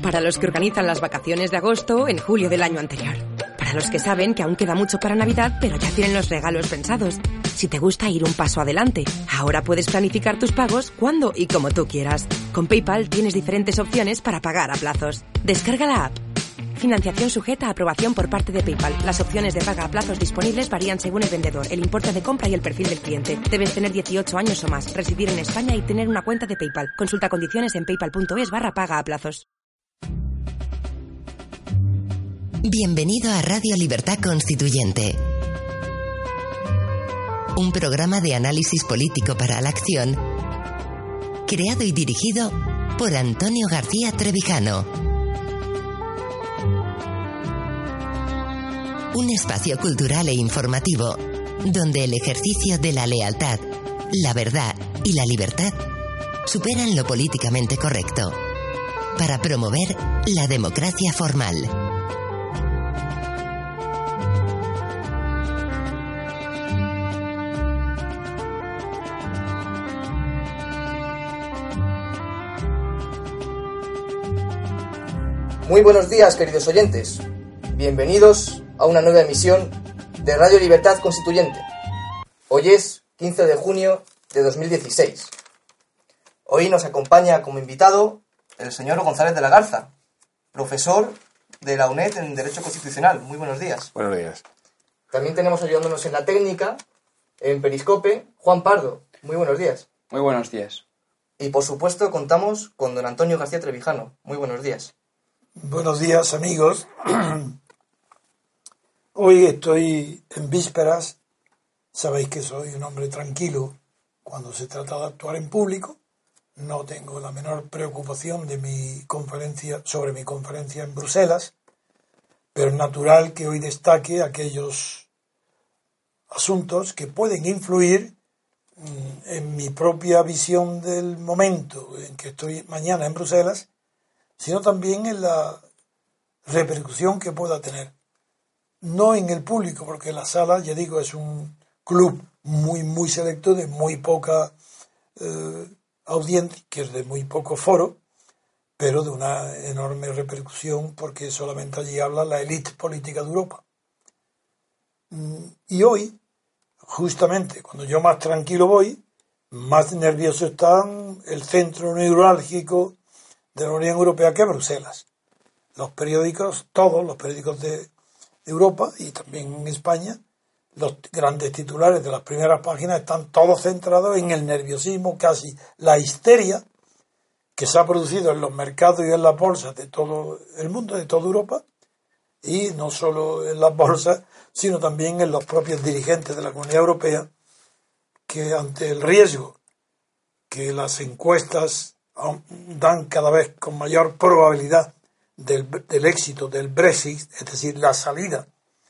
Para los que organizan las vacaciones de agosto en julio del año anterior. Para los que saben que aún queda mucho para Navidad, pero ya tienen los regalos pensados. Si te gusta ir un paso adelante, ahora puedes planificar tus pagos cuando y como tú quieras. Con PayPal tienes diferentes opciones para pagar a plazos. Descarga la app. Financiación sujeta a aprobación por parte de PayPal. Las opciones de paga a plazos disponibles varían según el vendedor, el importe de compra y el perfil del cliente. Debes tener 18 años o más, residir en España y tener una cuenta de PayPal. Consulta condiciones en paypal.es/paga a plazos. Bienvenido a Radio Libertad Constituyente. Un programa de análisis político para la acción, creado y dirigido por Antonio García Trevijano. Un espacio cultural e informativo, donde el ejercicio de la lealtad, la verdad y la libertad superan lo políticamente correcto, para promover la democracia formal. Muy buenos días, queridos oyentes. Bienvenidos a una nueva emisión de Radio Libertad Constituyente. Hoy es 15 de junio de 2016. Hoy nos acompaña como invitado el señor González de la Garza, profesor de la UNED en Derecho Constitucional. Muy buenos días. Buenos días. También tenemos ayudándonos en la técnica, en Periscope, Juan Pardo. Muy buenos días. Muy buenos días. Y por supuesto contamos con don Antonio García Trevijano. Muy buenos días. Buenos días, amigos. Hoy estoy en vísperas. Sabéis que soy un hombre tranquilo cuando se trata de actuar en público. No tengo la menor preocupación de sobre mi conferencia en Bruselas, pero es natural que hoy destaque aquellos asuntos que pueden influir en mi propia visión del momento en que estoy mañana en Bruselas, sino también en la repercusión que pueda tener. No en el público, porque la sala, ya digo, es un club muy selecto, de muy poca audiencia, que es de muy poco foro, pero de una enorme repercusión, porque solamente allí habla la élite política de Europa. Y hoy, justamente, cuando yo más tranquilo voy, más nervioso está el centro neurálgico de la Unión Europea, que es Bruselas. Los periódicos, todos los periódicos de Europa y también en España, los grandes titulares de las primeras páginas están todos centrados en el nerviosismo, casi la histeria que se ha producido en los mercados y en las bolsas de todo el mundo, de toda Europa, y no solo en las bolsas, sino también en los propios dirigentes de la Comunidad Europea, que ante el riesgo que las encuestas dan cada vez con mayor probabilidad del éxito del Brexit, es decir, la salida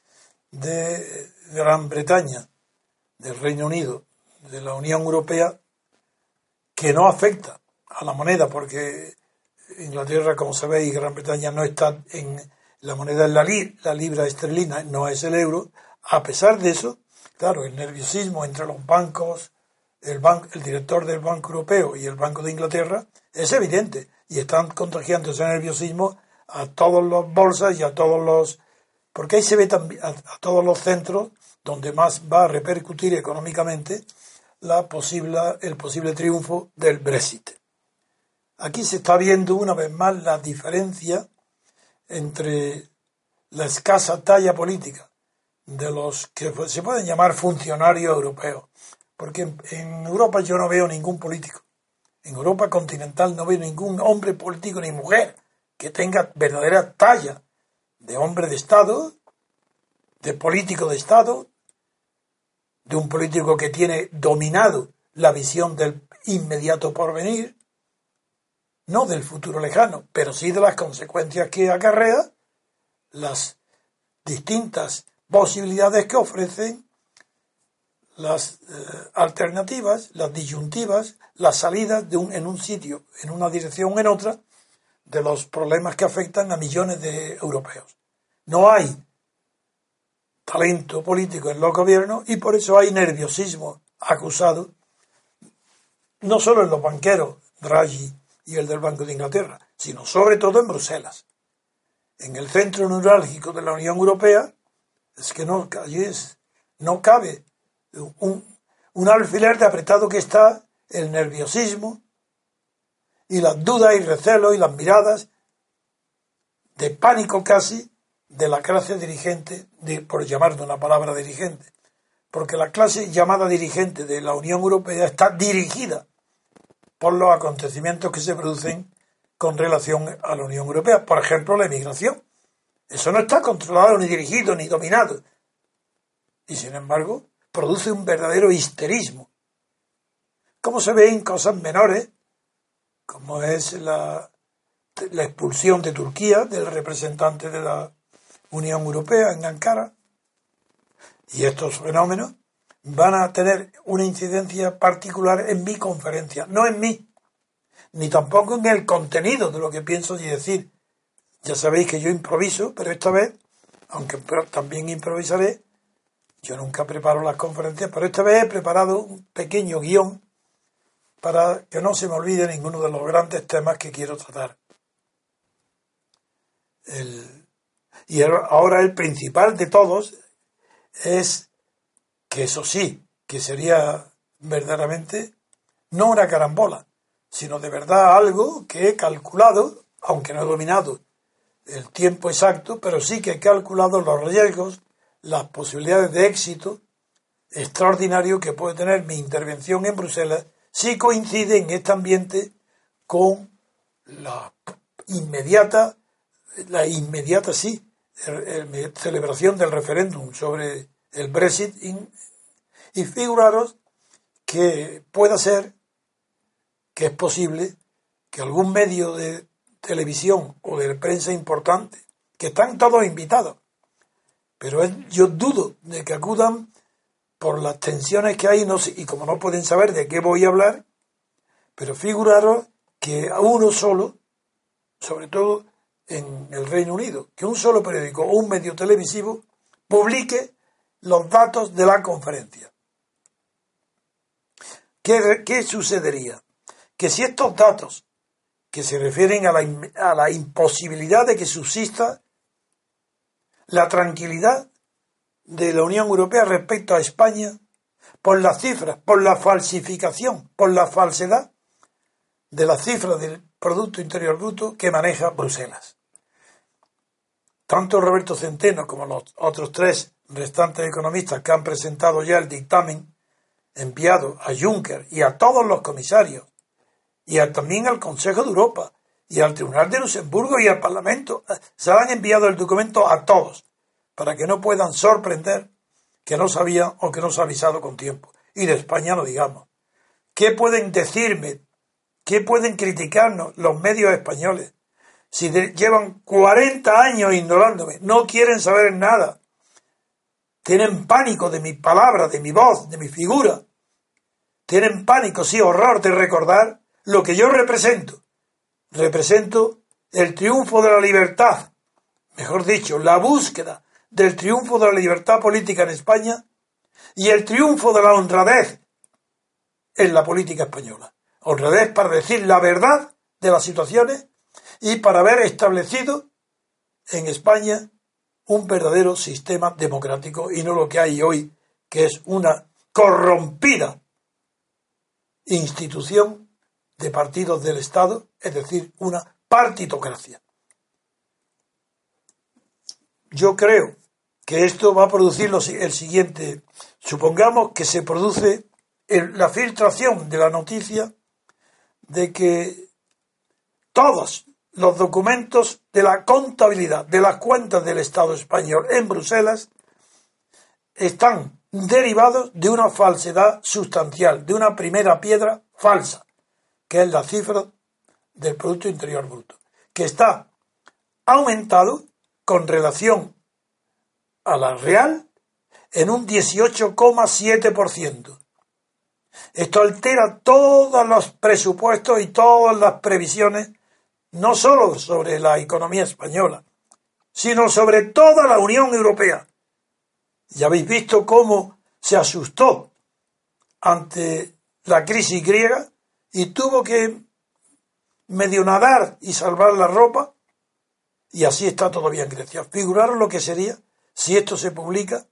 de Gran Bretaña, del Reino Unido, de la Unión Europea, que no afecta a la moneda, porque Inglaterra, como sabéis, y Gran Bretaña no está en la moneda, en la libra esterlina, no es el euro. A pesar de eso, claro, el nerviosismo entre los bancos, el director del Banco Europeo y el Banco de Inglaterra es evidente, y están contagiando ese nerviosismo a todas las bolsas y a todos los... porque ahí se ve también a todos los centros donde más va a repercutir económicamente el posible triunfo del Brexit. Aquí se está viendo una vez más la diferencia entre la escasa talla política de los que se pueden llamar funcionarios europeos, porque en Europa yo no veo ningún político. En Europa continental no veo ningún hombre político ni mujer que tenga verdadera talla de hombre de Estado, de político de Estado, de un político que tiene dominado la visión del inmediato porvenir, no del futuro lejano, pero sí de las consecuencias que acarrea, las distintas posibilidades que ofrecen, las alternativas, las disyuntivas, las salidas en un sitio, en una dirección o en otra, de los problemas que afectan a millones de europeos. No hay talento político en los gobiernos y por eso hay nerviosismo acusado, no solo en los banqueros, Draghi y el del Banco de Inglaterra, sino sobre todo en Bruselas. En el centro neurálgico de la Unión Europea es que no cabe un alfiler de apretado que está el nerviosismo y las dudas y recelos y las miradas de pánico casi de la clase dirigente, por llamar de una palabra dirigente, porque la clase llamada dirigente de la Unión Europea está dirigida por los acontecimientos que se producen con relación a la Unión Europea. Por ejemplo, la emigración. Eso no está controlado, ni dirigido, ni dominado. Y sin embargo, produce un verdadero histerismo. Como se ve en cosas menores, como es la expulsión de Turquía del representante de la Unión Europea en Ankara. Y estos fenómenos van a tener una incidencia particular en mi conferencia, no en mí, ni tampoco en el contenido de lo que pienso y decir. Ya sabéis que yo improviso, pero esta vez, aunque también improvisaré, yo nunca preparo las conferencias, pero esta vez he preparado un pequeño guión para que no se me olvide ninguno de los grandes temas que quiero tratar. Y ahora el principal de todos es que eso sí, que sería verdaderamente no una carambola, sino de verdad algo que he calculado, aunque no he dominado el tiempo exacto, pero sí que he calculado los riesgos, las posibilidades de éxito extraordinario que puede tener mi intervención en Bruselas si coincide en este ambiente con la inmediata celebración del referéndum sobre el Brexit. Y figuraros que pueda ser que es posible que algún medio de televisión o de prensa importante, que están todos invitados, pero yo dudo de que acudan por las tensiones que hay, y como no pueden saber de qué voy a hablar, pero figuraros que a uno solo, sobre todo en el Reino Unido, que un solo periódico o un medio televisivo publique los datos de la conferencia. ¿Qué sucedería? Que si estos datos que se refieren a la imposibilidad de que subsista la tranquilidad de la Unión Europea respecto a España, por las cifras, por la falsificación, por la falsedad de las cifras del Producto Interior Bruto que maneja Bruselas. Tanto Roberto Centeno como los otros tres restantes economistas que han presentado ya el dictamen enviado a Juncker y a todos los comisarios, y también al Consejo de Europa, y al Tribunal de Luxemburgo y al Parlamento, se han enviado el documento a todos, para que no puedan sorprender que no sabían o que no se ha avisado con tiempo. Y de España no digamos. ¿Qué pueden decirme? ¿Qué pueden criticarnos los medios españoles? Si llevan 40 años ignorándome, no quieren saber nada. Tienen pánico de mi palabra, de mi voz, de mi figura. Tienen pánico, sí, horror de recordar lo que yo represento. Represento el triunfo de la libertad, mejor dicho, la búsqueda del triunfo de la libertad política en España y el triunfo de la honradez en la política española. Honradez para decir la verdad de las situaciones y para haber establecido en España un verdadero sistema democrático y no lo que hay hoy, que es una corrompida institución de partidos del Estado, es decir, una partitocracia. Yo creo que esto va a producir el siguiente. Supongamos que se produce la filtración de la noticia de que todos los documentos de la contabilidad de las cuentas del Estado español en Bruselas están derivados de una falsedad sustancial, de una primera piedra falsa, que es la cifra del Producto Interior Bruto, que está aumentado con relación a la real en un 18,7%. Esto altera todos los presupuestos y todas las previsiones, no solo sobre la economía española, sino sobre toda la Unión Europea. Ya habéis visto cómo se asustó ante la crisis griega y tuvo que medio nadar y salvar la ropa, y así está todavía en Grecia. Figuraros lo que sería si esto se publica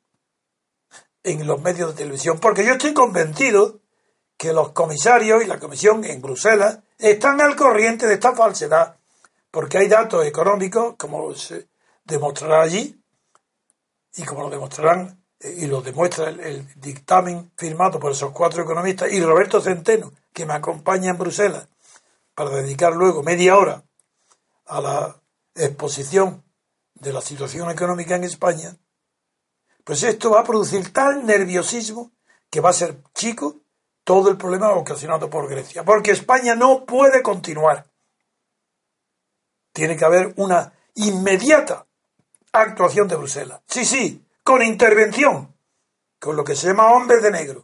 en los medios de televisión, porque yo estoy convencido que los comisarios y la comisión en Bruselas están al corriente de esta falsedad, porque hay datos económicos, como se demostrará allí, y como lo demostrarán, y lo demuestra el dictamen firmado por esos 4 economistas, y Roberto Centeno, que me acompaña en Bruselas, para dedicar luego media hora a la exposición de la situación económica en España, pues esto va a producir tal nerviosismo que va a ser chico todo el problema ocasionado por Grecia, porque España no puede continuar. Tiene que haber una inmediata actuación de Bruselas. Sí, con intervención, con lo que se llama hombres de negro.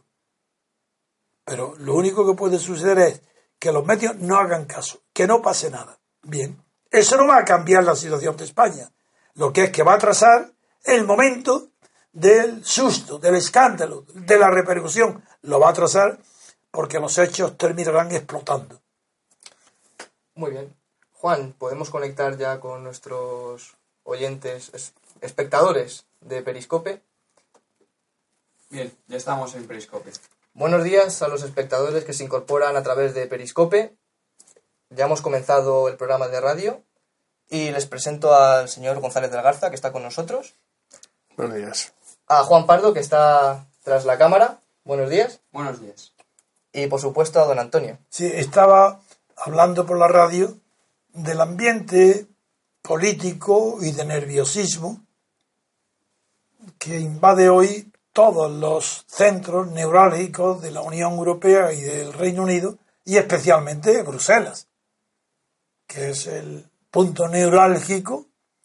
Pero lo único que puede suceder es que los medios no hagan caso, que no pase nada. Bien, eso no va a cambiar la situación de España. Lo que es que va a atrasar el momento del susto, del escándalo, de la repercusión. Lo va a atrasar porque los hechos terminarán explotando. Muy bien. Juan, ¿podemos conectar ya con nuestros oyentes, espectadores de Periscope? Bien, ya estamos en Periscope. Buenos días a los espectadores que se incorporan a través de Periscope. Ya hemos comenzado el programa de radio y les presento al señor González del Garza, que está con nosotros. Buenos días. A Juan Pardo, que está tras la cámara. Buenos días. Buenos días. Y por supuesto a don Antonio. Sí, estaba hablando por la radio del ambiente político y de nerviosismo que invade hoy todos los centros neurálgicos de la Unión Europea y del Reino Unido, y especialmente Bruselas, que es el punto neurálgico,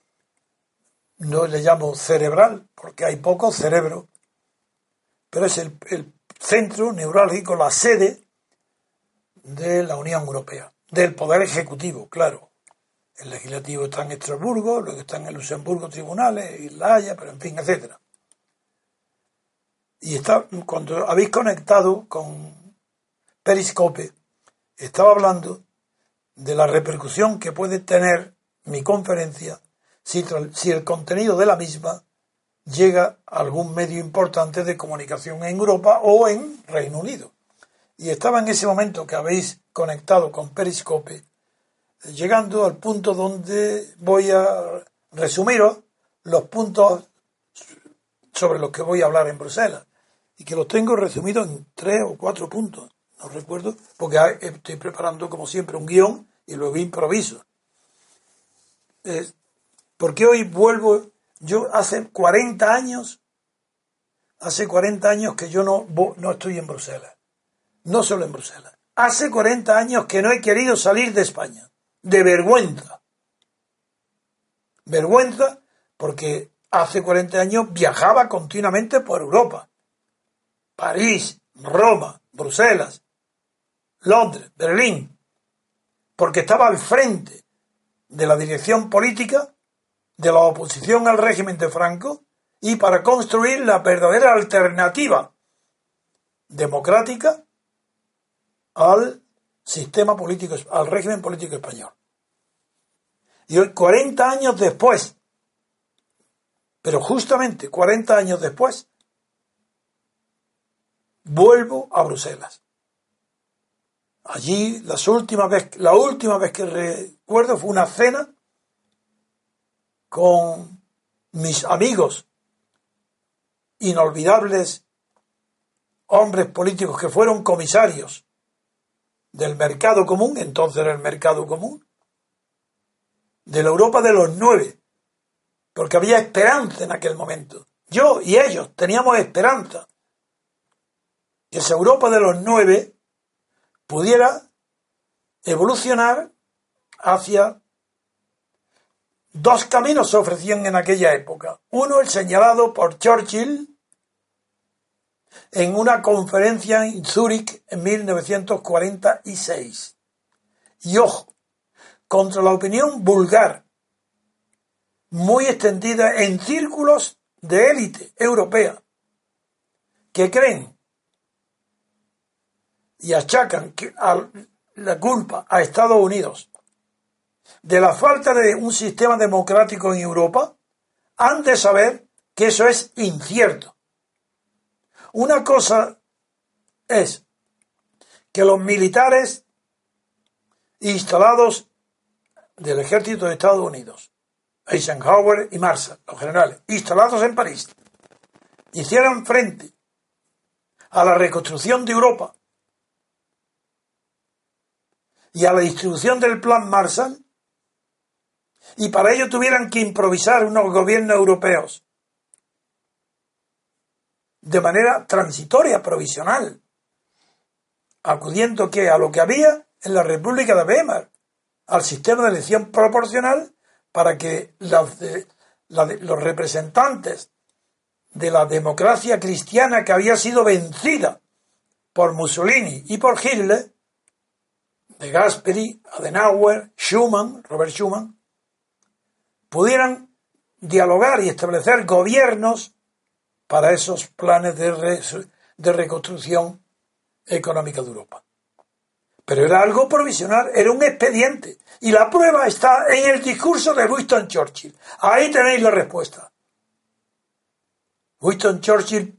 no le llamo cerebral, porque hay poco cerebro, pero es el centro neurálgico, la sede de la Unión Europea, del Poder Ejecutivo, claro. El Legislativo está en Estrasburgo, luego están en Luxemburgo tribunales, y La Haya, pero en fin, etcétera. Y cuando habéis conectado con Periscope, estaba hablando de la repercusión que puede tener mi conferencia si el contenido de la misma llega a algún medio importante de comunicación en Europa o en Reino Unido. Y estaba en ese momento que habéis conectado con Periscope, llegando al punto donde voy a resumiros los puntos sobre los que voy a hablar en Bruselas, y que los tengo resumidos en 3 o 4 puntos, no recuerdo, porque estoy preparando como siempre un guión y luego improviso. Porque hoy vuelvo, yo hace 40 años que yo no estoy en Bruselas, no solo en Bruselas, hace 40 años que no he querido salir de España, de vergüenza. Vergüenza porque hace 40 años viajaba continuamente por Europa. París, Roma, Bruselas, Londres, Berlín, porque estaba al frente de la dirección política de la oposición al régimen de Franco y para construir la verdadera alternativa democrática al sistema político, al régimen político español. Y hoy, 40 años después, pero justamente 40 años después, vuelvo a Bruselas. Allí la última vez que recuerdo fue una cena con mis amigos, inolvidables hombres políticos que fueron comisarios del mercado común, entonces era el mercado común, de la Europa de los 9, porque había esperanza en aquel momento. Yo y ellos teníamos esperanza que esa Europa de los 9 pudiera evolucionar hacia 2 caminos se ofrecían en aquella época. Uno, el señalado por Churchill en una conferencia en Zúrich en 1946. Y ojo, contra la opinión vulgar, muy extendida en círculos de élite europea, que creen y achacan la culpa a Estados Unidos de la falta de un sistema democrático en Europa, han de saber que eso es incierto. Una cosa es que los militares instalados del ejército de Estados Unidos, Eisenhower y Marshall, los generales, instalados en París, hicieran frente a la reconstrucción de Europa y a la distribución del plan Marshall, y para ello tuvieran que improvisar unos gobiernos europeos de manera transitoria, provisional, acudiendo a lo que había en la República de Weimar, al sistema de elección proporcional, para que los representantes de la democracia cristiana que había sido vencida por Mussolini y por Hitler, de Gasperi, Adenauer, Robert Schuman, pudieran dialogar y establecer gobiernos para esos planes de reconstrucción económica de Europa. Pero era algo provisional, era un expediente. Y la prueba está en el discurso de Winston Churchill. Ahí tenéis la respuesta. Winston Churchill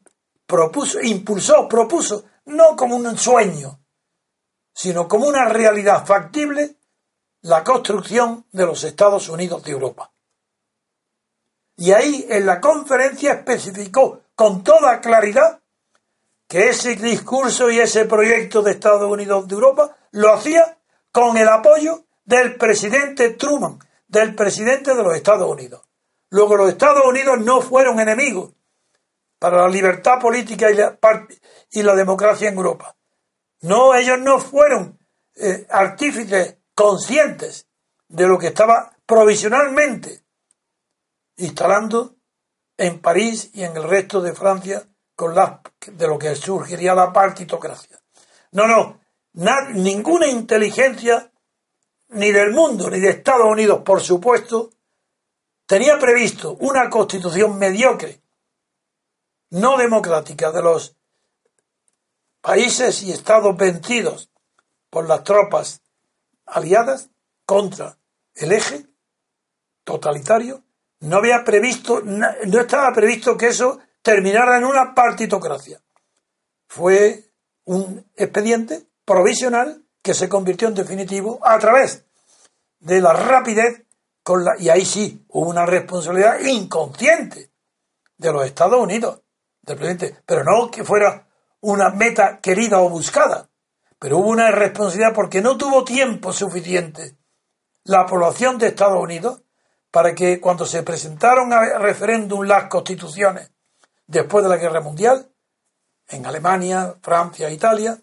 propuso, no como un sueño, sino como una realidad factible, la construcción de los Estados Unidos de Europa. Y ahí en la conferencia especificó con toda claridad que ese discurso y ese proyecto de Estados Unidos de Europa lo hacía con el apoyo del presidente Truman, del presidente de los Estados Unidos. Luego los Estados Unidos no fueron enemigos para la libertad política y la democracia en Europa. No, ellos no fueron artífices conscientes de lo que estaba provisionalmente instalando en París y en el resto de Francia de lo que surgiría la partitocracia. Ninguna inteligencia, ni del mundo, ni de Estados Unidos, por supuesto, tenía previsto una constitución mediocre, no democrática, de los países y estados vencidos por las tropas aliadas contra el eje totalitario. No estaba previsto que eso terminara en una partitocracia. Fue un expediente provisional que se convirtió en definitivo a través de la rapidez y ahí sí hubo una responsabilidad inconsciente de los Estados Unidos, del presidente, pero no que fuera una meta querida o buscada, pero hubo una responsabilidad porque no tuvo tiempo suficiente la población de Estados Unidos para que cuando se presentaron a referéndum las constituciones después de la Guerra Mundial, en Alemania, Francia, Italia,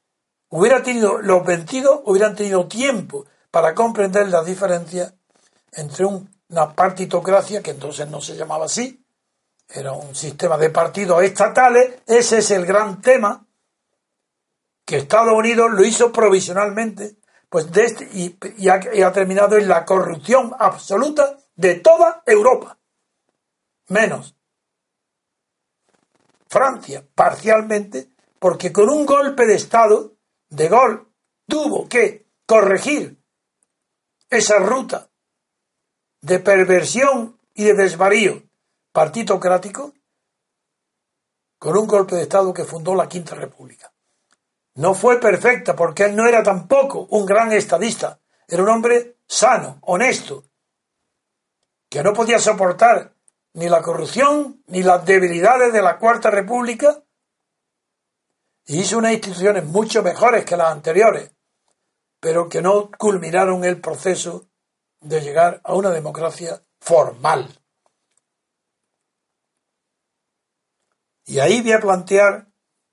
los vencidos hubieran tenido tiempo para comprender las diferencias entre una partitocracia, que entonces no se llamaba así, era un sistema de partidos estatales. Ese es el gran tema, que Estados Unidos lo hizo provisionalmente, pues y ha terminado en la corrupción absoluta de toda Europa, menos Francia, parcialmente, porque con un golpe de Estado, De Gaulle tuvo que corregir esa ruta de perversión y de desvarío partitocrático con un golpe de Estado que fundó la Quinta República. No fue perfecta porque él no era tampoco un gran estadista, era un hombre sano, honesto, que no podía soportar ni la corrupción ni las debilidades de la Cuarta República, y hizo unas instituciones mucho mejores que las anteriores, pero que no culminaron el proceso de llegar a una democracia formal. Y ahí voy a plantear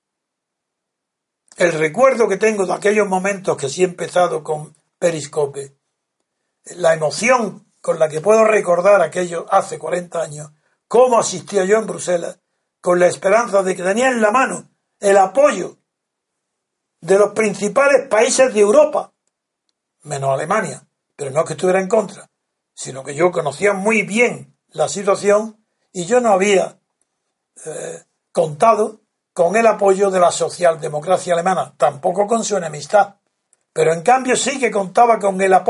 el recuerdo que tengo de aquellos momentos que sí he empezado con Periscope, la emoción con la que puedo recordar aquello hace 40 años, cómo asistía yo en Bruselas, con la esperanza de que tenía en la mano el apoyo de los principales países de Europa, menos Alemania, pero no que estuviera en contra, sino que yo conocía muy bien la situación y yo no había contado con el apoyo de la socialdemocracia alemana, tampoco con su enemistad, pero en cambio sí que contaba con el apoyo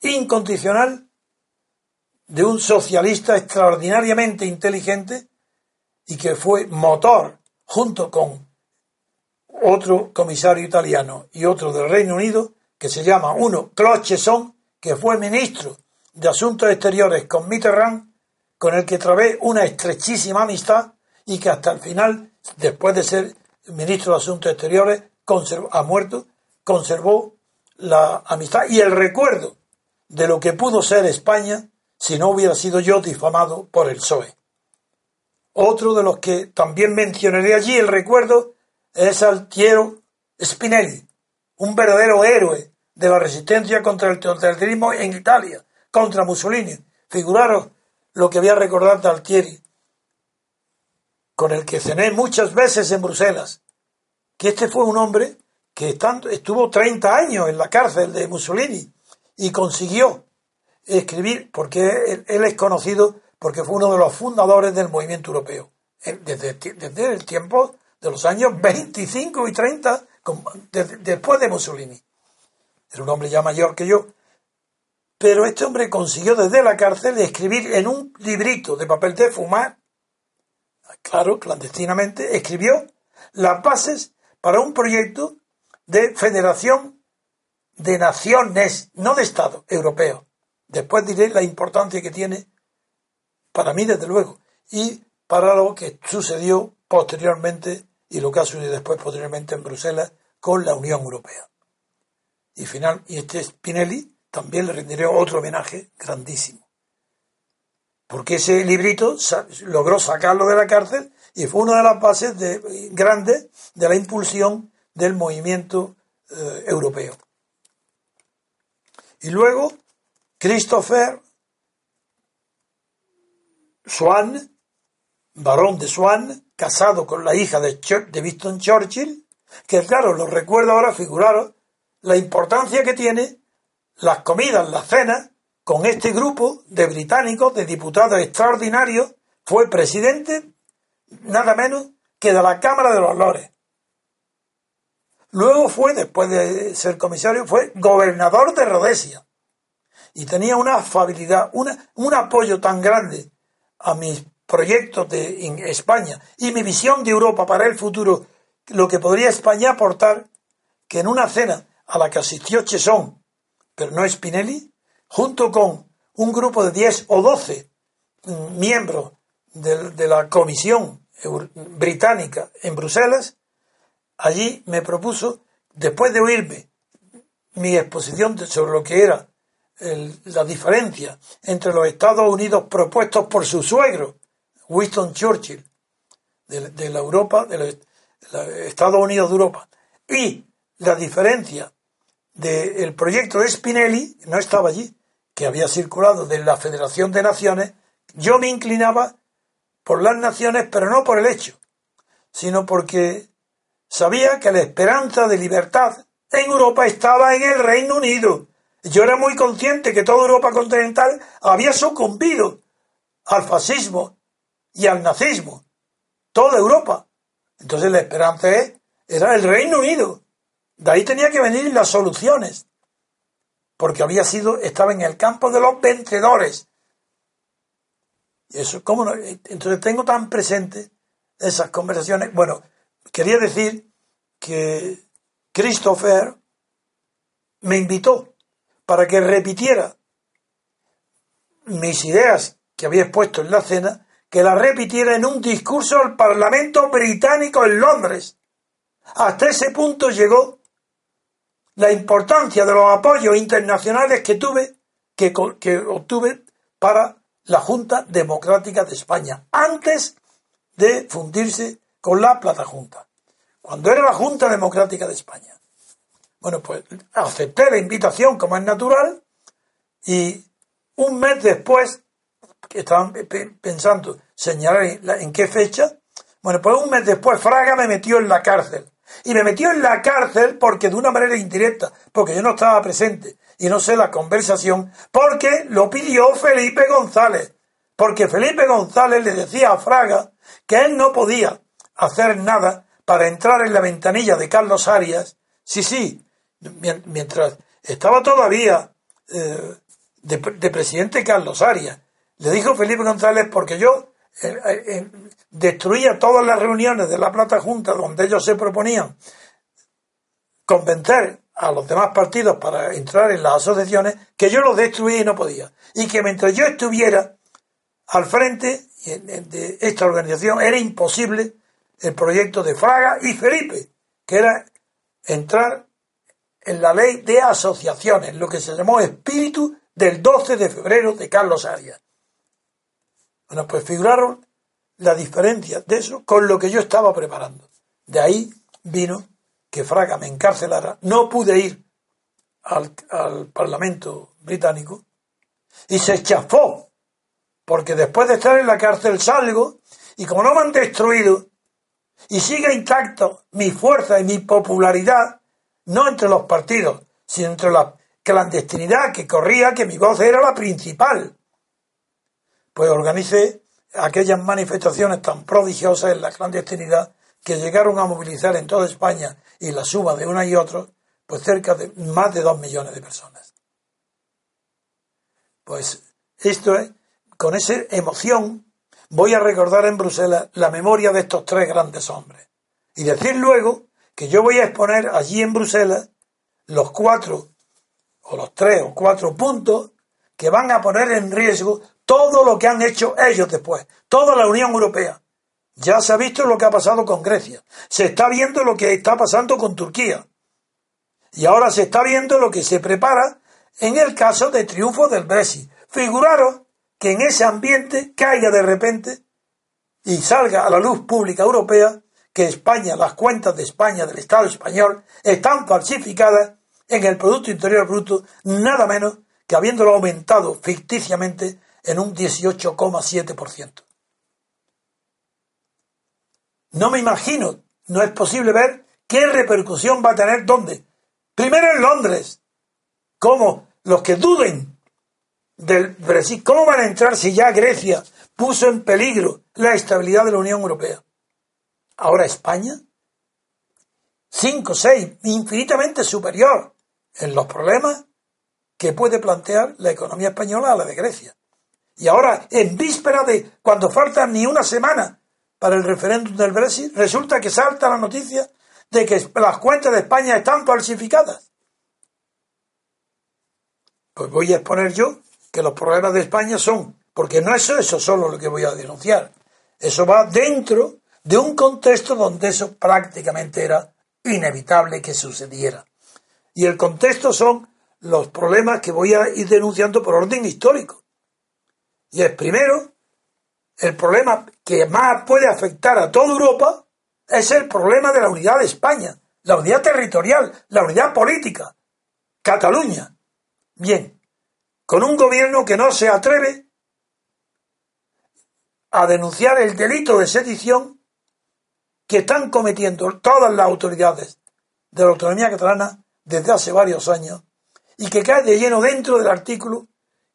incondicional de un socialista extraordinariamente inteligente y que fue motor, junto con otro comisario italiano y otro del Reino Unido, que se llama uno Claude Cheysson, que fue ministro de Asuntos Exteriores con Mitterrand, con el que trabé una estrechísima amistad y que hasta el final, después de ser ministro de Asuntos Exteriores, conservó la amistad y el recuerdo de lo que pudo ser España si no hubiera sido yo difamado por el PSOE. Otro de los que también mencionaré allí el recuerdo es Altiero Spinelli, un verdadero héroe de la resistencia contra el totalitarismo en Italia, contra Mussolini. Figuraros lo que voy a recordar de Altieri, con el que cené muchas veces en Bruselas, que este fue un hombre que estuvo 30 años en la cárcel de Mussolini y consiguió escribir, porque él es conocido porque fue uno de los fundadores del movimiento europeo, desde el tiempo de los años 25 y 30, después de Mussolini. Era un hombre ya mayor que yo, pero este hombre consiguió desde la cárcel escribir en un librito de papel de fumar, claro, clandestinamente, escribió las bases para un proyecto de federación de naciones, no de Estado, europeos. Después diré la importancia que tiene, para mí desde luego, y para lo que sucedió posteriormente y lo que ha sucedido después posteriormente en Bruselas con la Unión Europea. Y este Spinelli también le rendiré otro homenaje grandísimo, porque ese librito logró sacarlo de la cárcel y fue una de las bases grandes de la impulsión del movimiento europeo. Y luego Christopher Swan, barón de Swan, casado con la hija de Winston Churchill, que claro, lo recuerdo ahora, figuraros la importancia que tiene las comidas, las cenas, con este grupo de británicos, de diputados extraordinarios. Fue presidente, nada menos que de la Cámara de los Lores. Luego fue, después de ser comisario, fue gobernador de Rhodesia. Y tenía una afabilidad, un apoyo tan grande a mis proyectos en España y mi visión de Europa para el futuro, lo que podría España aportar, que en una cena a la que asistió Cheysson, pero no Spinelli, junto con un grupo de 10 o 12 miembros de la Comisión Británica en Bruselas, allí me propuso, después de oírme mi exposición sobre lo que era la diferencia entre los Estados Unidos propuestos por su suegro, Winston Churchill, de la Europa, de los Estados Unidos de Europa, y la diferencia del proyecto de Spinelli, no estaba allí, que había circulado de la Federación de Naciones, yo me inclinaba por las naciones, pero no por el hecho, sino porque sabía que la esperanza de libertad en Europa estaba en el Reino Unido. Yo era muy consciente que toda Europa continental había sucumbido al fascismo y al nazismo. Toda Europa. Entonces la esperanza era el Reino Unido. De ahí tenía que venir las soluciones. Porque estaba en el campo de los vencedores. Y eso, ¿cómo no? Entonces tengo tan presente esas conversaciones. Bueno, quería decir que Christopher me invitó para que repitiera mis ideas que había expuesto en la cena, que las repitiera en un discurso al Parlamento británico en Londres. Hasta ese punto llegó la importancia de los apoyos internacionales que obtuve para la Junta Democrática de España, antes de fundirse con la Platajunta, cuando era la Junta Democrática de España. Bueno, pues acepté la invitación como es natural y un mes después, que estaban pensando señalar en qué fecha, bueno, pues un mes después Fraga me metió en la cárcel. Y me metió en la cárcel porque de una manera indirecta, porque yo no estaba presente y no sé la conversación, porque lo pidió Felipe González. Porque Felipe González le decía a Fraga que él no podía hacer nada para entrar en la ventanilla de Carlos Arias. Sí, mientras estaba todavía de presidente Carlos Arias. Le dijo Felipe González, porque yo destruía todas las reuniones de la Plata Junta donde ellos se proponían convencer a los demás partidos para entrar en las asociaciones, que yo los destruía y no podía. Y que mientras yo estuviera al frente de esta organización era imposible el proyecto de Fraga y Felipe, que era entrar en la ley de asociaciones, lo que se llamó espíritu del 12 de febrero de Carlos Arias. Bueno, pues figuraron la diferencia de eso con lo que yo estaba preparando. De ahí vino que Fraga me encarcelara, no pude ir al Parlamento británico y se chafó, porque después de estar en la cárcel salgo y como no me han destruido y sigue intacto mi fuerza y mi popularidad, no entre los partidos, sino entre la clandestinidad que corría, que mi voz era la principal. Pues organicé aquellas manifestaciones tan prodigiosas en la clandestinidad que llegaron a movilizar en toda España, y la suma de una y otra, pues cerca de más de 2 millones de personas. Pues esto es, con esa emoción voy a recordar en Bruselas la memoria de estos 3 grandes hombres y decir luego que yo voy a exponer allí en Bruselas los 4 o los 3 o 4 puntos que van a poner en riesgo todo lo que han hecho ellos después, toda la Unión Europea. Ya se ha visto lo que ha pasado con Grecia, se está viendo lo que está pasando con Turquía y ahora se está viendo lo que se prepara en el caso de triunfo del Brexit. Figuraros que en ese ambiente caiga de repente y salga a la luz pública europea que España, las cuentas de España, del Estado español, están falsificadas en el Producto Interior Bruto, nada menos que habiéndolo aumentado ficticiamente en un 18,7%. No me imagino, no es posible ver qué repercusión va a tener dónde. Primero en Londres. ¿Cómo? Los que duden del Brexit, ¿cómo van a entrar si ya Grecia puso en peligro la estabilidad de la Unión Europea? Ahora España, 5, 6, infinitamente superior en los problemas que puede plantear la economía española a la de Grecia. Y ahora, en víspera de cuando falta ni una semana para el referéndum del Brexit, resulta que salta la noticia de que las cuentas de España están falsificadas. Pues voy a exponer yo que los problemas de España son, porque no es eso solo lo que voy a denunciar, eso va dentro de un contexto donde eso prácticamente era inevitable que sucediera. Y el contexto son los problemas que voy a ir denunciando por orden histórico. Y es primero, el problema que más puede afectar a toda Europa es el problema de la unidad de España, la unidad territorial, la unidad política. Cataluña. Bien, con un gobierno que no se atreve a denunciar el delito de sedición que están cometiendo todas las autoridades de la autonomía catalana desde hace varios años y que cae de lleno dentro del artículo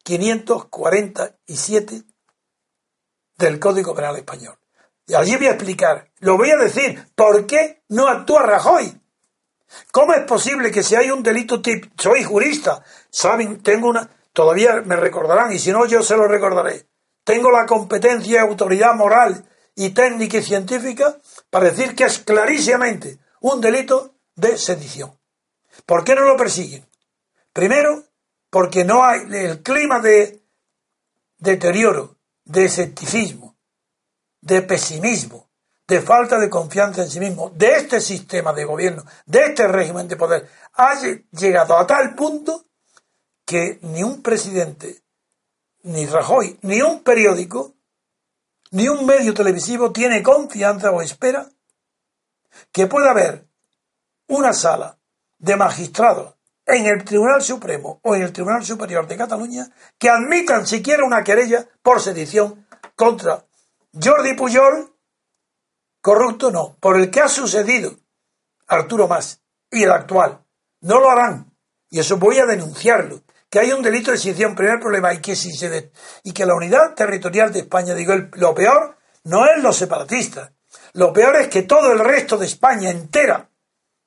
547 del Código Penal Español. Y allí voy a explicar, lo voy a decir, ¿por qué no actúa Rajoy? ¿Cómo es posible que si hay un delito tipo, soy jurista, saben, todavía me recordarán, y si no yo se lo recordaré, tengo la competencia y autoridad moral y técnica y científica para decir que es clarísimamente un delito de sedición. ¿Por qué no lo persiguen? Primero, porque no hay el clima de deterioro, de escepticismo, de pesimismo, de falta de confianza en sí mismo, de este sistema de gobierno, de este régimen de poder, ha llegado a tal punto que ni un presidente, ni Rajoy, ni un periódico, ni un medio televisivo tiene confianza o espera que pueda haber una sala de magistrados en el Tribunal Supremo o en el Tribunal Superior de Cataluña que admitan siquiera una querella por sedición contra Jordi Pujol, corrupto no, por el que ha sucedido Arturo Mas y el actual. No lo harán. Y eso voy a denunciarlo. Que hay un delito de sedición, primer problema, y que la unidad territorial de España, digo, lo peor no es los separatistas. Lo peor es que todo el resto de España entera,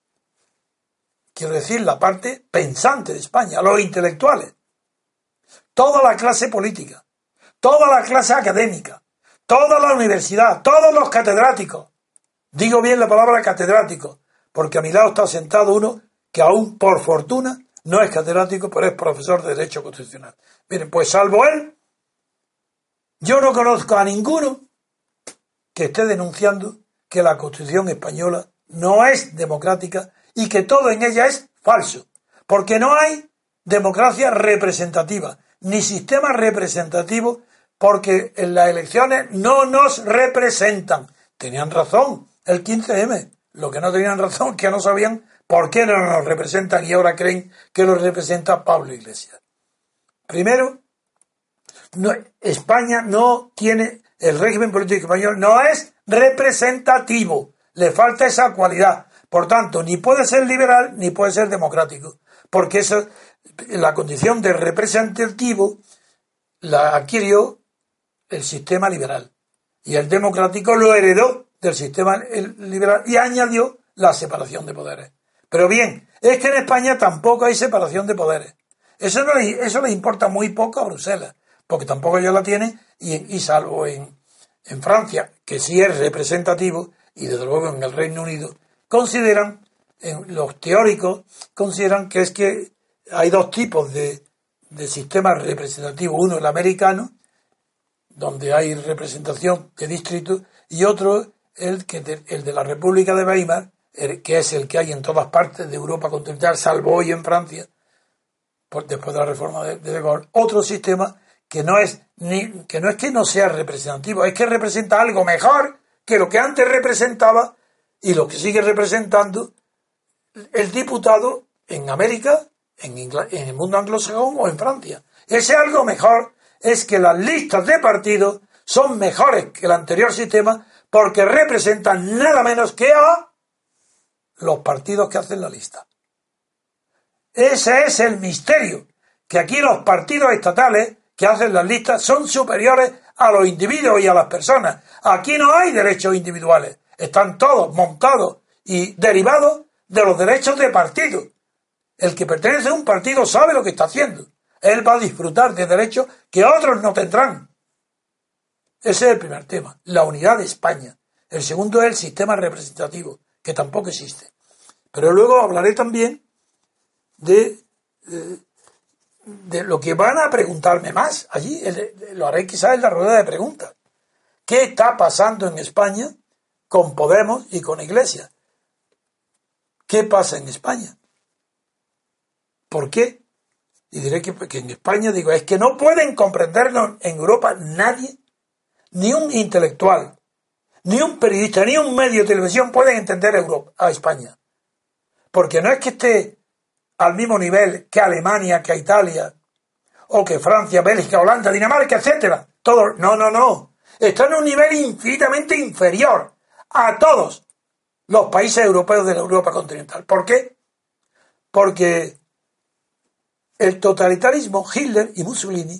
quiero decir la parte pensante de España, los intelectuales, toda la clase política, toda la clase académica, toda la universidad, todos los catedráticos. Digo bien la palabra catedrático, porque a mi lado está sentado uno que aún por fortuna no es catedrático, pero es profesor de Derecho Constitucional. Miren, pues salvo él, yo no conozco a ninguno que esté denunciando que la Constitución española no es democrática y que todo en ella es falso, porque no hay democracia representativa, ni sistema representativo, porque en las elecciones no nos representan. Tenían razón el 15M, lo que no tenían razón es que no sabían por qué no nos representan y ahora creen que los representa Pablo Iglesias. Primero, España no tiene, el régimen político español no es representativo, le falta esa cualidad. Por tanto, ni puede ser liberal ni puede ser democrático, porque esa, la condición de representativo la adquirió el sistema liberal y el democrático lo heredó del sistema liberal y añadió la separación de poderes. Pero bien, es que en España tampoco hay separación de poderes. Eso le importa muy poco a Bruselas, porque tampoco ellos la tienen, y salvo en Francia, que sí es representativo, y desde luego en el Reino Unido, consideran, los teóricos consideran que es que hay dos tipos de sistemas representativos. Uno el americano, donde hay representación de distritos, y otro el de la República de Weimar, que es el que hay en todas partes de Europa continental, salvo hoy en Francia, después de la reforma de De Gaulle. Otro sistema que no es que no sea representativo, es que representa algo mejor que lo que antes representaba y lo que sigue representando el diputado en América, en el mundo anglosajón o en Francia. Ese algo mejor es que las listas de partidos son mejores que el anterior sistema porque representan nada menos que a los partidos que hacen la lista. Ese es el misterio, que aquí los partidos estatales que hacen las listas son superiores a los individuos y a las personas. Aquí no hay derechos individuales, están todos montados y derivados de los derechos de partido. El que pertenece a un partido sabe lo que está haciendo. Él va a disfrutar de derechos que otros no tendrán. Ese es el primer tema, la unidad de España. El segundo es el sistema representativo, que tampoco existe. Pero luego hablaré también de lo que van a preguntarme más allí. Lo haré quizás en la rueda de preguntas. ¿Qué está pasando en España con Podemos y con Iglesias? ¿Qué pasa en España? ¿Por qué? Y diré que en España, digo, es que no pueden comprenderlo en Europa nadie, ni un intelectual, ni un periodista, ni un medio de televisión pueden entender a España. Porque no es que esté al mismo nivel que Alemania, que Italia, o que Francia, Bélgica, Holanda, Dinamarca, etcétera. Todo, no. Está en un nivel infinitamente inferior a todos los países europeos de la Europa continental. ¿Por qué? Porque el totalitarismo, Hitler y Mussolini,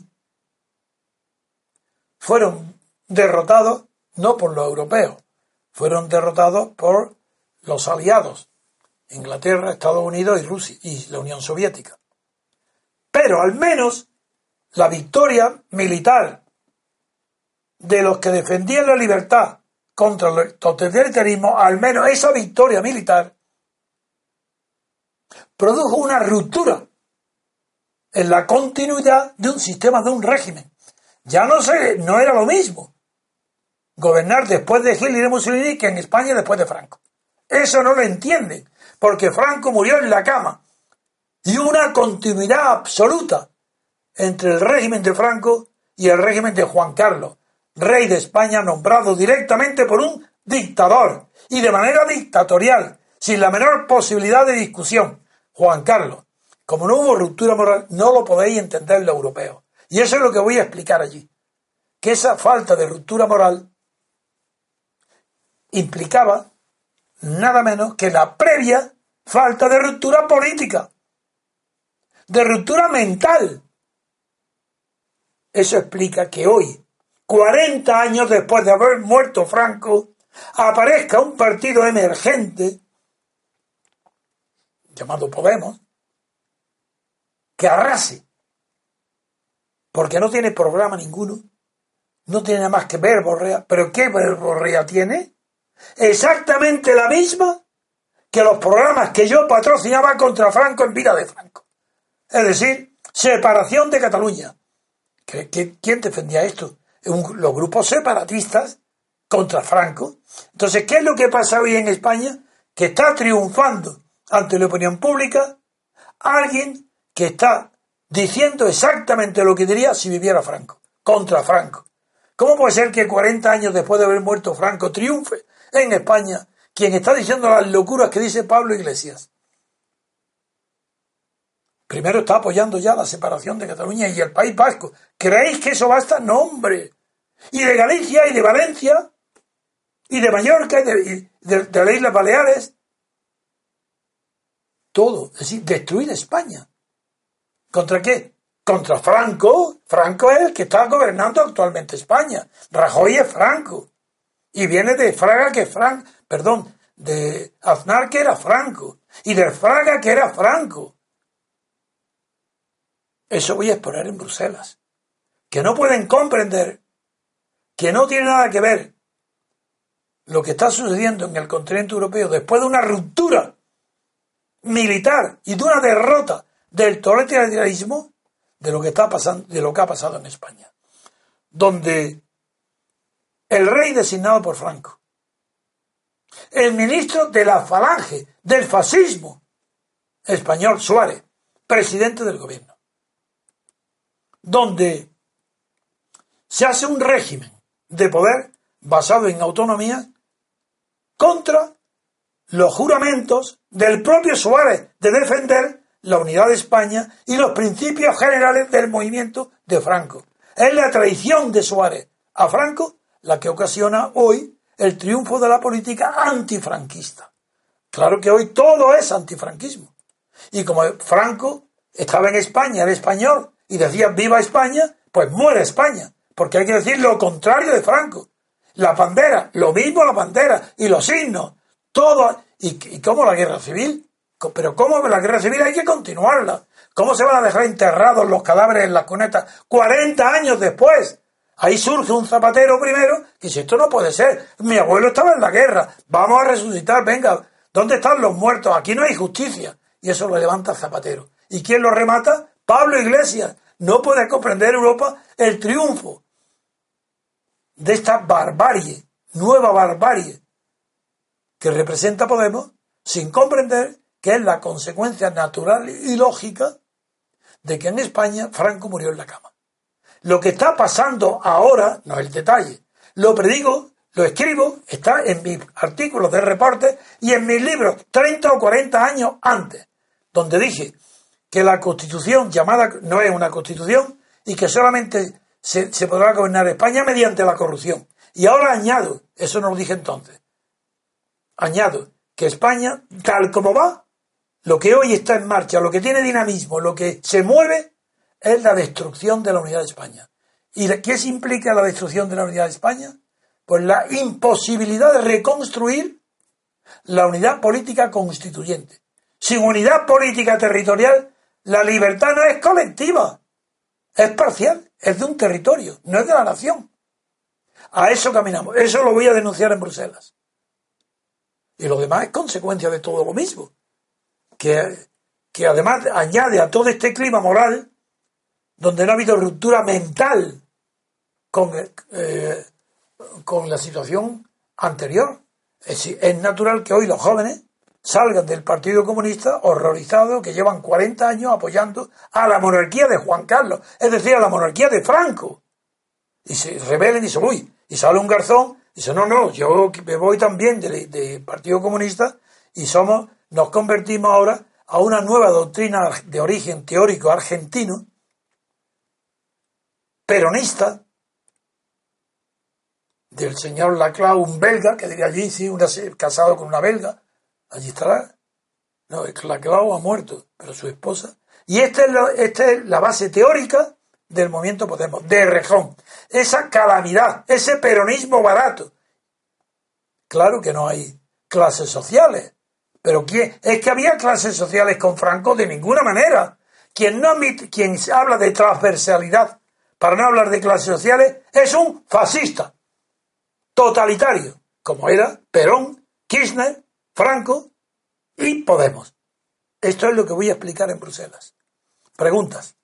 fueron derrotados no por los europeos, fueron derrotados por los aliados, Inglaterra, Estados Unidos y Rusia y la Unión Soviética. Pero al menos la victoria militar de los que defendían la libertad contra el totalitarismo, al menos esa victoria militar produjo una ruptura en la continuidad de un sistema, de un régimen. Ya no era lo mismo gobernar después de Hitler y de Mussolini que en España después de Franco. Eso no lo entienden, porque Franco murió en la cama y hubo una continuidad absoluta entre el régimen de Franco y el régimen de Juan Carlos, rey de España, nombrado directamente por un dictador y de manera dictatorial, sin la menor posibilidad de discusión. Juan Carlos, como no hubo ruptura moral, no lo podéis entender los europeos. Y eso es lo que voy a explicar allí. Que esa falta de ruptura moral implicaba nada menos que la previa falta de ruptura política, de ruptura mental. Eso explica que hoy, 40 años después de haber muerto Franco, aparezca un partido emergente llamado Podemos que arrase porque no tiene programa ninguno, no tiene nada más que verborrea. ¿Pero qué verborrea tiene? Exactamente la misma que los programas que yo patrocinaba contra Franco en vida de Franco. Es decir, separación de Cataluña. ¿Quién defendía esto? Los grupos separatistas contra Franco. Entonces, ¿qué es lo que pasa hoy en España? Que está triunfando ante la opinión pública alguien que está diciendo exactamente lo que diría si viviera Franco, contra Franco. ¿Cómo puede ser que 40 años después de haber muerto Franco triunfe en España quien está diciendo las locuras que dice Pablo Iglesias? Primero está apoyando ya la separación de Cataluña y el País Vasco. ¿Creéis que eso basta? No, hombre. Y de Galicia y de Valencia y de Mallorca y de las Islas Baleares. Todo. Es decir, destruir España. ¿Contra qué? Contra Franco. Franco es el que está gobernando actualmente España. Rajoy es Franco. Y viene de Fraga, que de Aznar, que era Franco. Y de Fraga, que era Franco. Eso voy a exponer en Bruselas. Que no pueden comprender que no tiene nada que ver lo que está sucediendo en el continente europeo después de una ruptura militar y de una derrota del totalitarismo de lo que está pasando, de lo que ha pasado en España, donde el rey designado por Franco, el ministro de la falange del fascismo español, Suárez, presidente del gobierno, donde se hace un régimen de poder basado en autonomía contra los juramentos del propio Suárez de defender la unidad de España y los principios generales del movimiento de Franco. Es la traición de Suárez a Franco la que ocasiona hoy el triunfo de la política antifranquista. Claro que hoy todo es antifranquismo. Y como Franco estaba en España, era español, y decía viva España, pues muere España. Porque hay que decir lo contrario de Franco. La bandera, lo mismo la bandera, y los signos, todo. ¿Y cómo la guerra civil? Pero ¿cómo la guerra civil hay que continuarla? ¿Cómo se van a dejar enterrados los cadáveres en las cunetas 40 años después? Ahí surge un Zapatero primero que dice, esto no puede ser, mi abuelo estaba en la guerra, vamos a resucitar, venga, ¿dónde están los muertos? Aquí no hay justicia. Y eso lo levanta Zapatero. ¿Y quién lo remata? Pablo Iglesias. No puede comprender Europa el triunfo de esta barbarie, nueva barbarie, que representa Podemos, sin comprender que es la consecuencia natural y lógica de que en España Franco murió en la cama. Lo que está pasando ahora, no es el detalle, lo predigo, lo escribo, está en mis artículos de reporte y en mis libros 30 o 40 años antes, donde dije que la Constitución llamada no es una Constitución y que solamente se podrá gobernar España mediante la corrupción. Y ahora añado, eso no lo dije entonces, añado que España, tal como va, lo que hoy está en marcha, lo que tiene dinamismo, lo que se mueve, es la destrucción de la unidad de España. ¿Y qué se implica la destrucción de la unidad de España? Pues la imposibilidad de reconstruir la unidad política constituyente. Sin unidad política territorial, la libertad no es colectiva, es parcial, es de un territorio, no es de la nación. A eso caminamos, eso lo voy a denunciar en Bruselas. Y lo demás es consecuencia de todo lo mismo, que además añade a todo este clima moral, donde no ha habido ruptura mental con la situación anterior. Es natural que hoy los jóvenes salgan del Partido Comunista horrorizados, que llevan 40 años apoyando a la monarquía de Juan Carlos, es decir, a la monarquía de Franco. Y se rebelen y se uy, y sale un garzón y dice, no, yo me voy también del Partido Comunista y nos convertimos ahora a una nueva doctrina de origen teórico argentino, peronista, del señor Laclau, un belga, que de allí sí, casado con una belga, allí estará. No, Laclau ha muerto, pero su esposa. Y esta es la base teórica del movimiento Podemos, de Errejón. Esa calamidad, ese peronismo barato. Claro que no hay clases sociales, pero ¿es que había clases sociales con Franco? De ninguna manera. Quien habla de transversalidad para no hablar de clases sociales, es un fascista totalitario, como era Perón, Kirchner, Franco y Podemos. Esto es lo que voy a explicar en Bruselas. Preguntas.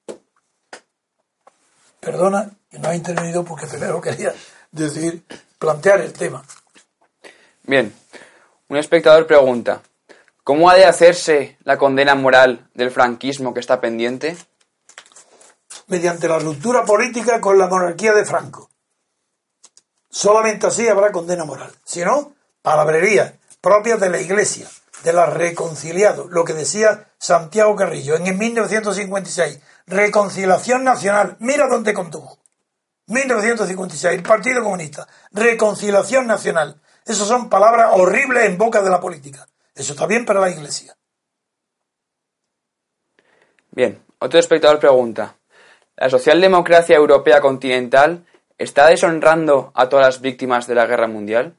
Perdona que no he intervenido porque primero quería plantear el tema. Bien, un espectador pregunta: ¿cómo ha de hacerse la condena moral del franquismo que está pendiente? Mediante la ruptura política con la monarquía de Franco. Solamente así habrá condena moral. Si no, palabrerías propias de la Iglesia, de los reconciliados, lo que decía Santiago Carrillo en 1956, reconciliación nacional, mira dónde condujo. 1956, el Partido Comunista, reconciliación nacional. Esas son palabras horribles en boca de la política. Eso está bien para la Iglesia. Bien, otro espectador pregunta: ¿la socialdemocracia europea continental está deshonrando a todas las víctimas de la guerra mundial?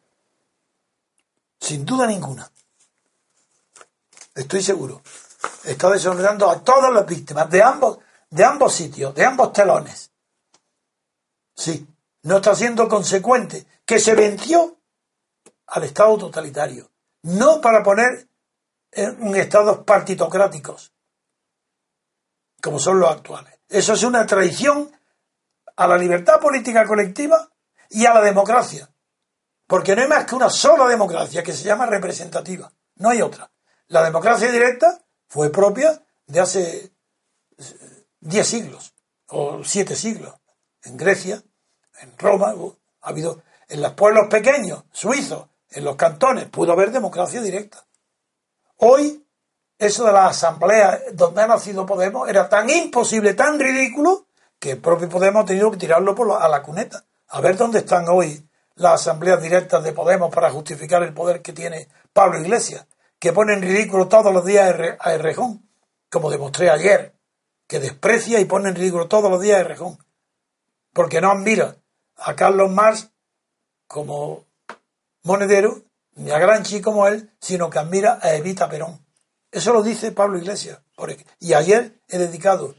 Sin duda ninguna. Estoy seguro. Está deshonrando a todas las víctimas de ambos sitios, de ambos telones. Sí, no está siendo consecuente, que se venció al Estado totalitario, no para poner en estados partitocráticos, como son los actuales. Eso es una traición a la libertad política colectiva y a la democracia, porque no hay más que una sola democracia que se llama representativa, no hay otra. La democracia directa fue propia de hace 10 siglos o 7 siglos. En Grecia, en Roma, ha habido en los pueblos pequeños, suizos, en los cantones, pudo haber democracia directa. Hoy, eso de la asamblea donde ha nacido Podemos era tan imposible, tan ridículo, que el propio Podemos ha tenido que tirarlo a la cuneta. A ver dónde están hoy las asambleas directas de Podemos para justificar el poder que tiene Pablo Iglesias, que pone en ridículo todos los días a Errejón, como demostré ayer, que desprecia y pone en ridículo todos los días a Errejón, porque no admira a Carlos Marx como monedero, ni a Gramsci como él, sino que admira a Evita Perón. Eso lo dice Pablo Iglesias. Y ayer he dedicado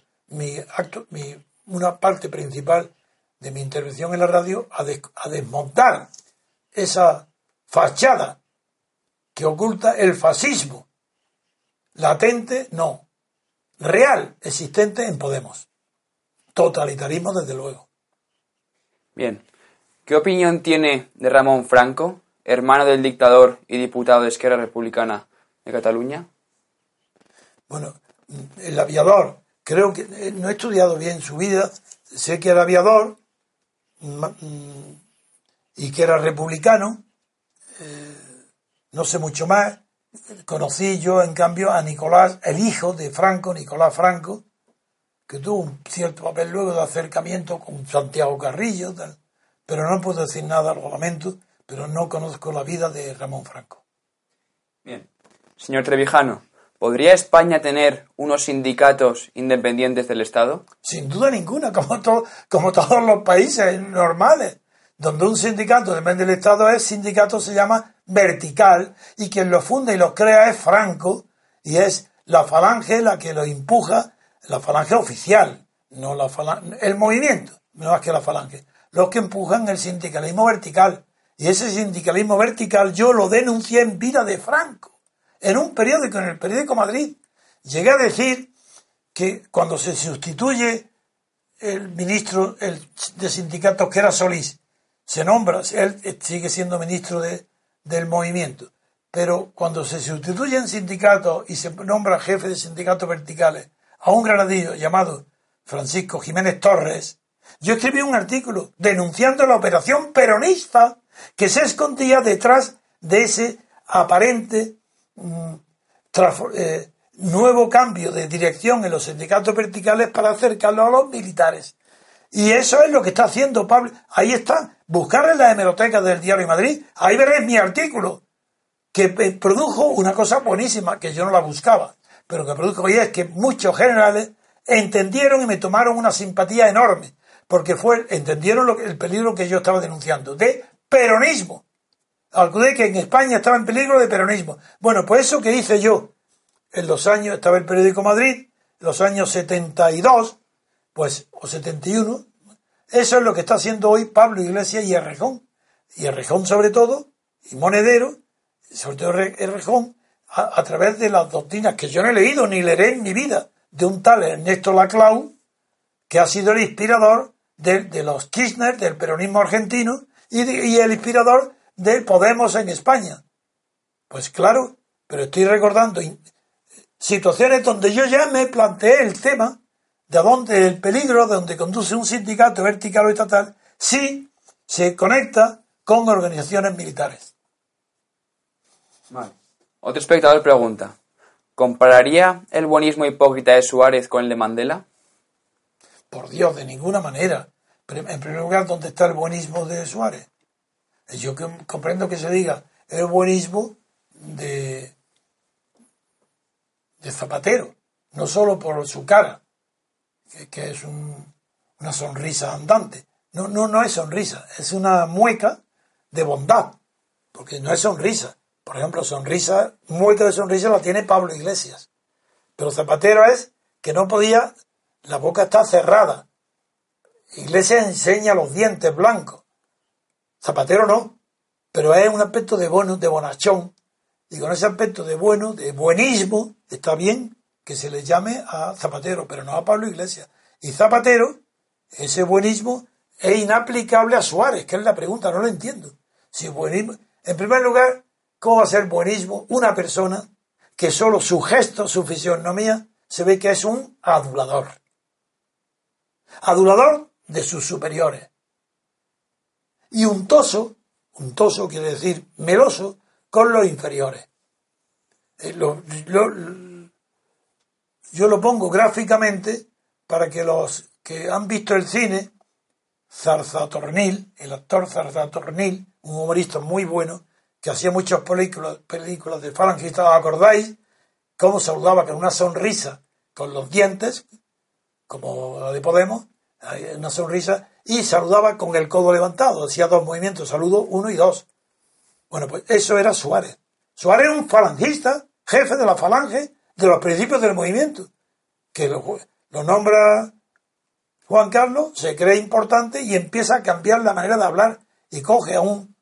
una parte principal de mi intervención en la radio a desmontar esa fachada que oculta el fascismo latente, no, real, existente en Podemos. Totalitarismo, desde luego. Bien, ¿qué opinión tiene de Ramón Franco, hermano del dictador y diputado de Esquerra Republicana de Cataluña? Bueno, el aviador, creo que no he estudiado bien su vida, sé que era aviador y que era republicano, no sé mucho más. Conocí yo, en cambio, a Nicolás, el hijo de Franco, Nicolás Franco, que tuvo un cierto papel luego de acercamiento con Santiago Carrillo, tal, pero no puedo decir nada, lo lamento, pero no conozco la vida de Ramón Franco. Bien. Señor Trevijano, ¿podría España tener unos sindicatos independientes del Estado? Sin duda ninguna, como todos los países normales, donde un sindicato depende del Estado, sindicato se llama vertical, y quien lo funda y lo crea es Franco, y es la falange la que lo empuja, la falange oficial, no el movimiento, no más que la falange, los que empujan el sindicalismo vertical. Y ese sindicalismo vertical yo lo denuncié en vida de Franco, en un periódico, en el periódico Madrid. Llegué a decir que cuando se sustituye el ministro de sindicatos, que era Solís, se nombra, él sigue siendo ministro del movimiento, pero cuando se sustituyen sindicatos y se nombra jefe de sindicatos verticales a un granadillo llamado Francisco Jiménez Torres, yo escribí un artículo denunciando la operación peronista que se escondía detrás de ese aparente nuevo cambio de dirección en los sindicatos verticales para acercarlo a los militares. Y eso es lo que está haciendo Pablo. Ahí está, buscar en la hemeroteca del Diario de Madrid, ahí veréis mi artículo, que produjo una cosa buenísima, que yo no la buscaba, pero que produjo, y es que muchos generales entendieron y me tomaron una simpatía enorme, porque entendieron el peligro que yo estaba denunciando, de peronismo. Acudí que en España estaba en peligro de peronismo. Bueno, pues eso que hice yo, en los años, estaba el periódico Madrid, en los años 72, pues, o 71, Eso es lo que está haciendo hoy Pablo Iglesias y Errejón. Y Errejón sobre todo, y Monedero, sobre todo Errejón, a través de las doctrinas que yo no he leído ni leeré en mi vida, de un tal Ernesto Laclau, que ha sido el inspirador de los Kirchner, del peronismo argentino, y el inspirador de Podemos en España. Pues claro, pero estoy recordando situaciones donde yo ya me planteé el tema de dónde el peligro, de donde conduce un sindicato vertical o estatal, si se conecta con organizaciones militares. Vale. Otro espectador pregunta, ¿compararía el buenismo hipócrita de Suárez con el de Mandela? Por Dios, de ninguna manera. Pero en primer lugar, ¿dónde está el buenismo de Suárez? Yo comprendo que se diga el buenismo de Zapatero, no solo por su cara, que es una sonrisa andante. No es sonrisa, es una mueca de bondad, porque no es sonrisa. Por ejemplo, mueca de sonrisa la tiene Pablo Iglesias. Pero Zapatero es que no podía, la boca está cerrada. Iglesias enseña los dientes blancos. Zapatero no, pero es un aspecto de bonachón. Y con ese aspecto de buenismo, está bien que se le llame a Zapatero, pero no a Pablo Iglesias. Y Zapatero, ese buenismo, es inaplicable a Suárez, que es la pregunta, no lo entiendo. Si buenismo, en primer lugar, ¿cómo va a ser buenismo una persona que solo su gesto, su fisionomía, se ve que es un adulador? Adulador de sus superiores. Y untoso quiere decir meloso, con los inferiores. Yo lo pongo gráficamente para que los que han visto el cine, Zarzatornil, el actor Zarzatornil, un humorista muy bueno, que hacía muchas películas de falangistas, ¿os acordáis? Cómo saludaba con una sonrisa, con los dientes, como la de Podemos, una sonrisa, y saludaba con el codo levantado, hacía dos movimientos, saludo 1 y 2. Bueno, pues eso era Suárez. Suárez era un falangista, jefe de la falange, de los principios del movimiento, que lo nombra Juan Carlos, se cree importante y empieza a cambiar la manera de hablar y coge a un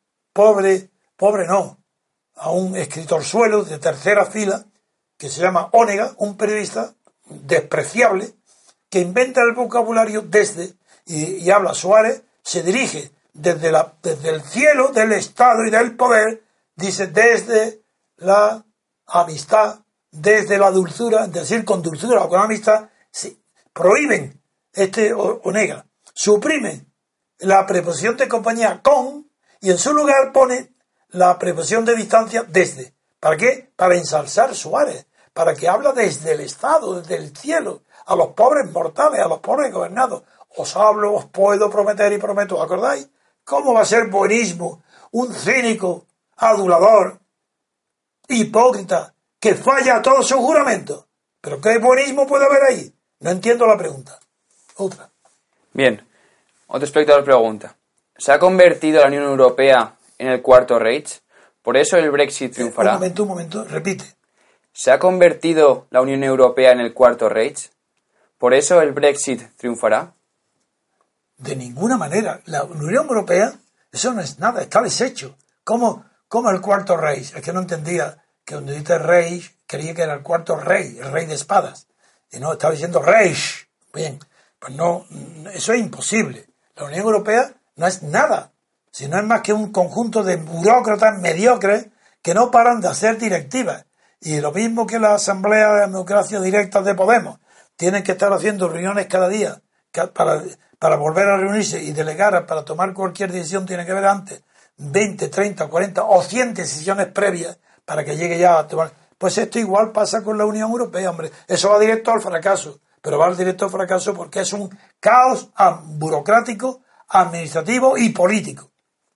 a un escritorzuelo de tercera fila que se llama Onega, un periodista despreciable que inventa el vocabulario y habla. Suárez se dirige desde el cielo del Estado y del poder, dice desde la amistad, desde la dulzura, es decir, con dulzura o con amistad, sí, prohíben Onega, suprimen la preposición de compañía con y en su lugar pone la preposición de distancia desde. ¿Para qué? Para ensalzar Suárez, para que habla desde el Estado, desde el cielo, a los pobres mortales, a los pobres gobernados. Os hablo, os puedo prometer y prometo, ¿os acordáis? ¿Cómo va a ser buenismo un cínico, adulador, hipócrita, que falla a todos sus juramentos? ¿Pero qué buenismo puede haber ahí? No entiendo la pregunta. Otra. Bien, otro espectador pregunta, ¿se ha convertido la Unión Europea en el cuarto Reich? ¿Por eso el Brexit triunfará? Un momento, repite. ¿Se ha convertido la Unión Europea en el cuarto Reich? ¿Por eso el Brexit triunfará? De ninguna manera. La Unión Europea, eso no es nada, está deshecho. ¿Cómo el cuarto Reich? Es que no entendía que donde dice Reich, creía que era el cuarto rey, el rey de espadas. Y no, estaba diciendo Reich. Bien, pues no, eso es imposible. La Unión Europea no es nada, sino es más que un conjunto de burócratas mediocres que no paran de hacer directivas. Y lo mismo que la Asamblea de Democracia Directa de Podemos, tienen que estar haciendo reuniones cada día para volver a reunirse y delegar para tomar cualquier decisión, tiene que haber antes 20, 30, 40 o 100 decisiones previas para que llegue ya a tomar. Pues esto igual pasa con la Unión Europea, hombre. Eso va directo al fracaso, pero va directo al fracaso porque es un caos burocrático, administrativo y político.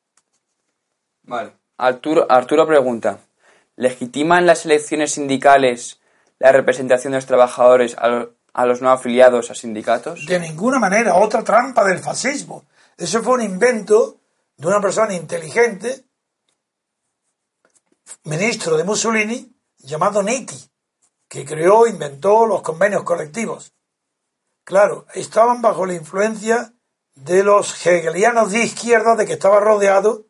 Vale. Arturo pregunta, ¿legitiman las elecciones sindicales la representación de los trabajadores a los no afiliados a sindicatos? De ninguna manera, otra trampa del fascismo. Eso fue un invento de una persona inteligente, ministro de Mussolini, llamado Nitti, que inventó los convenios colectivos. Claro, estaban bajo la influencia de los hegelianos de izquierda de que estaba rodeado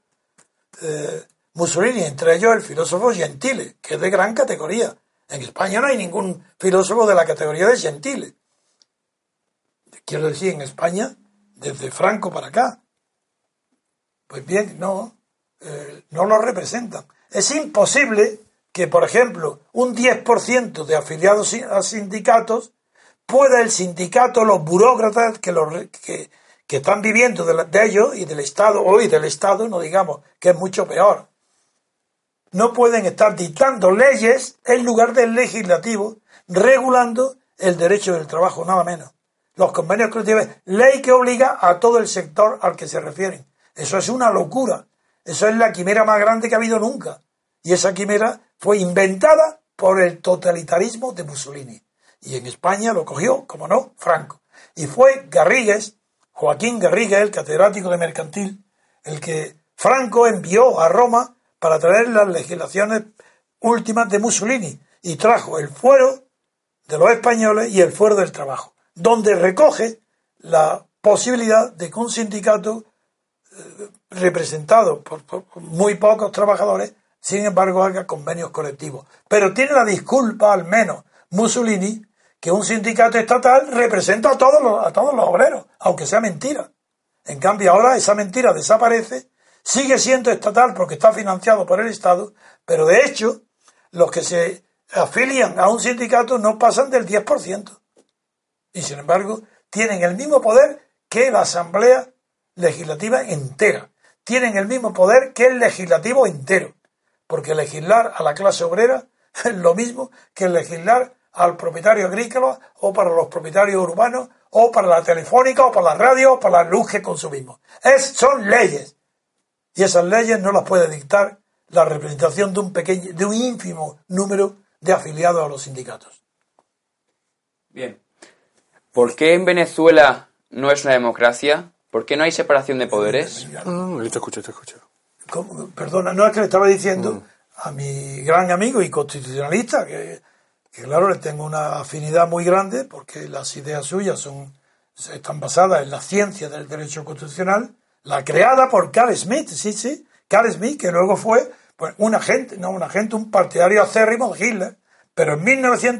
Mussolini, entre ellos el filósofo Gentile, que es de gran categoría. En España no hay ningún filósofo de la categoría de Gentile. Quiero decir, en España, desde Franco para acá. Pues bien, no lo representan. Es imposible que, por ejemplo, un 10% de afiliados a sindicatos pueda el sindicato, los burócratas que están viviendo de ellos y del Estado, hoy del Estado, no digamos que es mucho peor, no pueden estar dictando leyes en lugar del legislativo, regulando el derecho del trabajo, nada menos. Los convenios colectivos, ley que obliga a todo el sector al que se refieren. Eso es una locura. Eso es la quimera más grande que ha habido nunca. Y esa quimera fue inventada por el totalitarismo de Mussolini. Y en España lo cogió, como no, Franco. Y fue Garrigues, Joaquín Garrigues, el catedrático de mercantil, el que Franco envió a Roma para traer las legislaciones últimas de Mussolini. Y trajo el fuero de los españoles y el fuero del trabajo, donde recoge la posibilidad de que un sindicato representado por muy pocos trabajadores, sin embargo, haga convenios colectivos. Pero tiene la disculpa, al menos, Mussolini, que un sindicato estatal representa a todos los obreros, aunque sea mentira. En cambio, ahora esa mentira desaparece, sigue siendo estatal porque está financiado por el Estado, pero de hecho, los que se afilian a un sindicato no pasan del 10%. Y sin embargo, tienen el mismo poder que la Asamblea Legislativa entera. Tienen el mismo poder que el legislativo entero. Porque legislar a la clase obrera es lo mismo que legislar al propietario agrícola o para los propietarios urbanos o para la telefónica o para la radio o para la luz que consumimos. Son leyes. Y esas leyes no las puede dictar la representación de un ínfimo número de afiliados a los sindicatos. Bien. ¿Por qué en Venezuela no es una democracia? ¿Por qué no hay separación de poderes? Te escucho. Perdona, no es que le estaba diciendo a mi gran amigo y constitucionalista que claro, le tengo una afinidad muy grande porque las ideas suyas están basadas en la ciencia del derecho constitucional, la creada por Carl Schmitt, sí, Carl Schmitt, que luego fue pues, un partidario acérrimo de Hitler, pero en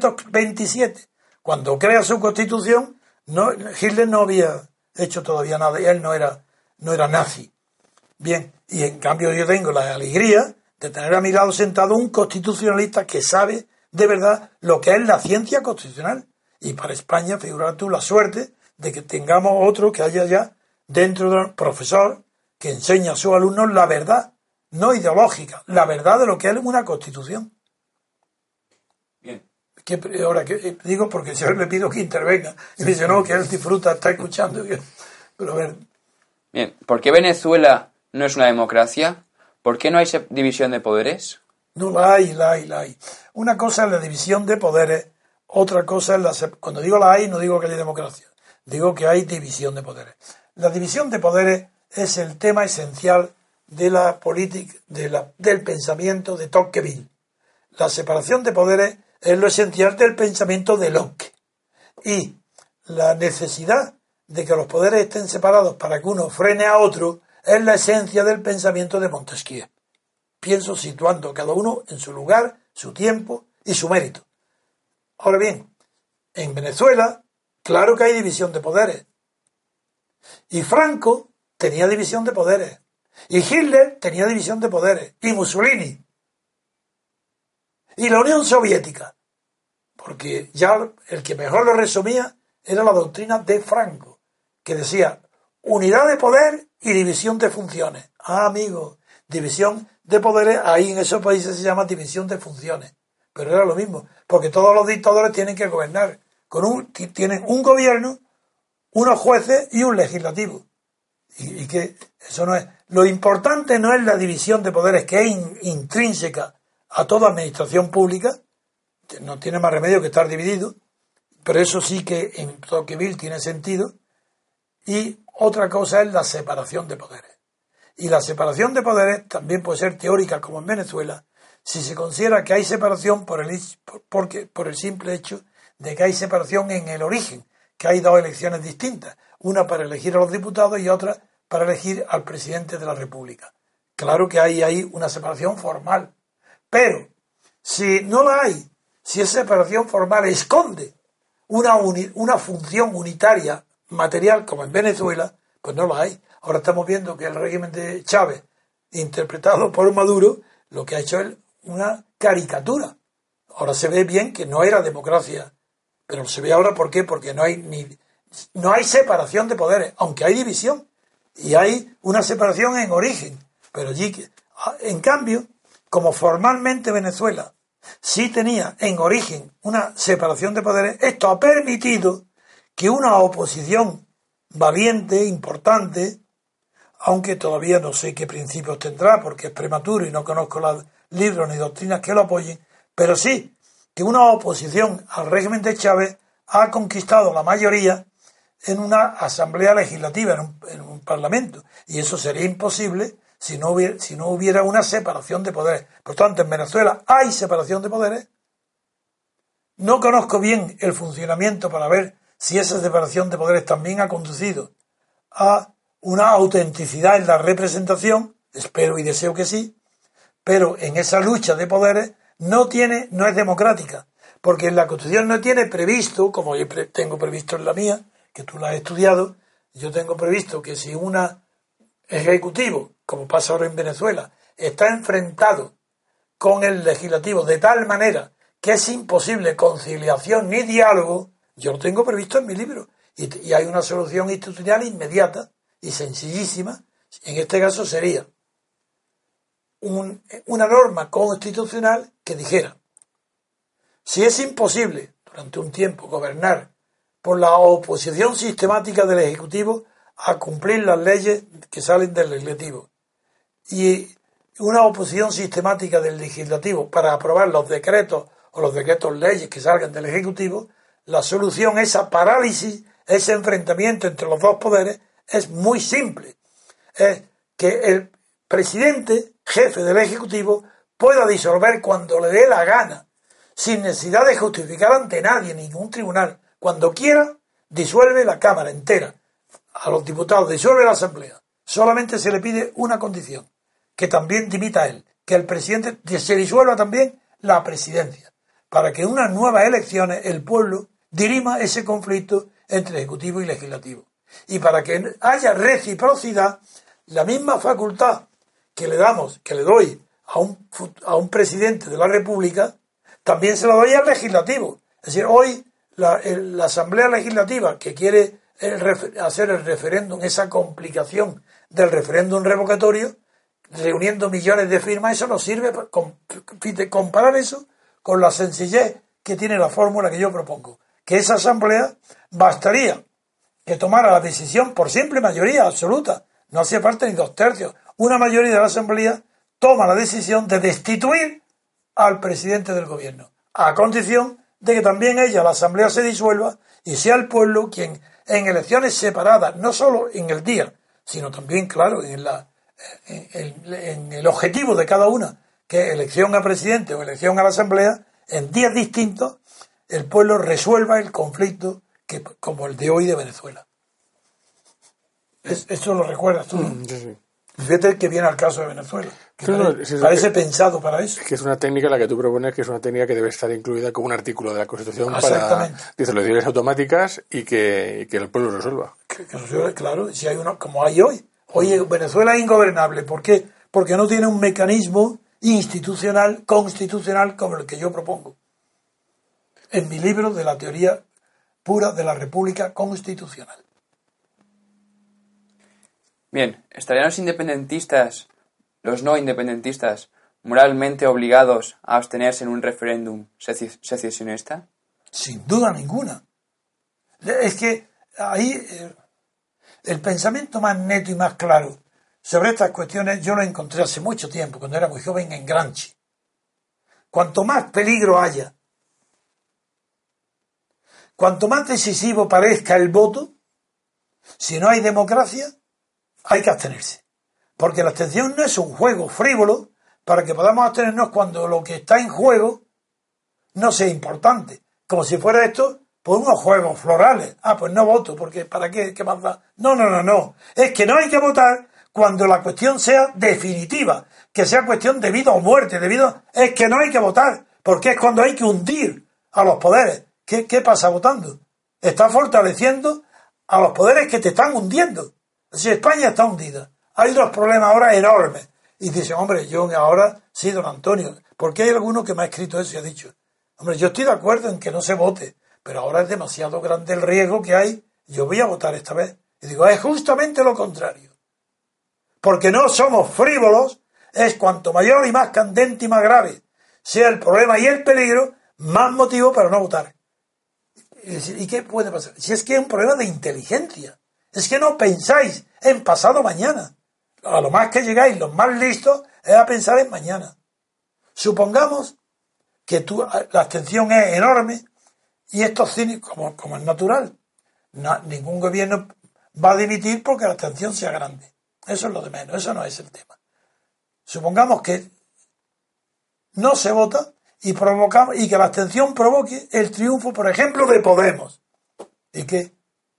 1927, cuando crea su constitución, Hitler no había hecho todavía nada, y él no era nazi. Bien, y en cambio yo tengo la alegría de tener a mi lado sentado un constitucionalista que sabe de verdad lo que es la ciencia constitucional. Y para España, figura tú la suerte de que tengamos otro que haya ya dentro del profesor que enseña a sus alumnos la verdad, no ideológica, la verdad de lo que es una constitución. Bien. Ahora que digo porque si le pido que intervenga y me dice no, que él disfruta, está escuchando. Pero a ver. Bien, ¿por qué Venezuela no es una democracia? ¿Por qué no hay división de poderes? No, la hay. Una cosa es la división de poderes, otra cosa es cuando digo la hay, no digo que haya democracia, digo que hay división de poderes. La división de poderes es el tema esencial de la política, del pensamiento de Tocqueville. La separación de poderes es lo esencial del pensamiento de Locke. Y la necesidad de que los poderes estén separados para que uno frene a otro es la esencia del pensamiento de Montesquieu. Pienso situando a cada uno en su lugar, su tiempo y su mérito. Ahora bien, en Venezuela, claro que hay división de poderes. Y Franco tenía división de poderes. Y Hitler tenía división de poderes. Y Mussolini. Y la Unión Soviética. Porque ya el que mejor lo resumía era la doctrina de Franco, que decía unidad de poder y división de funciones. Amigo, división de poderes, ahí en esos países se llama división de funciones. Pero era lo mismo, porque todos los dictadores tienen que gobernar. Tienen un gobierno, unos jueces y un legislativo. Y que eso no es. Lo importante no es la división de poderes, que es intrínseca a toda administración pública, no tiene más remedio que estar dividido, pero eso sí que en Tocqueville tiene sentido. Y otra cosa es la separación de poderes. Y la separación de poderes también puede ser teórica, como en Venezuela, si se considera que hay separación por el simple hecho de que hay separación en el origen, que hay dos elecciones distintas. una para elegir a los diputados y otra para elegir al presidente de la República. Claro que hay ahí una separación formal, pero si no la hay, si esa separación formal esconde una función unitaria material como en Venezuela, pues no la hay. Ahora estamos viendo que el régimen de Chávez, interpretado por Maduro, lo que ha hecho es una caricatura. Ahora se ve bien que no era democracia, pero se ve ahora ¿por qué? Porque no hay separación de poderes, aunque hay división y hay una separación en origen, pero allí, en cambio, como formalmente Venezuela sí tenía en origen una separación de poderes, esto ha permitido que una oposición valiente, importante, aunque todavía no sé qué principios tendrá porque es prematuro y no conozco los libros ni doctrinas que lo apoyen, pero sí que una oposición al régimen de Chávez ha conquistado la mayoría en una asamblea legislativa, en un parlamento, y eso sería imposible si no hubiera una separación de poderes. Por tanto, en Venezuela hay separación de poderes. No conozco bien el funcionamiento para ver si esa separación de poderes también ha conducido a una autenticidad en la representación, espero y deseo que sí, pero en esa lucha de poderes no es democrática, porque en la Constitución no tiene previsto, como yo tengo previsto en la mía, que tú la has estudiado, yo tengo previsto que si un ejecutivo, como pasa ahora en Venezuela, está enfrentado con el legislativo de tal manera que es imposible conciliación ni diálogo, yo lo tengo previsto en mi libro, y hay una solución institucional inmediata y sencillísima. En este caso sería una norma constitucional que dijera: si es imposible durante un tiempo gobernar por la oposición sistemática del Ejecutivo a cumplir las leyes que salen del Legislativo y una oposición sistemática del Legislativo para aprobar los decretos o los decretos leyes que salgan del Ejecutivo, la solución a esa parálisis, ese enfrentamiento entre los dos poderes, es muy simple. Es que el presidente, jefe del Ejecutivo, pueda disolver cuando le dé la gana, sin necesidad de justificar ante nadie, ningún tribunal. Cuando quiera, disuelve la Cámara entera. A los diputados disuelve la Asamblea. Solamente se le pide una condición, que también dimita él, que el presidente se disuelva también la presidencia, para que en unas nuevas elecciones el pueblo dirima ese conflicto entre Ejecutivo y Legislativo. Y para que haya reciprocidad, la misma facultad que le doy a un presidente de la República, también se la doy al Legislativo. Es decir, hoy la Asamblea Legislativa que quiere hacer el referéndum, esa complicación del referéndum revocatorio, reuniendo millones de firmas, eso no sirve para comparar eso con la sencillez que tiene la fórmula que yo propongo. Que esa Asamblea bastaría que tomara la decisión por simple mayoría absoluta, no hacía parte ni 2/3, una mayoría de la Asamblea toma la decisión de destituir al presidente del gobierno, a condición de que también la Asamblea se disuelva y sea el pueblo quien, en elecciones separadas, no solo en el día, sino también, claro, en el objetivo de cada una, que es elección a presidente o elección a la Asamblea, en días distintos, el pueblo resuelva el conflicto como el de hoy de Venezuela. Eso lo recuerdas tú, ¿no? Sí. Fíjate que viene al caso de Venezuela. Parece pensado para eso. Que es una técnica la que tú propones, que es una técnica que debe estar incluida como un artículo de la Constitución para disoluciones automáticas y que el pueblo resuelva. Que resuelva, claro, si hay uno, como hay hoy. Hoy Venezuela es ingobernable. ¿Por qué? Porque no tiene un mecanismo institucional, constitucional, como el que yo propongo en mi libro de la teoría pura de la República Constitucional. Bien, ¿estarían los no independentistas, moralmente obligados a abstenerse en un referéndum secesionista? Sin duda ninguna. Es que ahí el pensamiento más neto y más claro sobre estas cuestiones yo lo encontré hace mucho tiempo, cuando era muy joven, en Gramsci. Cuanto más peligro haya, cuanto más decisivo parezca el voto, si no hay democracia, hay que abstenerse. Porque la abstención no es un juego frívolo para que podamos abstenernos cuando lo que está en juego no sea importante. Como si fuera esto por unos juegos florales. Pues no voto, porque ¿para qué? ¿Qué más da? No. Es que no hay que votar cuando la cuestión sea definitiva, que sea cuestión de vida o muerte, es que no hay que votar, porque es cuando hay que hundir a los poderes. ¿Qué pasa votando? Está fortaleciendo a los poderes que te están hundiendo. Si España está hundida, hay unos problemas ahora enormes. Y dice, hombre, yo ahora, sí, don Antonio, porque hay alguno que me ha escrito eso y ha dicho, hombre, yo estoy de acuerdo en que no se vote, pero ahora es demasiado grande el riesgo que hay, yo voy a votar esta vez. Y digo, es justamente lo contrario. Porque no somos frívolos, es cuanto mayor y más candente y más grave sea el problema y el peligro, más motivo para no votar. ¿Y qué puede pasar? Si es que es un problema de inteligencia, es que no pensáis en pasado mañana. A lo más que llegáis, los más listos, es a pensar en mañana. Supongamos que la abstención es enorme y esto es cínico, como es natural. Ningún gobierno va a dimitir porque la abstención sea grande. Eso es lo de menos, eso no es el tema. Supongamos que no se vota y que la abstención provoque el triunfo, por ejemplo, de Podemos. ¿Y qué?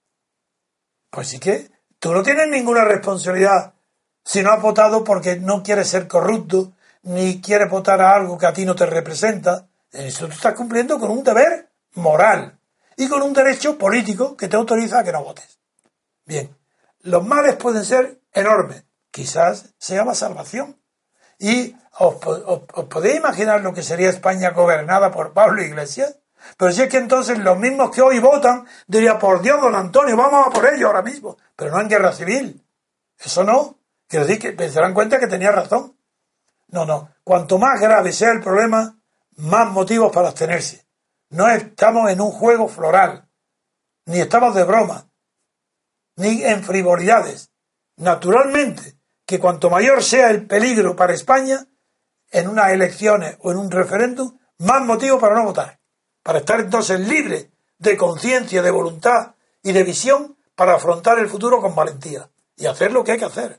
Pues sí que tú no tienes ninguna responsabilidad si no has votado porque no quieres ser corrupto, ni quieres votar a algo que a ti no te representa. Eso tú estás cumpliendo con un deber moral y con un derecho político que te autoriza a que no votes. Bien, los males pueden ser enormes. Quizás sea la salvación. Y os podéis imaginar lo que sería España gobernada por Pablo Iglesias. Pero si es que entonces los mismos que hoy votan dirían, por Dios, don Antonio, vamos a por ello ahora mismo. Pero no en guerra civil. Eso no. Quiero decir que se darán cuenta que tenía razón. No. Cuanto más grave sea el problema, más motivos para abstenerse. No estamos en un juego floral. Ni estamos de broma. Ni en frivolidades. Naturalmente, que cuanto mayor sea el peligro para España, en unas elecciones o en un referéndum, más motivo para no votar. Para estar entonces libre de conciencia, de voluntad y de visión para afrontar el futuro con valentía y hacer lo que hay que hacer.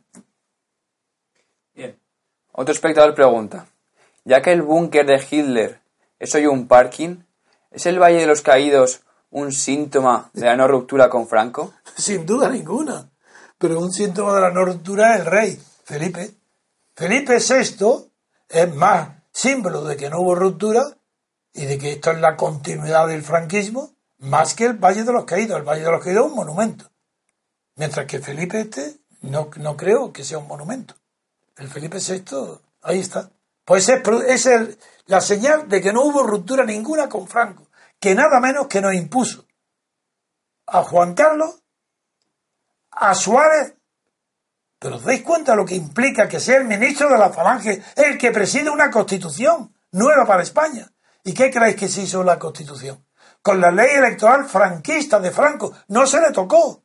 Bien. Otro espectador pregunta, ya que el búnker de Hitler es hoy un parking, ¿es el Valle de los Caídos un síntoma de la no ruptura con Franco? Sin duda ninguna. Pero un síntoma de la no ruptura es el rey, Felipe. Felipe VI es más símbolo de que no hubo ruptura y de que esto es la continuidad del franquismo, más que el Valle de los Caídos. El Valle de los Caídos es un monumento. Mientras que Felipe no creo que sea un monumento. El Felipe VI, ahí está. Pues es la señal de que no hubo ruptura ninguna con Franco, que nada menos que nos impuso a Juan Carlos, a Suárez. Pero ¿os dais cuenta lo que implica que sea el ministro de la Falange el que preside una constitución nueva para España? ¿Y qué creéis que se hizo la constitución? Con la ley electoral franquista de Franco. No se le tocó.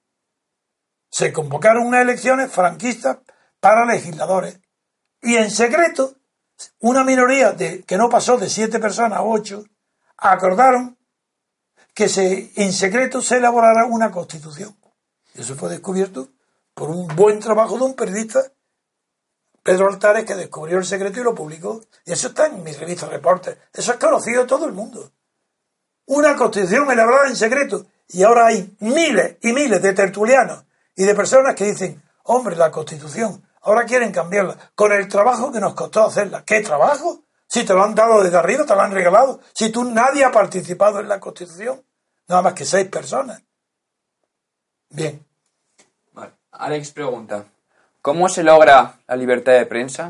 Se convocaron unas elecciones franquistas para legisladores. Y en secreto, una minoría que no pasó de 7 personas a 8, acordaron que en secreto se elaborara una constitución. Eso fue descubierto por un buen trabajo de un periodista, Pedro Altares, que descubrió el secreto y lo publicó. Y eso está en mi revista Reporter. Eso es conocido de todo el mundo. Una constitución elaborada en secreto. Y ahora hay miles y miles de tertulianos y de personas que dicen, hombre, la constitución, ahora quieren cambiarla, con el trabajo que nos costó hacerla. ¿Qué trabajo? Si te lo han dado desde arriba, te lo han regalado. Si nadie ha participado en la constitución, nada más que 6 personas. Bien. Vale. Alex pregunta, ¿cómo se logra la libertad de prensa?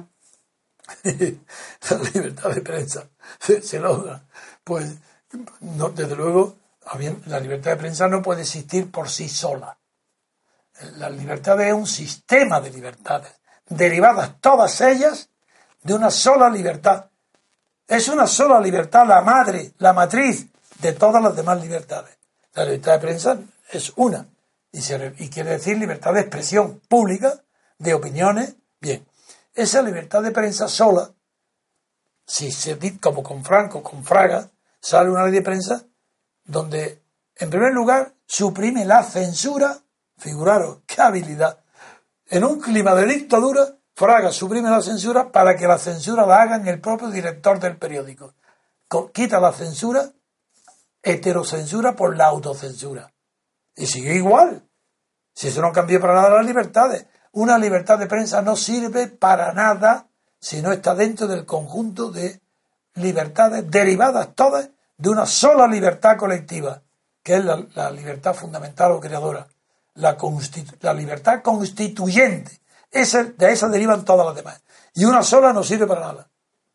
La libertad de prensa se logra. Pues, no, desde luego, la libertad de prensa no puede existir por sí sola. La libertad es un sistema de libertades, derivadas todas ellas de una sola libertad. Es una sola libertad, la madre, la matriz de todas las demás libertades. La libertad de prensa es una. Y quiere decir libertad de expresión pública, de opiniones. Bien, esa libertad de prensa sola, si se dice como con Franco, con Fraga, sale una ley de prensa donde, en primer lugar, suprime la censura. Figuraros, qué habilidad. En un clima de dictadura, Fraga suprime la censura para que la censura la haga el propio director del periódico. Quita la censura heterocensura por la autocensura. Y sigue igual. Si eso no cambió para nada las libertades. Una libertad de prensa no sirve para nada si no está dentro del conjunto de libertades derivadas todas de una sola libertad colectiva, que es la libertad fundamental o creadora, la libertad constituyente. De esa derivan todas las demás. Y una sola no sirve para nada.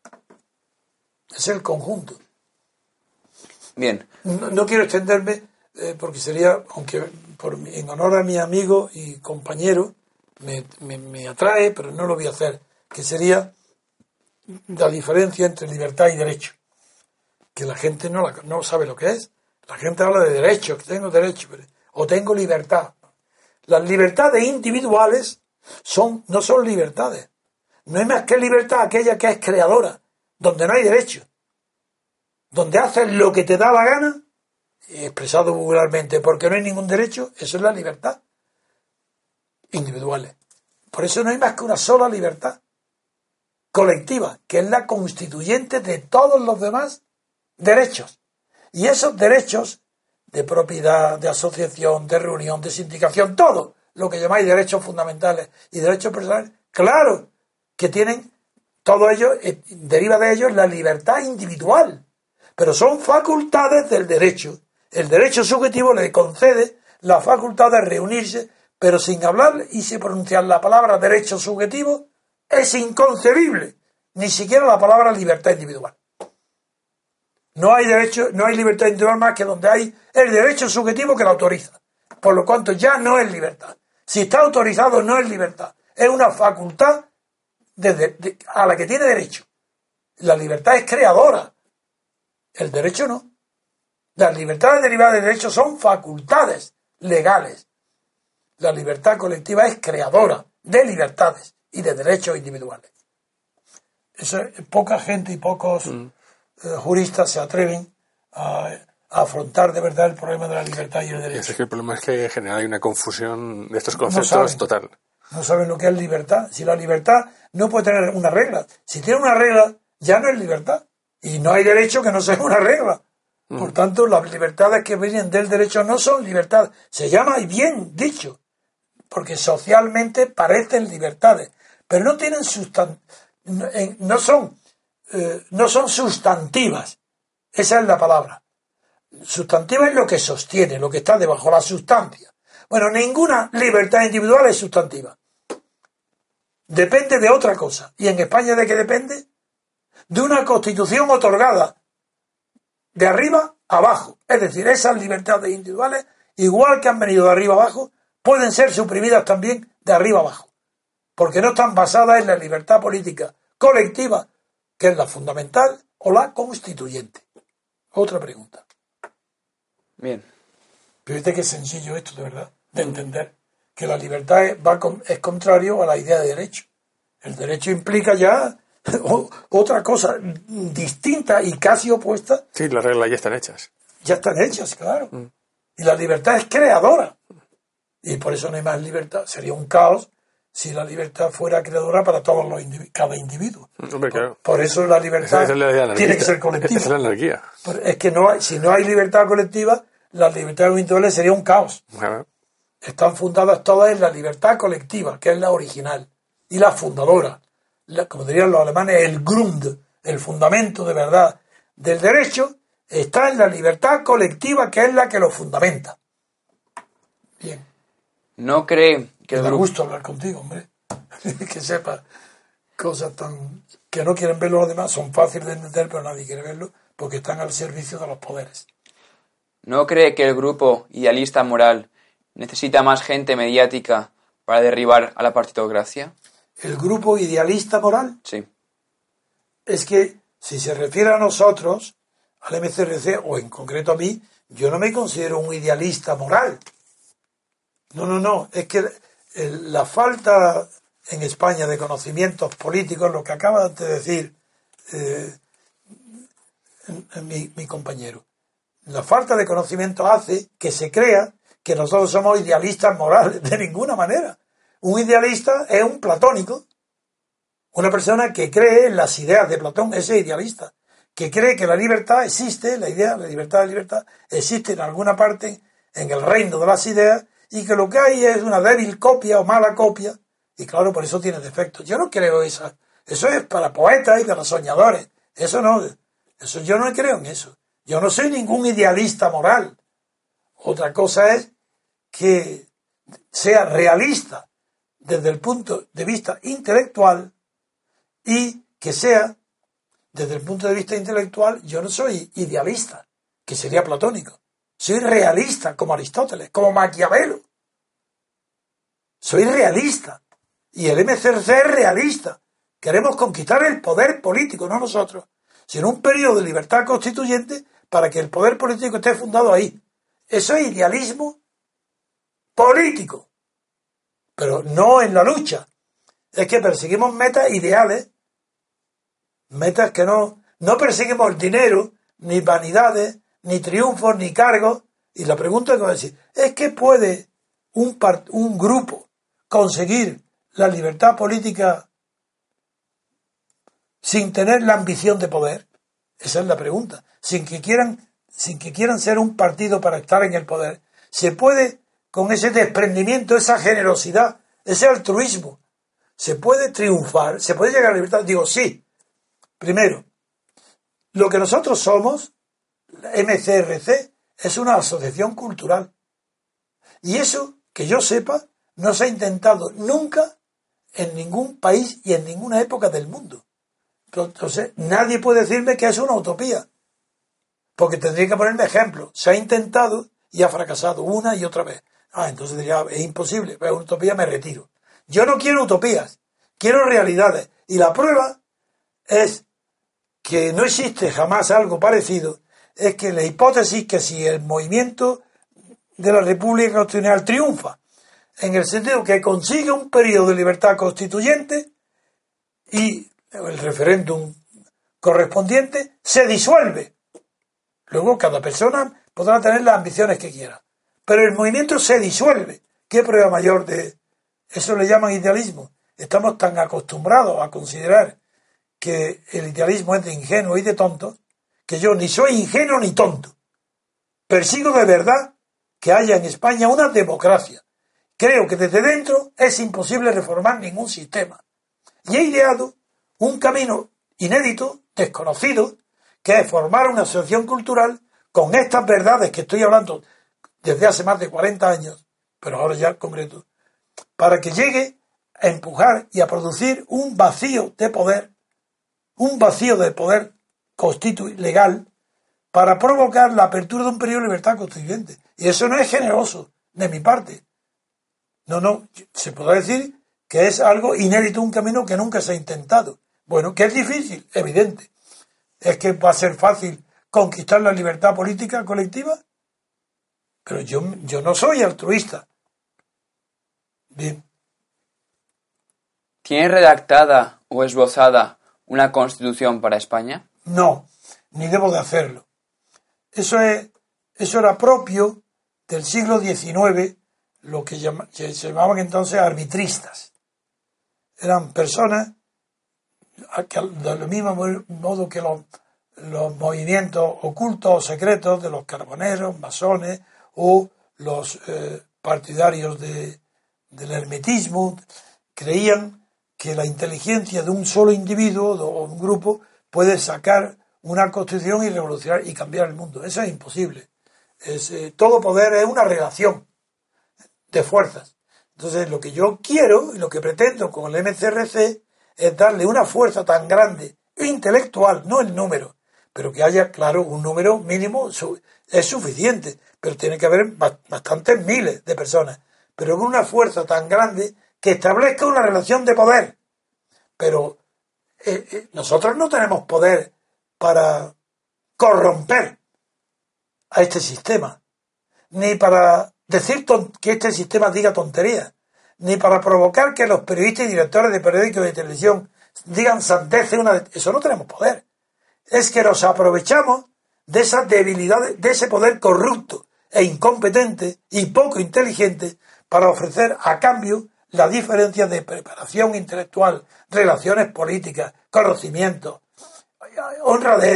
Es el conjunto. Bien. No quiero extenderme porque sería, aunque en honor a mi amigo y compañero, me atrae, pero no lo voy a hacer, que sería la diferencia entre libertad y derecho. Que la gente no sabe lo que es. La gente habla de derecho, que tengo derecho, o tengo libertad. Las libertades individuales no son libertades. No hay más que libertad aquella que es creadora, donde no hay derecho. Donde haces lo que te da la gana, expresado vulgarmente, porque no hay ningún derecho, eso es la libertad. Individuales. Por eso no hay más que una sola libertad colectiva, que es la constituyente de todos los demás derechos. Y esos derechos de propiedad, de asociación, de reunión, de sindicación, todo lo que llamáis derechos fundamentales y derechos personales, claro que tienen, todo ello, deriva de ellos la libertad individual, pero son facultades del derecho. El derecho subjetivo le concede la facultad de reunirse, pero sin hablar y sin pronunciar la palabra derecho subjetivo, es inconcebible, ni siquiera la palabra libertad individual. No hay derecho, no hay libertad individual más que donde hay el derecho subjetivo que la autoriza. Por lo tanto, ya no es libertad. Si está autorizado, no es libertad. Es una facultad a la que tiene derecho. La libertad es creadora. El derecho no. Las libertades derivadas del derecho son facultades legales. La libertad colectiva es creadora de libertades y de derechos individuales. Eso, poca gente y pocos juristas se atreven a afrontar de verdad el problema de la libertad y el derecho. Es que el problema es que en general hay una confusión de estos conceptos total. No saben lo que es libertad. Si la libertad no puede tener una regla. Si tiene una regla, ya no es libertad. Y no hay derecho que no sea una regla. Por tanto, las libertades que vienen del derecho no son libertades. Se llama, y bien dicho, porque socialmente parecen libertades, pero no tienen no son sustantivas. Esa es la palabra. Sustantiva es lo que sostiene, lo que está debajo, la sustancia. Bueno, ninguna libertad individual es sustantiva. Depende de otra cosa. ¿Y en España de qué depende? De una constitución otorgada de arriba a abajo. Es decir, esas libertades individuales, igual que han venido de arriba a abajo, pueden ser suprimidas también de arriba a abajo. Porque no están basadas en la libertad política colectiva, que es la fundamental, o la constituyente. Otra pregunta. Bien. Pero fíjate qué sencillo esto, de verdad, de entender que la libertad es contrario a la idea de derecho. El derecho implica ya otra cosa distinta y casi opuesta. Sí, las reglas ya están hechas. Ya están hechas, claro. Y la libertad es creadora. Y por eso no hay más libertad. Sería un caos si la libertad fuera creadora para todos cada individuo. Hombre, claro. Por eso la libertad tiene que ser colectiva. Esa es la anarquía. Es que si no hay libertad colectiva, las libertades individuales sería un caos. Ajá. Están fundadas todas en la libertad colectiva, que es la original, y la fundadora. Como dirían los alemanes, el Grund, el fundamento de verdad del derecho, está en la libertad colectiva, que es la que lo fundamenta. Bien. ¿No cree que me da gusto hablar contigo, hombre? Que sepas cosas que no quieren ver los demás, son fáciles de entender, pero nadie quiere verlo, porque están al servicio de los poderes. ¿No cree que el grupo idealista moral necesita más gente mediática para derribar a la partitocracia? ¿El grupo idealista moral? Sí. Es que, si se refiere a nosotros, al MCRC, o en concreto a mí, yo no me considero un idealista moral. No. Es que la falta en España de conocimientos políticos, lo que acaba de decir mi compañero, la falta de conocimiento hace que se crea que nosotros somos idealistas morales. De ninguna manera. Un idealista es un platónico. Una persona que cree en las ideas de Platón, ese es idealista. que cree que la libertad existe, la idea, la libertad existe en alguna parte en el reino de las ideas y que lo que hay es una débil copia o mala copia y claro, por eso tiene defectos. Yo no creo eso. Eso es para poetas y para soñadores. Eso no, eso yo no creo en eso. Yo no soy ningún idealista moral. Otra cosa es que sea realista desde el punto de vista intelectual y que sea, desde el punto de vista intelectual, yo no soy idealista, que sería platónico. Soy realista, como Aristóteles, como Maquiavelo. Soy realista. Y el MCRC es realista. Queremos conquistar el poder político, no nosotros, sino un periodo de libertad constituyente para que el poder político esté fundado ahí. Eso es idealismo político, pero no en la lucha. Es que perseguimos metas ideales, metas que no perseguimos el dinero, ni vanidades, ni triunfos, ni cargos. Y la pregunta que voy a decir, ¿es que puede un grupo conseguir la libertad política sin tener la ambición de poder? Esa es la pregunta. Sin que quieran ser un partido para estar en el poder. ¿Se puede, con ese desprendimiento, esa generosidad, ese altruismo, se puede triunfar? ¿Se puede llegar a la libertad? Digo, sí. Primero, lo que nosotros somos, la MCRC, es una asociación cultural. Y eso, que yo sepa, no se ha intentado nunca en ningún país y en ninguna época del mundo. Entonces, nadie puede decirme que es una utopía, porque tendría que ponerme ejemplo. Se ha intentado y ha fracasado una y otra vez. Entonces diría, es imposible, es una utopía, me retiro. Yo no quiero utopías, quiero realidades. Y la prueba es que no existe jamás algo parecido, es que la hipótesis que si el movimiento de la República Constitucional triunfa, en el sentido que consigue un periodo de libertad constituyente y el referéndum correspondiente se disuelve. Luego cada persona podrá tener las ambiciones que quiera, pero el movimiento se disuelve. ¿Qué prueba mayor de eso? Le llaman idealismo. Estamos tan acostumbrados a considerar que el idealismo es de ingenuo y de tonto, que yo ni soy ingenuo ni tonto. Persigo de verdad que haya en España una democracia. Creo que desde dentro es imposible reformar ningún sistema. Y he ideado un camino inédito, desconocido, que es formar una asociación cultural con estas verdades que estoy hablando desde hace más de 40 años, pero ahora ya en concreto, para que llegue a empujar y a producir un vacío de poder legal, para provocar la apertura de un periodo de libertad constituyente. Y eso no es generoso de mi parte. No, se podrá decir que es algo inédito, un camino que nunca se ha intentado. Bueno, que es difícil, evidente. ¿Es que va a ser fácil conquistar la libertad política colectiva? Pero yo no soy altruista. Bien. ¿Tiene redactada o esbozada una constitución para España? No, ni debo de hacerlo. Eso era propio del siglo XIX, lo que se llamaban entonces arbitristas. Eran personas que, del mismo modo que los movimientos ocultos o secretos de los carboneros, masones o los partidarios del hermetismo, creían que la inteligencia de un solo individuo o un grupo puede sacar una constitución y revolucionar y cambiar el mundo. Eso es imposible. Todo poder es una relación de fuerzas. Entonces, lo que yo quiero y lo que pretendo con el MCRC es darle una fuerza tan grande, intelectual, no el número, pero que haya, claro, un número mínimo es suficiente, pero tiene que haber bastantes miles de personas, pero con una fuerza tan grande que establezca una relación de poder. Pero nosotros no tenemos poder para corromper a este sistema, ni para decir que este sistema diga tonterías, ni para provocar que los periodistas y directores de periódicos y de televisión digan sandeces. Eso no tenemos poder. Es que nos aprovechamos de esas debilidades, de ese poder corrupto e incompetente y poco inteligente para ofrecer a cambio la diferencia de preparación intelectual, relaciones políticas, conocimiento, honradez,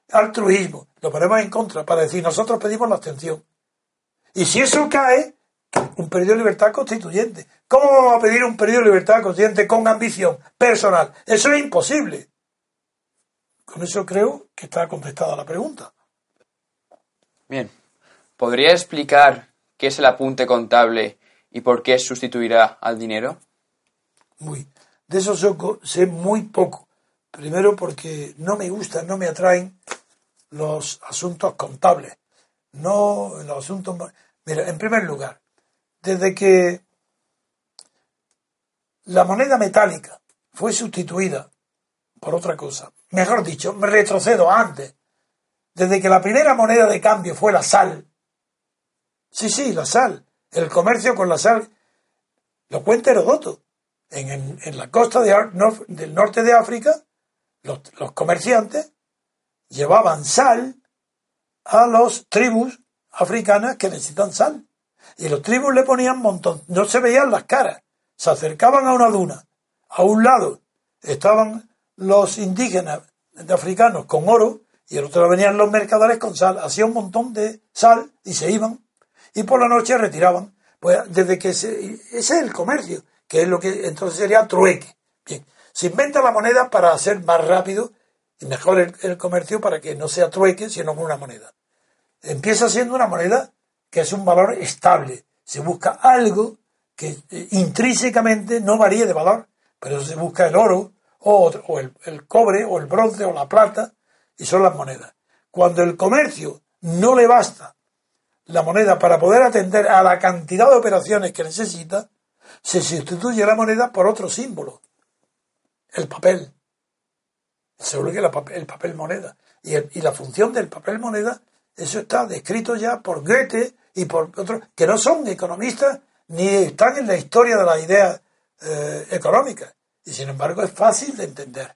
altruismo, lo ponemos en contra para decir nosotros pedimos la abstención. Y si eso cae, un periodo de libertad constituyente. ¿Cómo vamos a pedir un periodo de libertad constituyente con ambición personal? Eso es imposible. Con eso creo que está contestada la pregunta. Bien. ¿Podría explicar qué es el apunte contable y por qué sustituirá al dinero? De eso sé muy poco. Primero porque no me gustan, no me atraen los asuntos contables. No los asuntos... Mira, en primer lugar, desde que la moneda metálica fue sustituida por otra cosa, mejor dicho, me retrocedo antes, desde que la primera moneda de cambio fue la sal. Sí, la sal. El comercio con la sal lo cuenta Heródoto. En la costa del norte de África, los comerciantes llevaban sal a los tribus africanas que necesitan sal. Y los tribus le ponían montón, no se veían las caras, se acercaban a una duna. A un lado estaban los indígenas africanos con oro y al otro lado venían los mercaderes con sal. Hacían un montón de sal y se iban. Y por la noche retiraban. Pues desde que ese es el comercio, que es lo que entonces sería trueque. Bien, se inventa la moneda para hacer más rápido y mejor el comercio para que no sea trueque, sino con una moneda. Empieza siendo una moneda que es un valor estable. Se busca algo que intrínsecamente no varíe de valor, pero se busca el oro o el cobre o el bronce o la plata y son las monedas. Cuando el comercio no le basta la moneda para poder atender a la cantidad de operaciones que necesita, se sustituye la moneda por otro símbolo, el papel. Seguro que el papel moneda. Y la función del papel moneda, eso está descrito ya por Goethe y por otros, que no son economistas ni están en la historia de las ideas económicas. Y sin embargo es fácil de entender.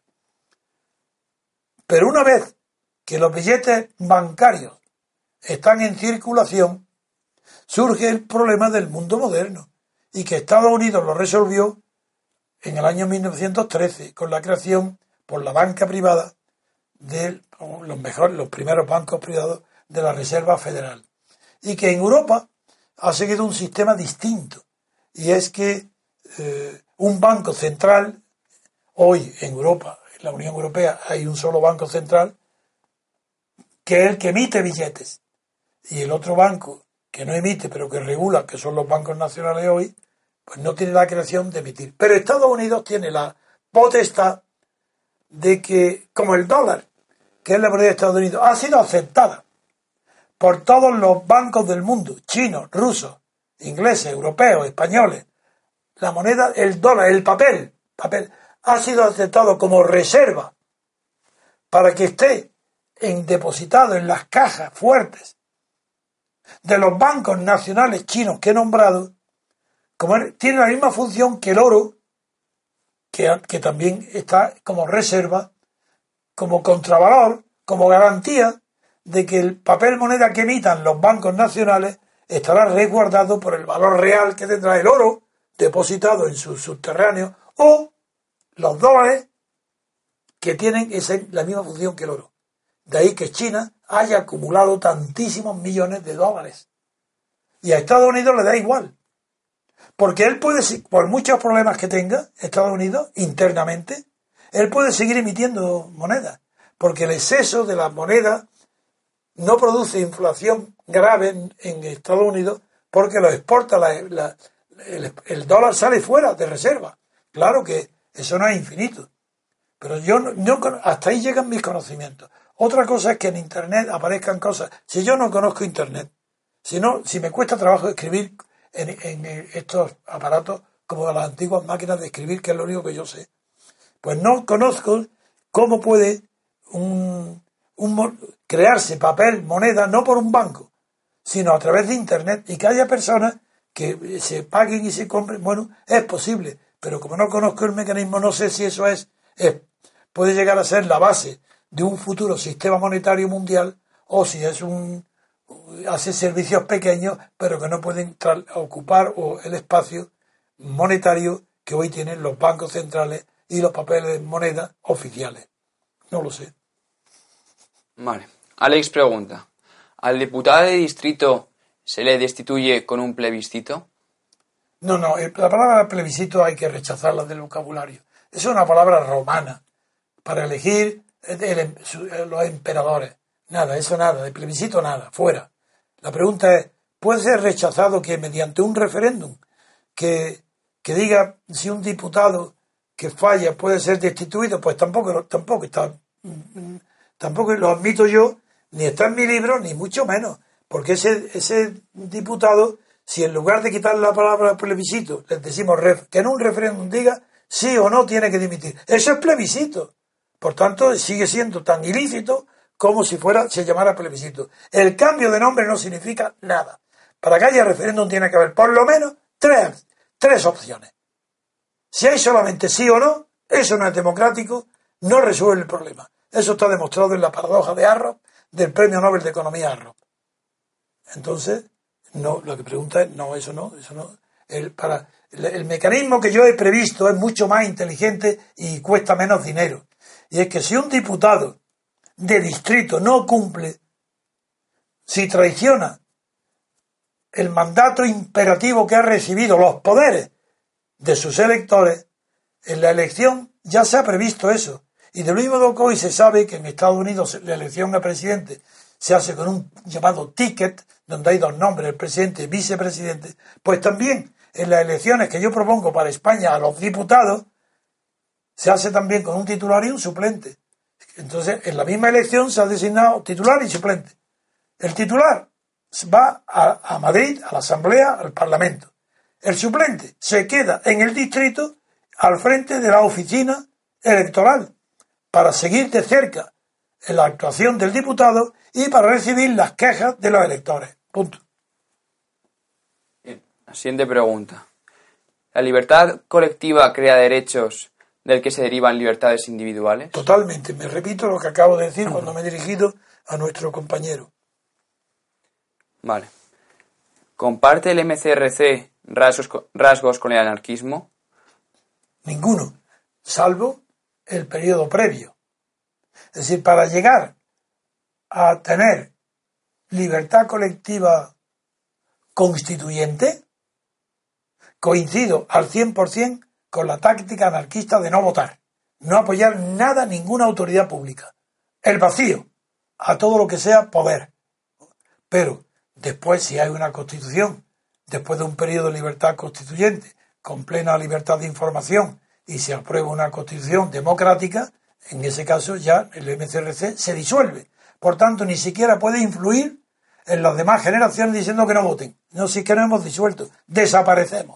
Pero una vez que los billetes bancarios están en circulación, surge el problema del mundo moderno y que Estados Unidos lo resolvió en el año 1913 con la creación por la banca privada de los primeros bancos privados de la Reserva Federal, y que en Europa ha seguido un sistema distinto, y es que un banco central, hoy en Europa, en la Unión Europea hay un solo banco central que es el que emite billetes, y el otro banco que no emite pero que regula, que son los bancos nacionales hoy, pues no tiene la creación de emitir. Pero Estados Unidos tiene la potestad de que, como el dólar, que es la moneda de Estados Unidos, ha sido aceptada por todos los bancos del mundo, chinos, rusos, ingleses, europeos, españoles, la moneda, el dólar, el papel, ha sido aceptado como reserva para que esté depositado en las cajas fuertes de los bancos nacionales chinos que he nombrado, tiene la misma función que el oro, que también está como reserva, como contravalor, como garantía de que el papel moneda que emitan los bancos nacionales estará resguardado por el valor real que tendrá el oro depositado en sus subterráneos o los dólares que tienen la misma función que el oro. De ahí que China haya acumulado tantísimos millones de dólares. Y a Estados Unidos le da igual. Porque él puede, por muchos problemas que tenga Estados Unidos internamente, él puede seguir emitiendo monedas. Porque el exceso de las monedas no produce inflación grave en Estados Unidos porque lo exporta, el dólar sale fuera de reserva. Claro que eso no es infinito. Pero hasta ahí llegan mis conocimientos. Otra cosa es que en Internet aparezcan cosas. Si yo no conozco Internet, si me cuesta trabajo escribir en estos aparatos como de las antiguas máquinas de escribir, que es lo único que yo sé, pues no conozco cómo puede crearse papel, moneda, no por un banco, sino a través de Internet, y que haya personas que se paguen y se compren. Bueno, es posible, pero como no conozco el mecanismo, no sé si eso puede llegar a ser la base de un futuro sistema monetario mundial, o si hace servicios pequeños, pero que no pueden ocupar el espacio monetario que hoy tienen los bancos centrales y los papeles de moneda oficiales. No lo sé. Vale. Alex pregunta, ¿al diputado de distrito se le destituye con un plebiscito? No, la palabra plebiscito hay que rechazarla del vocabulario. Es una palabra romana para elegir los emperadores. Nada, eso nada, de plebiscito nada, fuera. La pregunta es, ¿puede ser rechazado que mediante un referéndum que diga si un diputado que falla puede ser destituido? Pues tampoco lo admito yo, ni está en mi libro, ni mucho menos, porque ese diputado, si en lugar de quitar la palabra plebiscito, les decimos que en un referéndum diga sí o no tiene que dimitir, eso es plebiscito. Por tanto, sigue siendo tan ilícito como si se llamara plebiscito. El cambio de nombre no significa nada. Para que haya referéndum tiene que haber por lo menos tres opciones. Si hay solamente sí o no, eso no es democrático, no resuelve el problema. Eso está demostrado en la paradoja de Arrop, del Premio Nobel de Economía Arrop. Entonces, no, lo que pregunta es, eso no. El mecanismo que yo he previsto es mucho más inteligente y cuesta menos dinero. Y es que si un diputado de distrito no cumple, si traiciona el mandato imperativo que ha recibido los poderes de sus electores, en la elección ya se ha previsto eso. Y de lo mismo modo que hoy se sabe que en Estados Unidos la elección a presidente se hace con un llamado ticket, donde hay dos nombres, el presidente y vicepresidente, pues también en las elecciones que yo propongo para España a los diputados, se hace también con un titular y un suplente. Entonces, en la misma elección se ha designado titular y suplente. El titular va a Madrid, a la Asamblea, al Parlamento. El suplente se queda en el distrito al frente de la oficina electoral para seguir de cerca la actuación del diputado y para recibir las quejas de los electores. Punto. Bien. La siguiente pregunta. ¿La libertad colectiva crea derechos del que se derivan libertades individuales? Totalmente. Me repito lo que acabo de decir cuando me he dirigido a nuestro compañero. Vale. ¿Comparte el MCRC rasgos con el anarquismo? Ninguno, salvo el periodo previo. Es decir, para llegar a tener libertad colectiva constituyente, coincido al 100% con la táctica anarquista de no votar, no apoyar nada, ninguna autoridad pública. El vacío a todo lo que sea poder. Pero después, si hay una constitución, después de un periodo de libertad constituyente, con plena libertad de información, y se aprueba una constitución democrática, en ese caso ya el MCRC se disuelve. Por tanto, ni siquiera puede influir en las demás generaciones diciendo que no voten. No, si es que no hemos disuelto, desaparecemos.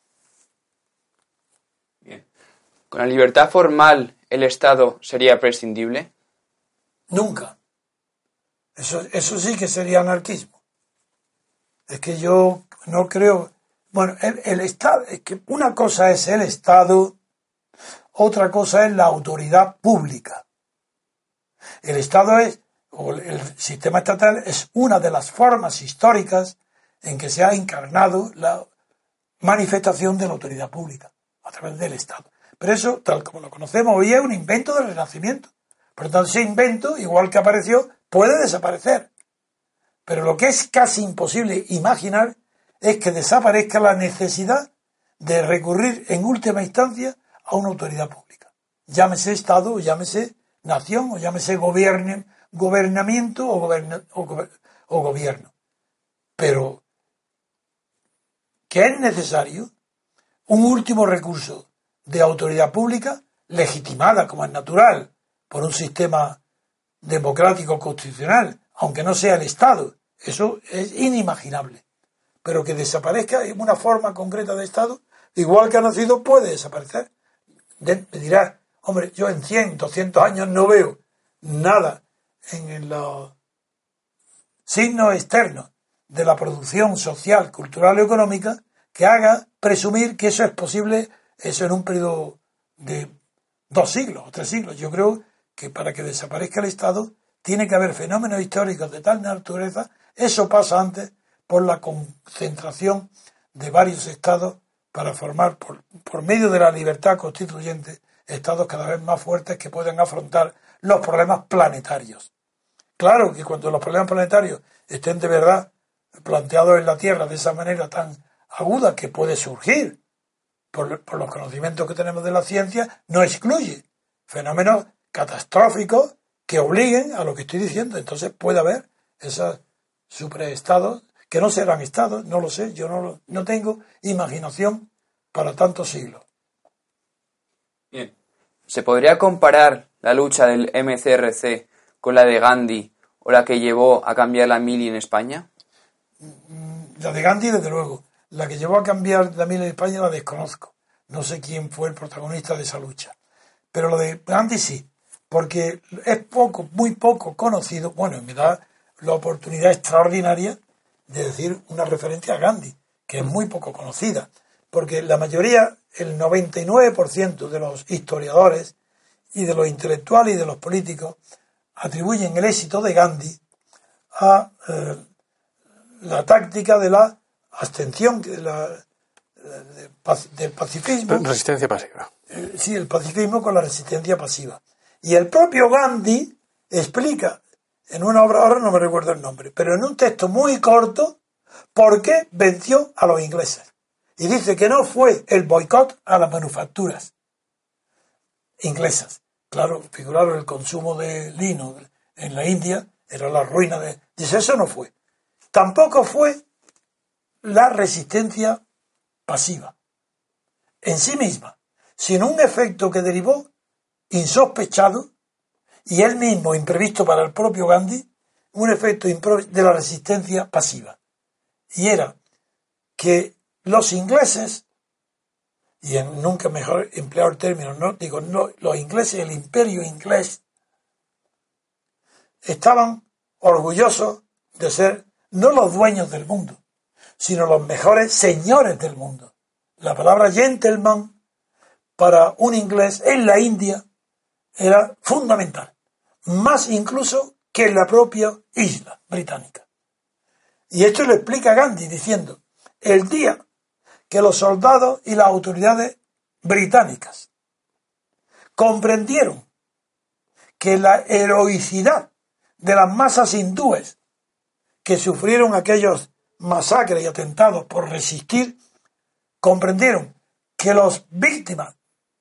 Bien. ¿Con la libertad formal el Estado sería prescindible? Nunca. Eso sí que sería anarquismo. Es que yo no creo... Bueno, el Estado... Es que una cosa es el Estado, otra cosa es la autoridad pública. El Estado o el sistema estatal es una de las formas históricas en que se ha encarnado la manifestación de la autoridad pública a través del Estado. Pero eso, tal como lo conocemos hoy, es un invento del Renacimiento. Por lo tanto, ese invento, igual que apareció, puede desaparecer. Pero lo que es casi imposible imaginar es que desaparezca la necesidad de recurrir en última instancia a una autoridad pública. Llámese Estado, o llámese nación, o llámese gobernamiento o gobierno. Pero que es necesario un último recurso de autoridad pública legitimada, como es natural, por un sistema democrático constitucional, aunque no sea el Estado. Eso es inimaginable. Pero que desaparezca en una forma concreta de Estado, igual que ha nacido, puede desaparecer. Me dirá, hombre, yo en 100, 200 años no veo nada en los signos externos de la producción social, cultural y económica que haga presumir que eso es posible, eso en un periodo de 2 siglos o 3 siglos. Yo creo que para que desaparezca el Estado tiene que haber fenómenos históricos de tal naturaleza. Eso pasa antes por la concentración de varios estados para formar, por medio de la libertad constituyente, estados cada vez más fuertes que pueden afrontar los problemas planetarios. Claro que cuando los problemas planetarios estén de verdad planteados en la Tierra de esa manera tan aguda que puede surgir por los conocimientos que tenemos de la ciencia, no excluye fenómenos catastróficos que obliguen a lo que estoy diciendo. Entonces puede haber esos superestados que no serán estados, no lo sé, yo no tengo imaginación para tantos siglos. Bien. ¿Se podría comparar la lucha del MCRC con la de Gandhi o la que llevó a cambiar la mili en España? La de Gandhi, desde luego. La que llevó a cambiar la mili en España la desconozco. No sé quién fue el protagonista de esa lucha. Pero lo de Gandhi sí, porque es muy poco conocido. Bueno, me da la oportunidad extraordinaria de decir una referencia a Gandhi, que es muy poco conocida, porque la mayoría, el 99% de los historiadores y de los intelectuales y de los políticos atribuyen el éxito de Gandhi a la táctica de la abstención, del pacifismo. Resistencia pasiva. Sí, el pacifismo con la resistencia pasiva. Y el propio Gandhi explica en una obra, ahora no me recuerdo el nombre, pero en un texto muy corto, por qué venció a los ingleses. Y dice que no fue el boicot a las manufacturas inglesas. Claro, figuraron el consumo de lino en la India, era la ruina de... Dice, eso no fue. Tampoco fue la resistencia pasiva en sí misma, sino un efecto que derivó insospechado y él mismo imprevisto para el propio Gandhi, un efecto de la resistencia pasiva. Y era que los ingleses, y nunca mejor empleado el término, no, los ingleses, el imperio inglés, estaban orgullosos de ser no los dueños del mundo, sino los mejores señores del mundo. La palabra gentleman para un inglés en la India era fundamental, más incluso que en la propia isla británica. Y esto lo explica Gandhi diciendo, el día que los soldados y las autoridades británicas comprendieron que la heroicidad de las masas hindúes que sufrieron aquellos masacres y atentados por resistir, comprendieron que los víctimas,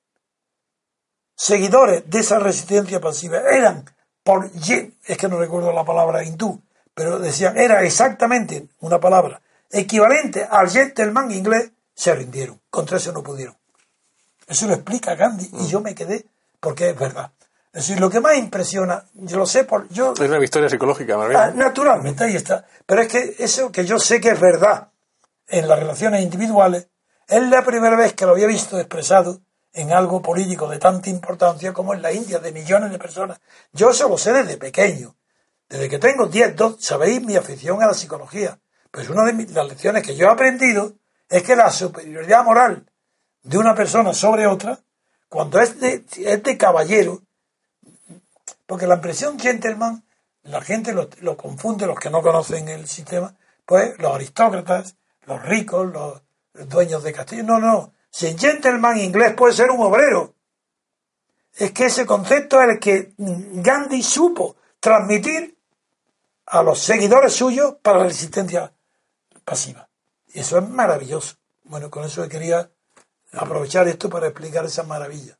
seguidores de esa resistencia pasiva, eran es que no recuerdo la palabra hindú, pero decían, era exactamente una palabra equivalente al gentleman inglés, se rindieron. Contra eso no pudieron. Eso lo explica Gandhi y yo me quedé porque es verdad. Es decir, lo que más impresiona, yo lo sé es una victoria psicológica, María. Naturalmente, ahí está. Pero es que eso que yo sé que es verdad en las relaciones individuales, es la primera vez que lo había visto expresado en algo político de tanta importancia como en la India, de millones de personas. Yo eso lo sé desde pequeño. Desde que tengo 10, 12, sabéis mi afición a la psicología. Pues una de las lecciones que yo he aprendido es que la superioridad moral de una persona sobre otra, cuando es de caballero, porque la impresión gentleman, la gente lo confunde, los que no conocen el sistema, pues los aristócratas, los ricos, los dueños de castillo. No. Si el gentleman inglés puede ser un obrero. Es que ese concepto es el que Gandhi supo transmitir a los seguidores suyos para la resistencia pasiva. Y eso es maravilloso. Bueno, con eso quería aprovechar esto para explicar esa maravilla.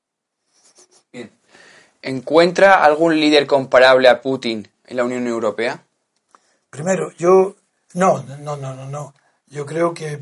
Bien. ¿Encuentra algún líder comparable a Putin en la Unión Europea? Primero, no. Yo creo que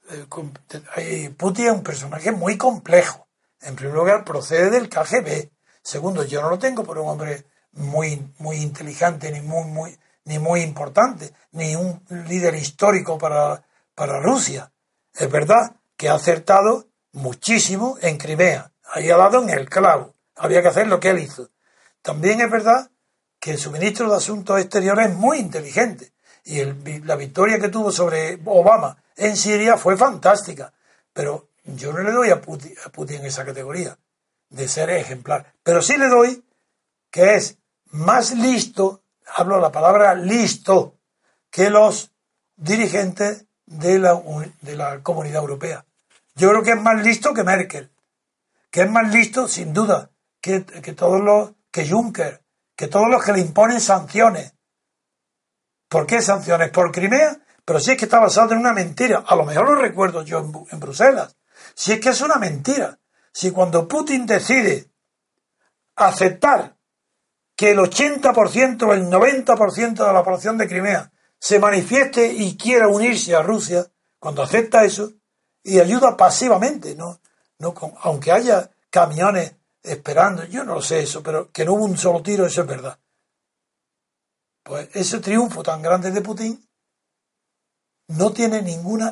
Putin es un personaje muy complejo. En primer lugar, procede del KGB. Segundo, yo no lo tengo por un hombre muy inteligente, ni muy importante, ni un líder histórico para Rusia. Es verdad que ha acertado muchísimo en Crimea. Ahí ha dado en el clavo. Había que hacer lo que él hizo. También es verdad que su ministro de Asuntos Exteriores es muy inteligente. Y la victoria que tuvo sobre Obama en Siria fue fantástica. Pero yo no le doy a Putin esa categoría de ser ejemplar. Pero sí le doy que es más listo, hablo la palabra listo, que los dirigentes de la Comunidad Europea. Yo creo que es más listo que Merkel, que es más listo, sin duda, que Juncker, que todos los que le imponen sanciones. ¿Por qué sanciones? ¿Por Crimea? Pero si es que está basado en una mentira. A lo mejor lo recuerdo yo en Bruselas. Si es que es una mentira. Si cuando Putin decide aceptar que el 80% o el 90% de la población de Crimea se manifieste y quiera unirse a Rusia, cuando acepta eso y ayuda pasivamente, aunque haya camiones esperando, yo no lo sé eso, pero que no hubo un solo tiro, eso es verdad. Pues ese triunfo tan grande de Putin no tiene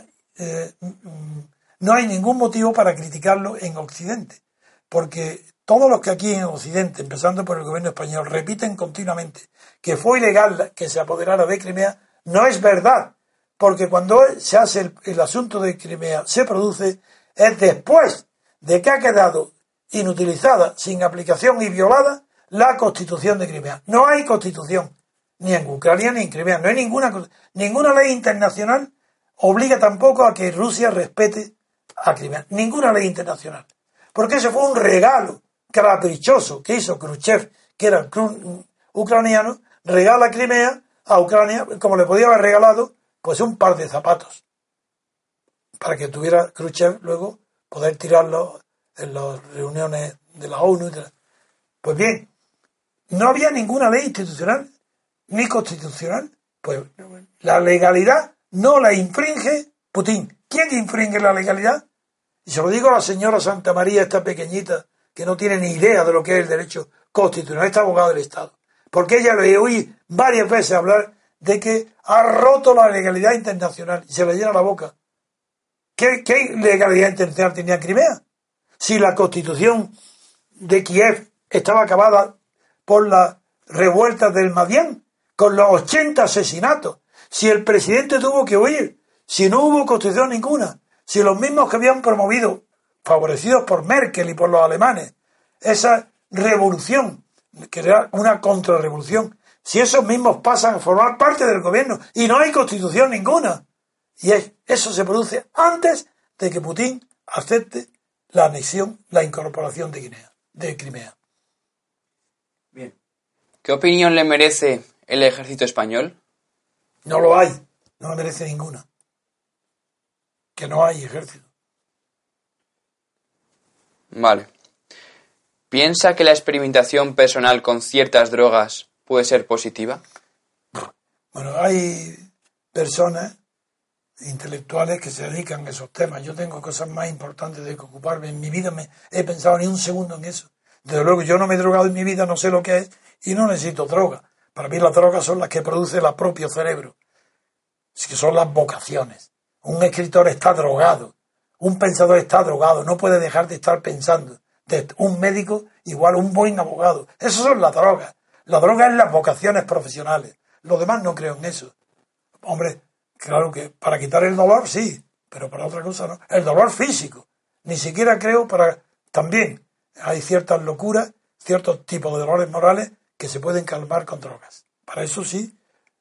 no hay ningún motivo para criticarlo en Occidente, porque todos los que aquí en Occidente, empezando por el gobierno español, repiten continuamente que fue ilegal que se apoderara de Crimea, no es verdad, porque cuando se hace el asunto de Crimea, se produce, es después de que ha quedado inutilizada, sin aplicación y violada la Constitución de Crimea. No hay Constitución, ni en Ucrania ni en Crimea, no hay ninguna ley internacional obliga tampoco a que Rusia respete a Crimea, ninguna ley internacional, porque eso fue un regalo caprichoso que hizo Khrushchev, que era ucraniano, regala Crimea a Ucrania, como le podía haber regalado pues un par de zapatos, para que tuviera Khrushchev luego poder tirarlo en las reuniones de la ONU. Pues bien, no había ninguna ley institucional ni constitucional, pues la legalidad no la infringe Putin. ¿Quién infringe la legalidad? Y se lo digo a la señora Santa María, esta pequeñita, que no tiene ni idea de lo que es el derecho constitucional, esta abogada del Estado. Porque ella le oí varias veces hablar de que ha roto la legalidad internacional y se le llena la boca. ¿Qué legalidad internacional tenía Crimea? Si la constitución de Kiev estaba acabada por las revueltas del Madián, con los 80 asesinatos, si el presidente tuvo que huir, si no hubo constitución ninguna, si los mismos que habían promovido, favorecidos por Merkel y por los alemanes, esa revolución, que era una contrarrevolución, si esos mismos pasan a formar parte del gobierno y no hay constitución ninguna, y eso se produce antes de que Putin acepte la anexión, la incorporación de Crimea. Bien. ¿Qué opinión le merece el ejército español? No lo hay, no le merece ninguna. Que no hay ejército. Vale. ¿Piensa que la experimentación personal con ciertas drogas puede ser positiva? Bueno, hay personas intelectuales que se dedican a esos temas. Yo tengo cosas más importantes de que ocuparme. En mi vida he pensado ni un segundo en eso. Desde luego, yo no me he drogado en mi vida, no sé lo que es y no necesito droga. Para mí las drogas son las que produce el propio cerebro, que son las vocaciones. Un escritor está drogado, un pensador está drogado, no puede dejar de estar pensando. Un médico igual, un buen abogado. Esas son las drogas. La droga es las vocaciones profesionales. Los demás no creo en eso. Hombre, claro que para quitar el dolor sí, pero para otra cosa no. El dolor físico. Ni siquiera creo para... También hay ciertas locuras, ciertos tipos de dolores morales que se pueden calmar con drogas. Para eso sí.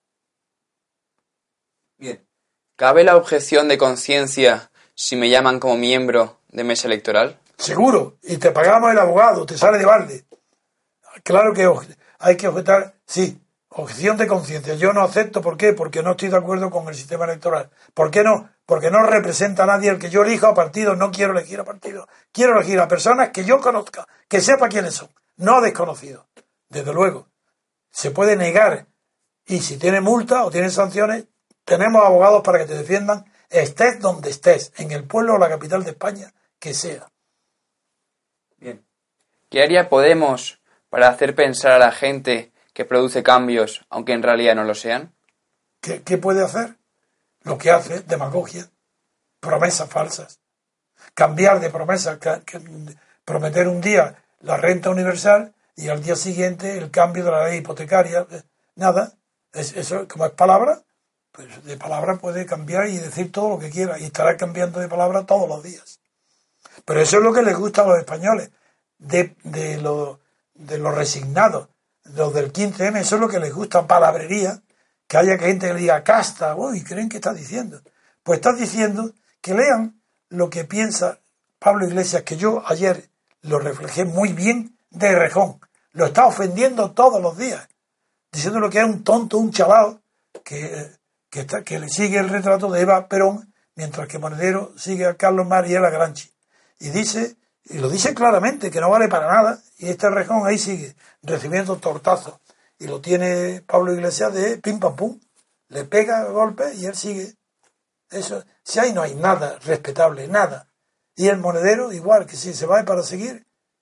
Bien. ¿Cabe la objeción de conciencia si me llaman como miembro de mesa electoral? Seguro. Y te pagamos el abogado, te sale de balde. Claro que hay que objetar, sí. Objeción de conciencia. Yo no acepto. ¿Por qué? Porque no estoy de acuerdo con el sistema electoral. ¿Por qué no? Porque no representa a nadie el que yo elijo a partidos. No quiero elegir a partidos. Quiero elegir a personas que yo conozca, que sepa quiénes son, no desconocidos. Desde luego. Se puede negar. Y si tiene multa o tiene sanciones, tenemos abogados para que te defiendan, estés donde estés, en el pueblo o la capital de España, que sea. Bien. ¿Qué haría Podemos para hacer pensar a la gente que produce cambios, aunque en realidad no lo sean? ¿Qué puede hacer? Lo que hace, demagogia, promesas falsas. Cambiar de promesas, prometer un día la renta universal y al día siguiente el cambio de la ley hipotecaria. Nada, eso como es palabra, pues de palabra puede cambiar y decir todo lo que quiera y estará cambiando de palabra todos los días. Pero eso es lo que les gusta a los españoles, de los resignados, los del 15M, eso es lo que les gusta, palabrería, que haya gente que le diga casta, uy, ¿creen que estás diciendo? Pues estás diciendo que lean lo que piensa Pablo Iglesias, que yo ayer lo reflejé muy bien de rejón. lo está ofendiendo todos los días, diciéndole que es un tonto, un chaval, que le sigue el retrato de Eva Perón, mientras que Monedero sigue a Carlos Mar y él a Gramsci. Y lo dice claramente, que no vale para nada, y este Rejón ahí sigue recibiendo tortazos. Y lo tiene Pablo Iglesias de pim pam pum, le pega golpes y él sigue. Eso, si ahí no hay nada respetable, nada. Y el Monedero, igual, que si se va para seguir.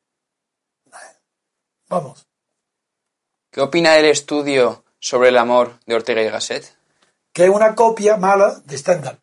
Vamos. ¿Qué opina del estudio sobre el amor de Ortega y Gasset? Que es una copia mala de Stendhal.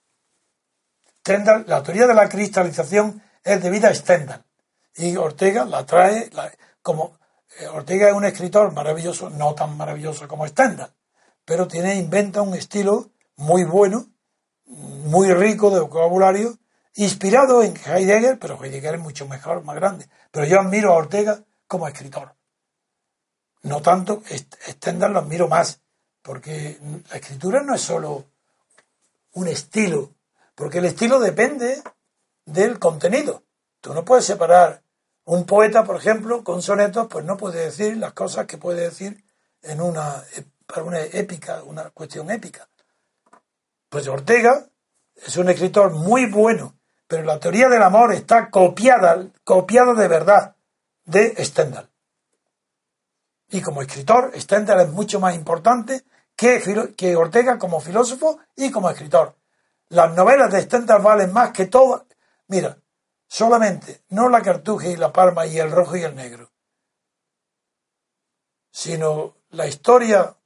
La teoría de la cristalización es debida a Stendhal. Y Ortega la trae como... Ortega es un escritor maravilloso, no tan maravilloso como Stendhal, pero inventa un estilo muy bueno, muy rico de vocabulario, inspirado en Heidegger, pero Heidegger es mucho mejor, más grande. Pero yo admiro a Ortega como escritor. No tanto, Stendhal lo admiro más, porque la escritura no es solo un estilo, porque el estilo depende del contenido. Tú no puedes separar un poeta, por ejemplo, con sonetos, pues no puede decir las cosas que puede decir en una épica, una cuestión épica. Pues Ortega es un escritor muy bueno, pero la teoría del amor está copiada de verdad de Stendhal. Y como escritor, Stendhal es mucho más importante que Ortega como filósofo y como escritor. Las novelas de Stendhal valen más que todas. Mira, solamente, no La Cartuja y La Palma y El Rojo y el Negro, sino la historia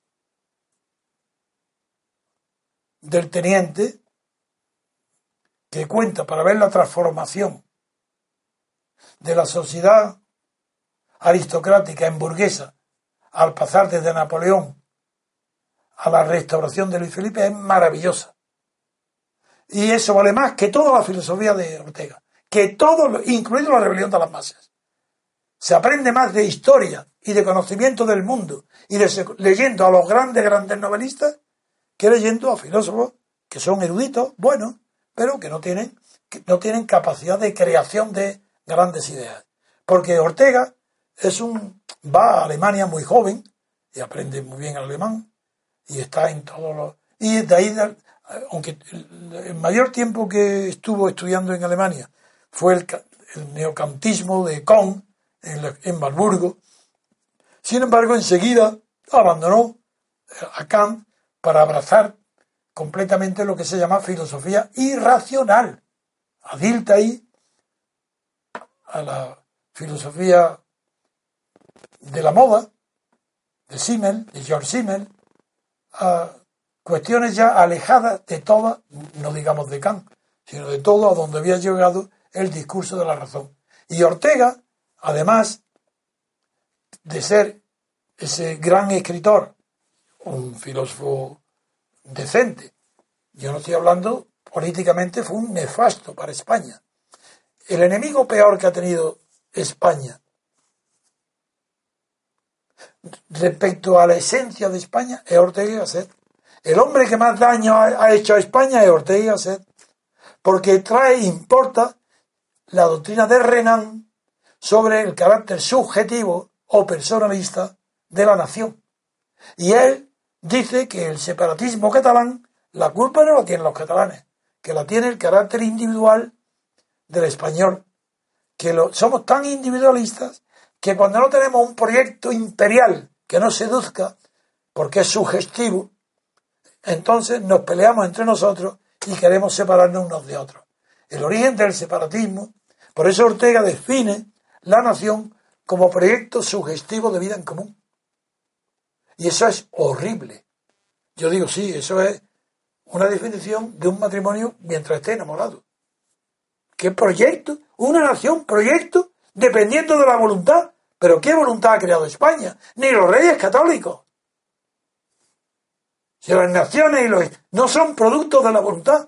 del teniente, que cuenta para ver la transformación de la sociedad aristocrática en burguesa al pasar desde Napoleón a la restauración de Luis Felipe, es maravillosa. Y eso vale más que toda la filosofía de Ortega, que todo, incluido la rebelión de las masas. Se aprende más de historia y de conocimiento del mundo y leyendo a los grandes novelistas que leyendo a filósofos que son eruditos, buenos, pero que no tienen capacidad de creación de grandes ideas. Porque Ortega va a Alemania muy joven y aprende muy bien alemán y está en todos los... Y de ahí, aunque el mayor tiempo que estuvo estudiando en Alemania fue el neocantismo de Kohn en Marburgo, sin embargo enseguida abandonó a Kant para abrazar completamente lo que se llama filosofía irracional. Adilta ahí a la filosofía de la moda, de George Simmel, a cuestiones ya alejadas de todas, no digamos de Kant, sino de todo a donde había llegado el discurso de la razón. Y Ortega, además de ser ese gran escritor, un filósofo decente, yo no estoy hablando políticamente, fue un nefasto para España. El enemigo peor que ha tenido España respecto a la esencia de España es Ortega y Gasset. El hombre que más daño ha hecho a España es Ortega y Gasset, porque importa la doctrina de Renan sobre el carácter subjetivo o personalista de la nación. Y él dice que el separatismo catalán, la culpa no la tienen los catalanes, que la tiene el carácter individual del español, que somos tan individualistas que cuando no tenemos un proyecto imperial que nos seduzca, porque es sugestivo, entonces nos peleamos entre nosotros y queremos separarnos unos de otros. El origen del separatismo, por eso Ortega define la nación como proyecto sugestivo de vida en común. Y eso es horrible. Yo digo, sí, eso es una definición de un matrimonio mientras esté enamorado. ¿Qué proyecto? Una nación, proyecto, dependiendo de la voluntad. ¿Pero qué voluntad ha creado España? Ni los reyes católicos. Si las naciones no son productos de la voluntad.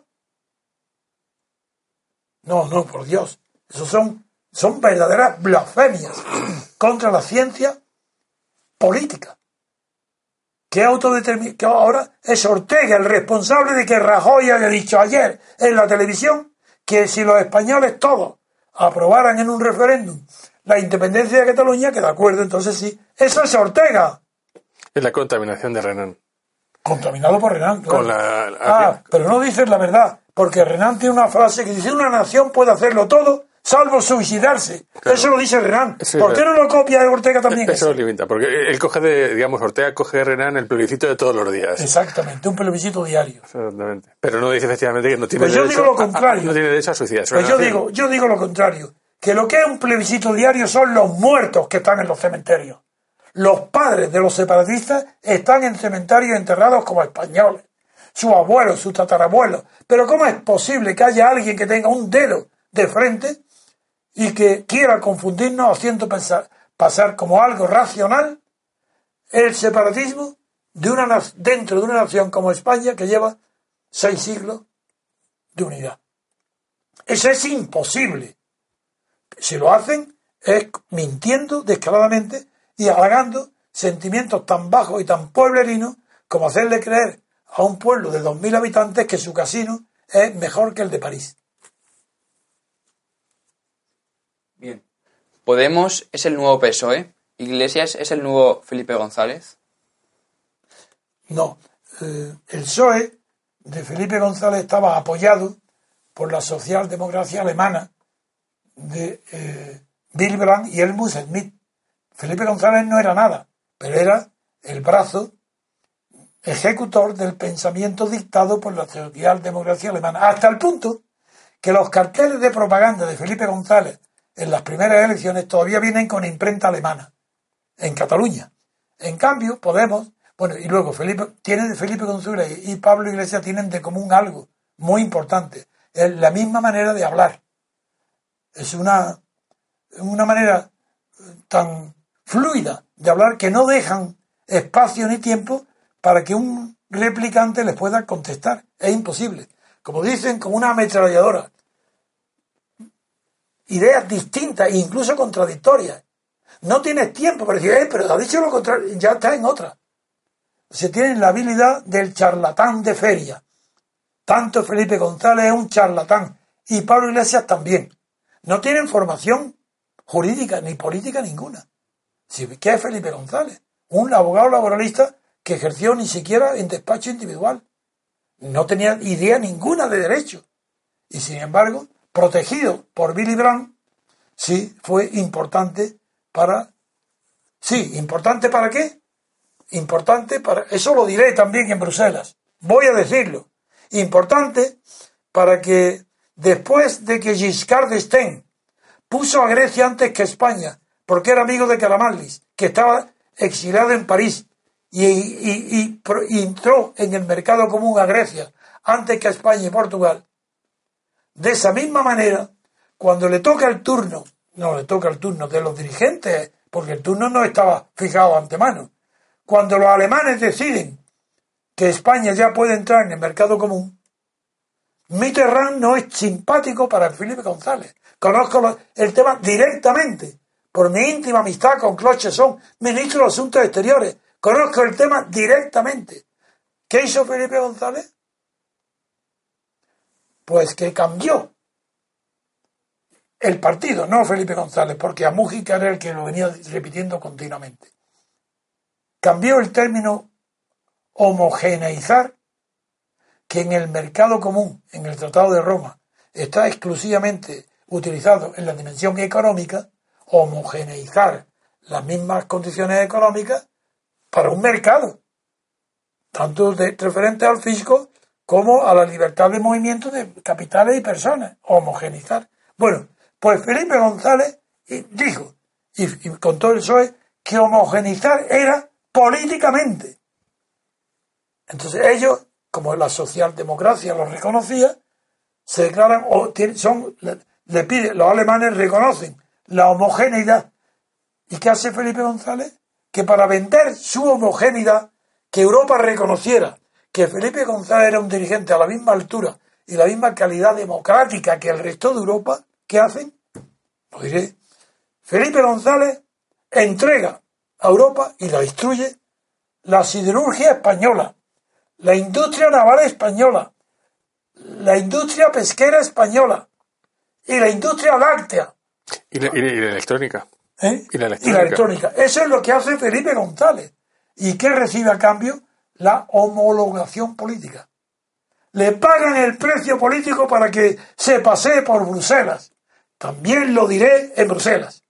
No, por Dios. Eso son verdaderas blasfemias contra la ciencia política. Que ahora es Ortega el responsable de que Rajoy haya dicho ayer en la televisión que si los españoles todos aprobaran en un referéndum la independencia de Cataluña, que de acuerdo, entonces sí. Eso es Ortega. Es la contaminación de Renan. Contaminado por Renan, claro. Con Pero no dices la verdad, porque Renan tiene una frase que dice: una nación puede hacerlo todo salvo suicidarse. Claro. Eso lo dice Renan. Sí, ¿por qué no lo copia Ortega también? Eso lo limita, porque él Ortega coge de Renan el plebiscito de todos los días. Exactamente, un plebiscito diario. Exactamente. Pero no dice efectivamente que no tiene pues derecho. Yo digo lo contrario. No tiene derecho a suicidarse. Pues yo digo lo contrario. Que lo que es un plebiscito diario son los muertos que están en los cementerios. Los padres de los separatistas están en cementerios enterrados como españoles. Sus abuelos, sus tatarabuelos. Pero ¿cómo es posible que haya alguien que tenga un dedo de frente y que quiera confundirnos haciendo pasar como algo racional el separatismo dentro de una nación como España que lleva 6 siglos de unidad? Eso es imposible. Si lo hacen es mintiendo descaradamente y halagando sentimientos tan bajos y tan pueblerinos como hacerle creer a un pueblo de 2.000 habitantes que su casino es mejor que el de París. Bien. Podemos es el nuevo PSOE. Iglesias es el nuevo Felipe González. No. El PSOE de Felipe González estaba apoyado por la socialdemocracia alemana de Willy Brandt y Helmut Schmidt. Felipe González no era nada, pero era el brazo ejecutor del pensamiento dictado por la socialdemocracia alemana, hasta el punto que los carteles de propaganda de Felipe González en las primeras elecciones todavía vienen con imprenta alemana en Cataluña. En cambio, Podemos, y luego Felipe González y Pablo Iglesias tienen de común algo muy importante, es la misma manera de hablar. Es una manera tan fluida de hablar que no dejan espacio ni tiempo para que un replicante les pueda contestar. Es imposible. Como dicen, como una ametralladora. Ideas distintas e incluso contradictorias. No tienes tiempo para decir, pero ha dicho lo contrario, ya está en otra. Se tienen la habilidad del charlatán de feria. Tanto Felipe González es un charlatán y Pablo Iglesias también. No tienen formación jurídica ni política ninguna. ¿Qué es Felipe González? Un abogado laboralista que ejerció ni siquiera en despacho individual. No tenía idea ninguna de derecho. Y sin embargo, protegido por Willy Brandt, sí fue importante para... Sí, ¿importante para qué? Importante para... Eso lo diré también en Bruselas. Voy a decirlo. Importante para que después de que Giscard d'Estaing puso a Grecia antes que España, porque era amigo de Karamanlis, que estaba exiliado en París, y entró en el mercado común a Grecia antes que a España y Portugal. De esa misma manera, cuando le toca el turno de los dirigentes, porque el turno no estaba fijado antemano, cuando los alemanes deciden que España ya puede entrar en el mercado común, Mitterrand no es simpático para Felipe González. Conozco el tema directamente, por mi íntima amistad con Claude Cheysson, ministro de Asuntos Exteriores. Conozco el tema directamente. ¿Qué hizo Felipe González? Pues que cambió el partido, no Felipe González, porque a Mújica era el que lo venía repitiendo continuamente. Cambió el término homogeneizar, que en el mercado común, en el Tratado de Roma, está exclusivamente utilizado en la dimensión económica, homogeneizar las mismas condiciones económicas para un mercado, tanto referente al fisco como a la libertad de movimiento de capitales y personas, homogeneizar. Bueno, pues Felipe González dijo, y contó el PSOE, que homogeneizar era políticamente. Entonces ellos, como la socialdemocracia lo reconocía, se declaran, los alemanes reconocen la homogeneidad. ¿Y qué hace Felipe González? Que para vender su homogeneidad, que Europa reconociera que Felipe González era un dirigente a la misma altura y la misma calidad democrática que el resto de Europa, ¿qué hacen? Lo diré. Felipe González entrega a Europa y la destruye la siderurgia española, la industria naval española, la industria pesquera española y la industria láctea, Y la electrónica. Y la electrónica. Eso es lo que hace Felipe González. ¿Y qué recibe a cambio? La homologación política. Le pagan el precio político para que se pasee por Bruselas. También lo diré en Bruselas.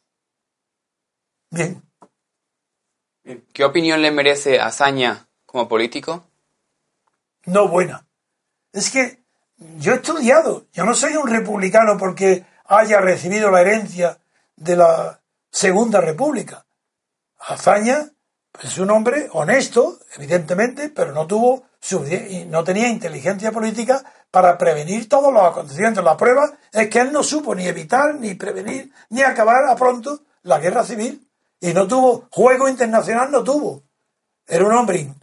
Bien. ¿Qué opinión le merece Azaña como político? No buena. Es que yo he estudiado. Yo no soy un republicano porque haya recibido la herencia de la Segunda República. Azaña es un hombre honesto, evidentemente, pero no tenía inteligencia política para prevenir todos los acontecimientos. La prueba es que él no supo ni evitar, ni prevenir, ni acabar a pronto la guerra civil. Y no tuvo juego internacional, no tuvo. Era un hombre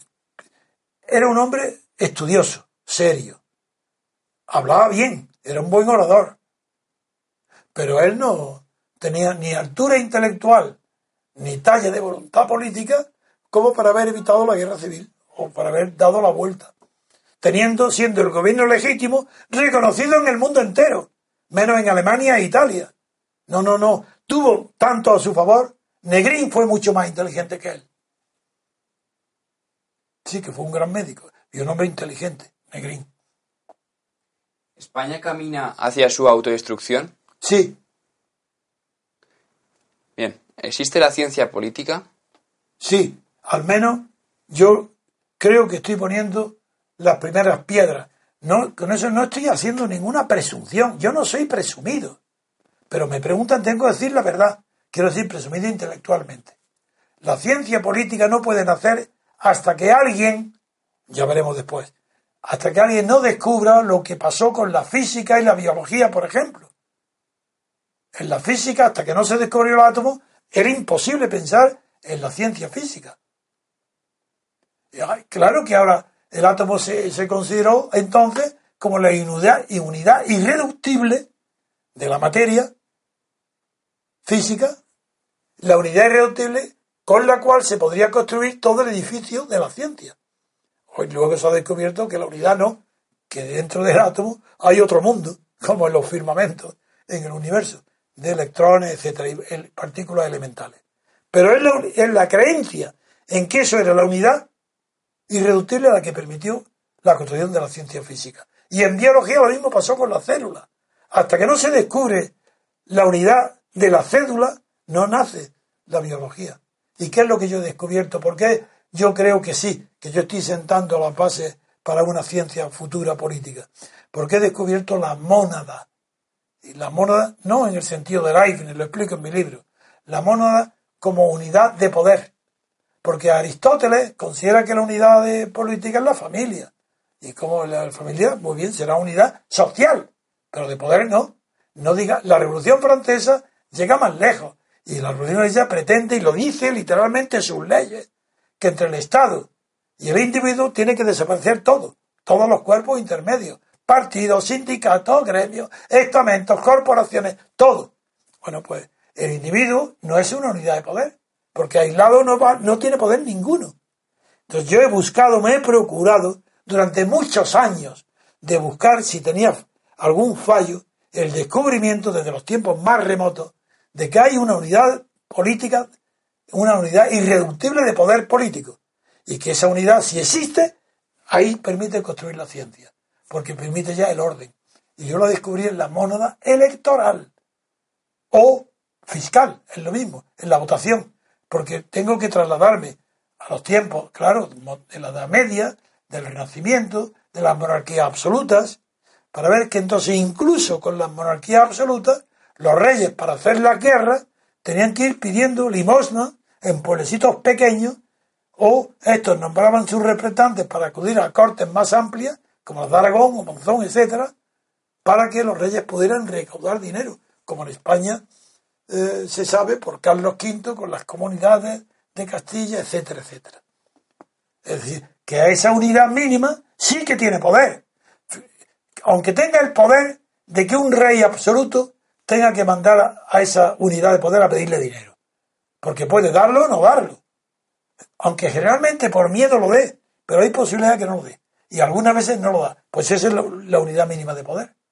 estudioso, serio. Hablaba bien, era un buen orador. Pero él no tenía ni altura intelectual, ni talla de voluntad política como para haber evitado la guerra civil o para haber dado la vuelta. Siendo el gobierno legítimo reconocido en el mundo entero, menos en Alemania e Italia. No. Tuvo tanto a su favor. Negrín fue mucho más inteligente que él. Sí, que fue un gran médico y un hombre inteligente, Negrín. ¿España camina hacia su autodestrucción? Sí. Bien. ¿Existe la ciencia política? Sí. Al menos yo creo que estoy poniendo las primeras piedras. No, con eso no estoy haciendo ninguna presunción. Yo no soy presumido. Pero me preguntan, tengo que decir la verdad. Quiero decir, presumido intelectualmente. La ciencia política no puede nacer hasta que alguien, ya veremos después, hasta que alguien no descubra lo que pasó con la física y la biología, por ejemplo. En la física, hasta que no se descubrió el átomo, era imposible pensar en la ciencia física. Claro que ahora el átomo se consideró entonces como la unidad irreductible de la materia física, la unidad irreductible con la cual se podría construir todo el edificio de la ciencia. Hoy luego se ha descubierto que la unidad no, que dentro del átomo hay otro mundo, como en los firmamentos, en el universo, de electrones, etcétera, y partículas elementales. Pero es la creencia en que eso era la unidad irreductible la que permitió la construcción de la ciencia física. Y en biología lo mismo pasó con las células. Hasta que no se descubre la unidad de la cédula, no nace la biología. ¿Y qué es lo que yo he descubierto? ¿Por qué yo creo que sí, que yo estoy sentando las bases para una ciencia futura política? Porque he descubierto la mónada. Y la mónada no en el sentido de Leibniz, lo explico en mi libro. La mónada como unidad de poder. Porque Aristóteles considera que la unidad de política es la familia. Y como la familia, muy bien, será unidad social, pero de poder no. No diga, la Revolución Francesa llega más lejos. Y la Revolución Francesa pretende, y lo dice literalmente sus leyes, que entre el Estado y el individuo tiene que desaparecer todo. Todos los cuerpos intermedios. Partidos, sindicatos, gremios, estamentos, corporaciones, todo. Bueno, pues el individuo no es una unidad de poder, porque aislado no tiene poder ninguno. Entonces yo me he procurado durante muchos años de buscar si tenía algún fallo, el descubrimiento desde los tiempos más remotos de que hay una unidad política, una unidad irreductible de poder político, y que esa unidad, si existe, ahí permite construir la ciencia, porque permite ya el orden. Y yo lo descubrí en la mónada electoral o fiscal, es lo mismo, en la votación, porque tengo que trasladarme a los tiempos, claro, de la Edad Media, del Renacimiento, de las monarquías absolutas, para ver que entonces incluso con las monarquías absolutas, los reyes para hacer la guerra tenían que ir pidiendo limosna en pueblecitos pequeños, o estos nombraban sus representantes para acudir a cortes más amplias, como las de Aragón o Monzón, etcétera, para que los reyes pudieran recaudar dinero, como en España se sabe por Carlos V con las comunidades de Castilla, etcétera, etcétera. Es decir, que a esa unidad mínima sí que tiene poder, aunque tenga el poder de que un rey absoluto tenga que mandar a esa unidad de poder a pedirle dinero, porque puede darlo o no darlo, aunque generalmente por miedo lo dé, pero hay posibilidad de que no lo dé, y algunas veces no lo da. Pues esa es la unidad mínima de poder.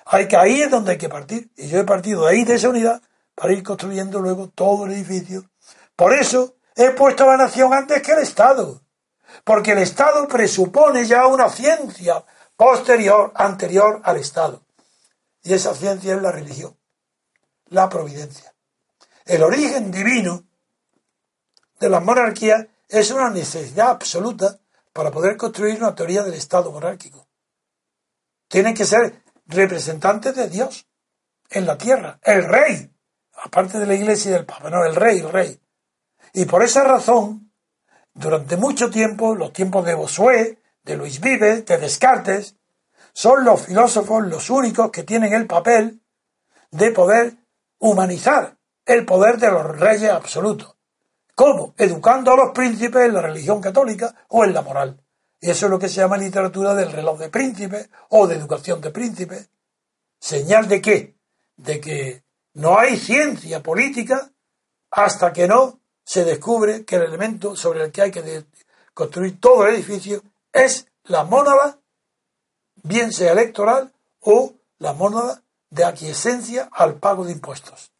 Ahí es donde hay que partir. Y yo he partido de ahí, de esa unidad, para ir construyendo luego todo el edificio. Por eso he puesto a la nación antes que el Estado. Porque el Estado presupone ya una ciencia anterior al Estado. Y esa ciencia es la religión, la providencia. El origen divino de las monarquías es una necesidad absoluta para poder construir una teoría del Estado monárquico. Tienen que ser representantes de Dios en la tierra, el rey, aparte de la Iglesia y del Papa, no, el rey. Y por esa razón, durante mucho tiempo, los tiempos de Bossuet, de Luis Vives, de Descartes, son los filósofos los únicos que tienen el papel de poder humanizar el poder de los reyes absolutos. ¿Cómo? Educando a los príncipes en la religión católica o en la moral. Y eso es lo que se llama literatura del reloj de príncipes o de educación de príncipes. ¿Señal de qué? De que no hay ciencia política hasta que no se descubre que el elemento sobre el que hay que construir todo el edificio es la mónada, bien sea electoral o la mónada de aquiescencia al pago de impuestos.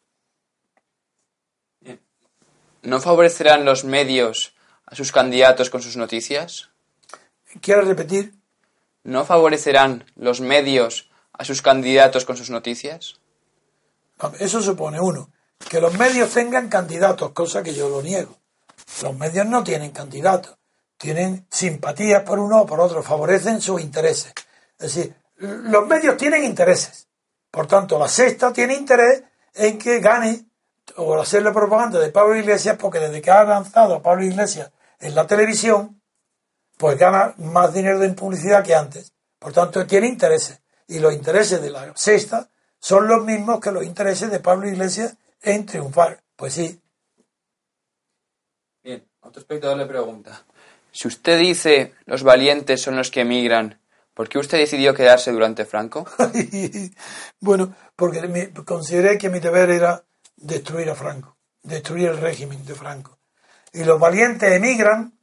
¿No favorecerán los medios a sus candidatos con sus noticias? ¿Quieres repetir? ¿No favorecerán los medios a sus candidatos con sus noticias? Eso supone, uno, que los medios tengan candidatos, cosa que yo lo niego. Los medios no tienen candidatos, tienen simpatías por uno o por otro, favorecen sus intereses. Es decir, los medios tienen intereses. Por tanto, la Sexta tiene interés en que gane o hacerle propaganda de Pablo Iglesias, porque desde que ha lanzado a Pablo Iglesias en la televisión, pues gana más dinero en publicidad que antes. Por tanto, tiene intereses. Y los intereses de la Sexta son los mismos que los intereses de Pablo Iglesias en triunfar. Pues sí. Bien, otro espectador le pregunta: si usted dice los valientes son los que emigran, ¿por qué usted decidió quedarse durante Franco? Bueno, porque consideré que mi deber era destruir a Franco, destruir el régimen de Franco. Y los valientes emigran.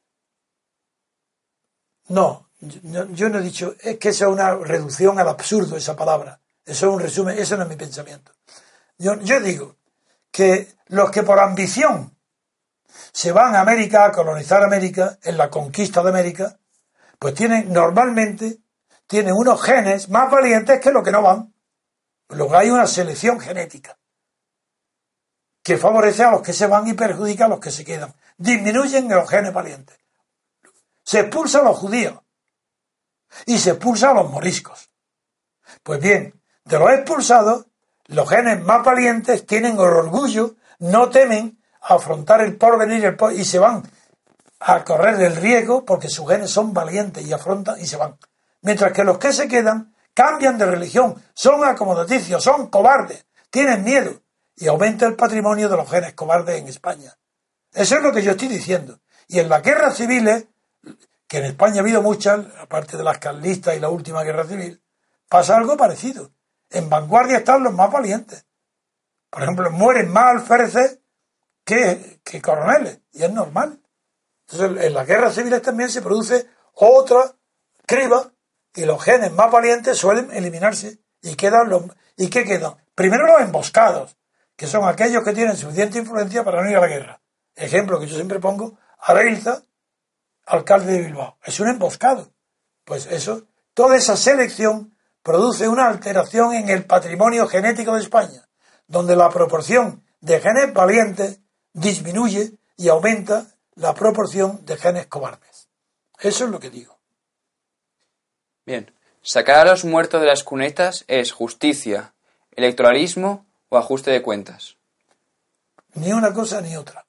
No, yo no he dicho, es que eso es una reducción al absurdo, esa palabra. Eso es un resumen, eso no es mi pensamiento. Yo digo que los que por ambición se van a América, a colonizar América, en la conquista de América, pues normalmente tienen unos genes más valientes que los que no van. Luego hay una selección genética que favorece a los que se van y perjudica a los que se quedan. Disminuyen los genes valientes. Se expulsa a los judíos y se expulsa a los moriscos. Pues bien, de los expulsados, los genes más valientes tienen el orgullo, no temen afrontar el porvenir y se van a correr el riesgo porque sus genes son valientes y afrontan y se van. Mientras que los que se quedan cambian de religión, son acomodaticios, son cobardes, tienen miedo y aumenta el patrimonio de los genes cobardes en España. Eso es lo que yo estoy diciendo. Y en las guerras civiles, que en España ha habido muchas, aparte de las carlistas y la última guerra civil, pasa algo parecido. En vanguardia están los más valientes. Por ejemplo, mueren más alféreces que coroneles, y es normal. Entonces, en las guerras civiles también se produce otra criba, y los genes más valientes suelen eliminarse, y quedan ¿y qué quedan? Primero los emboscados, que son aquellos que tienen suficiente influencia para no ir a la guerra. Ejemplo que yo siempre pongo, Arailza, alcalde de Bilbao, es un emboscado. Pues eso, toda esa selección produce una alteración en el patrimonio genético de España, donde la proporción de genes valientes disminuye y aumenta la proporción de genes cobardes. Eso es lo que digo. Bien, sacar a los muertos de las cunetas es justicia, electoralismo o ajuste de cuentas. Ni una cosa ni otra.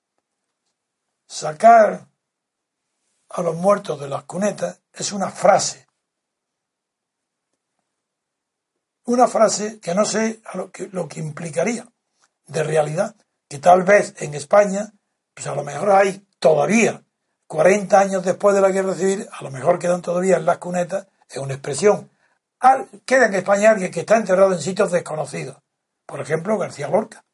Sacar a los muertos de las cunetas es una frase. Una frase que no sé lo que implicaría de realidad. Que tal vez en España, pues a lo mejor hay todavía, 40 años después de la guerra civil, a lo mejor quedan todavía en las cunetas, es una expresión. Queda en España alguien que está enterrado en sitios desconocidos. Por ejemplo, García Lorca.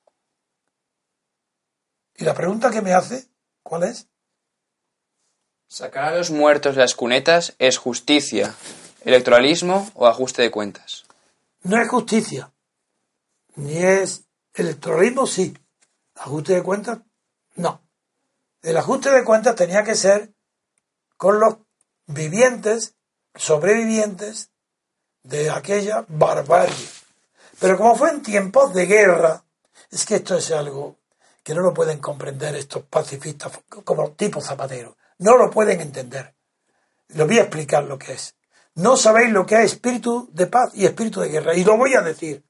Y la pregunta que me hace, ¿cuál es? Sacar a los muertos de las cunetas es justicia, electoralismo o ajuste de cuentas. no es justicia, ni es electoralismo, sí. Ajuste de cuentas, no. El ajuste de cuentas tenía que ser con los vivientes, sobrevivientes de aquella barbarie. Pero como fue en tiempos de guerra, es que esto es algo que no lo pueden comprender estos pacifistas como tipo Zapatero. No lo pueden entender. Les voy a explicar lo que es. No sabéis lo que es espíritu de paz y espíritu de guerra. Y lo voy a decir.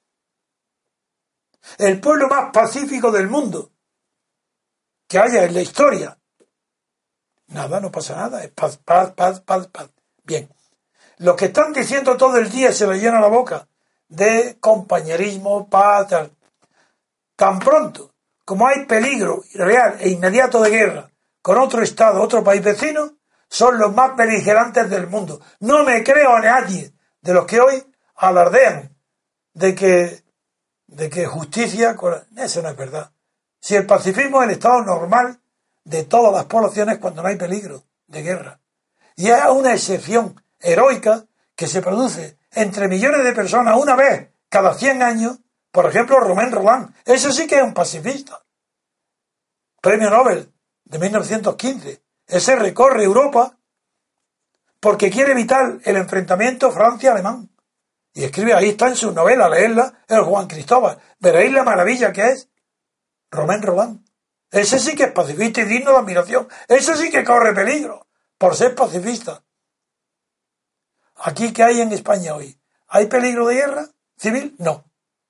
El pueblo más pacífico del mundo que haya en la historia. Nada, no pasa nada. Es paz, paz, paz, paz, paz. Bien. Los que están diciendo todo el día se les llena la boca de compañerismo, paz, tal. Tan pronto como hay peligro real e inmediato de guerra con otro estado, otro país vecino, son los más beligerantes del mundo. No me creo a nadie de los que hoy alardean de que justicia, eso no es verdad. Si el pacifismo es el estado normal de todas las poblaciones cuando no hay peligro de guerra. Y es una excepción heroica que se produce entre millones de personas una vez cada 100 años, por ejemplo, Romain Rolland. Ese sí que es un pacifista. Premio Nobel de 1915. Ese recorre Europa porque quiere evitar el enfrentamiento Francia-Alemán. Y escribe, ahí está en su novela, leerla, el Juan Cristóbal. Veréis la maravilla que es Romain Rolland. Ese sí que es pacifista y digno de admiración. Ese sí que corre peligro por ser pacifista. ¿Aquí qué hay en España hoy? ¿Hay peligro de guerra civil? No.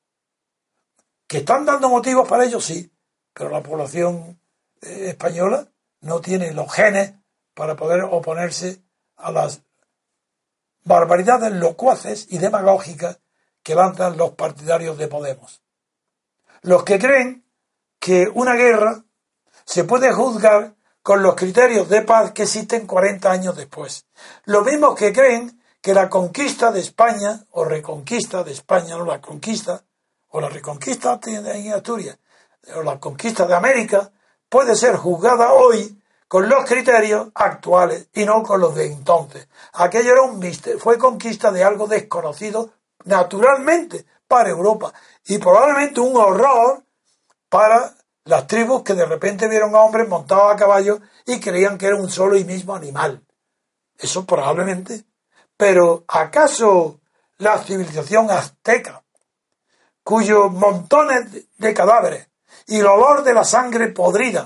¿Que están dando motivos para ello? Sí. Pero la población española no tiene los genes para poder oponerse a las barbaridades locuaces y demagógicas que lanzan los partidarios de Podemos. Los que creen que una guerra se puede juzgar con los criterios de paz que existen 40 años después. Los mismos que creen que la conquista de España, o reconquista de España, no la conquista, o la reconquista en Asturias, o la conquista de América, puede ser juzgada hoy con los criterios actuales y no con los de entonces. Aquello era un misterio, fue conquista de algo desconocido naturalmente para Europa y probablemente un horror para las tribus que de repente vieron a hombres montados a caballo y creían que era un solo y mismo animal. Eso probablemente. Pero ¿acaso la civilización azteca, cuyos montones de cadáveres y el olor de la sangre podrida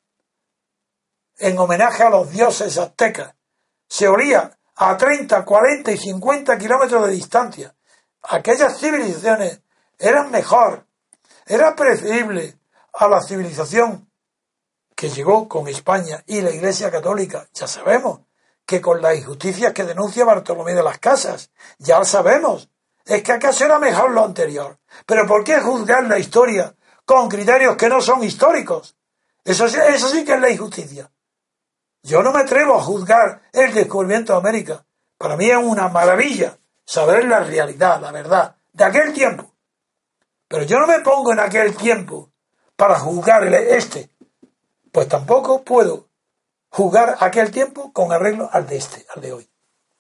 en homenaje a los dioses aztecas se olía a 30, 40 y 50 kilómetros de distancia? Aquellas civilizaciones eran mejor, era preferible a la civilización que llegó con España y la Iglesia Católica, ya sabemos, que con las injusticias que denuncia Bartolomé de las Casas, ya lo sabemos. Es que acaso era mejor lo anterior. Pero ¿por qué juzgar la historia con criterios que no son históricos? Eso sí que es la injusticia. Yo no me atrevo a juzgar el descubrimiento de América. Para mí es una maravilla saber la realidad, la verdad, de aquel tiempo. Pero yo no me pongo en aquel tiempo para juzgar este. Pues tampoco puedo juzgar aquel tiempo con arreglo al de hoy.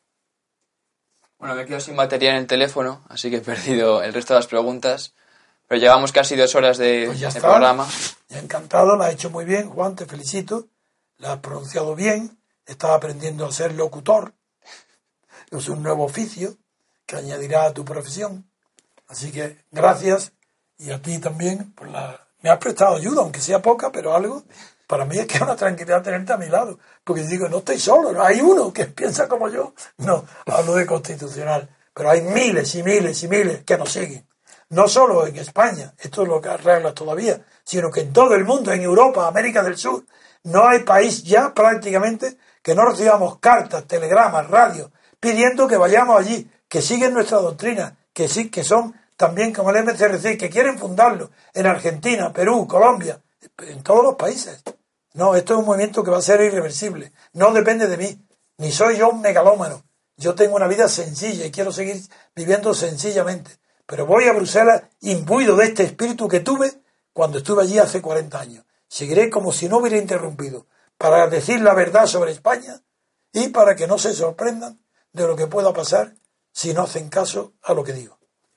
Bueno, me quedo sin batería en el teléfono, así que he perdido el resto de las preguntas. Pero llevamos casi 2 horas de programa. Ya encantado, la has hecho muy bien, Juan, te felicito. La has pronunciado bien, estás aprendiendo a ser locutor. Es un nuevo oficio que añadirá a tu profesión. Así que gracias, y a ti también me has prestado ayuda, aunque sea poca, pero algo. Para mí es que es una tranquilidad tenerte a mi lado, porque digo, no estoy solo, no hay uno que piensa como yo. No, hablo de Constitucional, pero hay miles y miles y miles que nos siguen. No solo en España, esto es lo que arregla todavía, sino que en todo el mundo, en Europa, América del Sur, no hay país ya prácticamente que no recibamos cartas, telegramas, radios, pidiendo que vayamos allí, que siguen nuestra doctrina, que sí, que son también como el MCRC, que quieren fundarlo en Argentina, Perú, Colombia, en todos los países. No, esto es un movimiento que va a ser irreversible. No depende de mí. Ni soy yo un megalómano. Yo tengo una vida sencilla y quiero seguir viviendo sencillamente. Pero voy a Bruselas imbuido de este espíritu que tuve cuando estuve allí hace 40 años. Seguiré como si no hubiera interrumpido para decir la verdad sobre España y para que no se sorprendan de lo que pueda pasar si no hacen caso a lo que digo.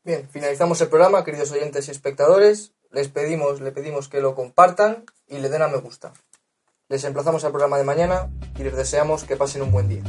Bien, finalizamos el programa, queridos oyentes y espectadores. Le pedimos que lo compartan y le den a me gusta. Les emplazamos al programa de mañana y les deseamos que pasen un buen día.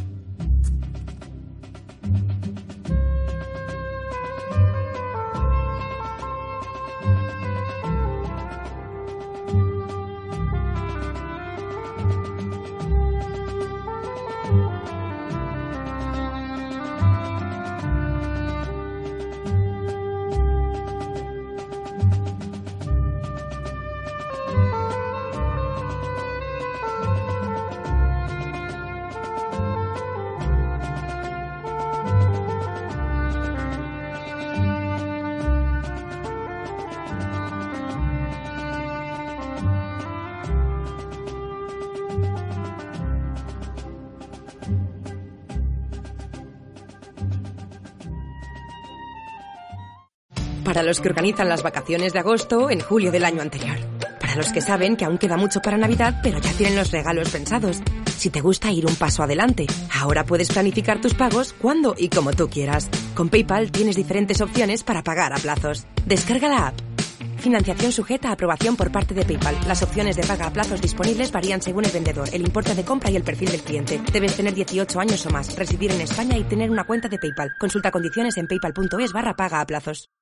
Para los que organizan las vacaciones de agosto en julio del año anterior. Para los que saben que aún queda mucho para Navidad, pero ya tienen los regalos pensados. Si te gusta ir un paso adelante, ahora puedes planificar tus pagos cuando y como tú quieras. Con PayPal tienes diferentes opciones para pagar a plazos. Descarga la app. Financiación sujeta a aprobación por parte de PayPal. Las opciones de paga a plazos disponibles varían según el vendedor, el importe de compra y el perfil del cliente. Debes tener 18 años o más, residir en España y tener una cuenta de PayPal. Consulta condiciones en paypal.es/paga a plazos.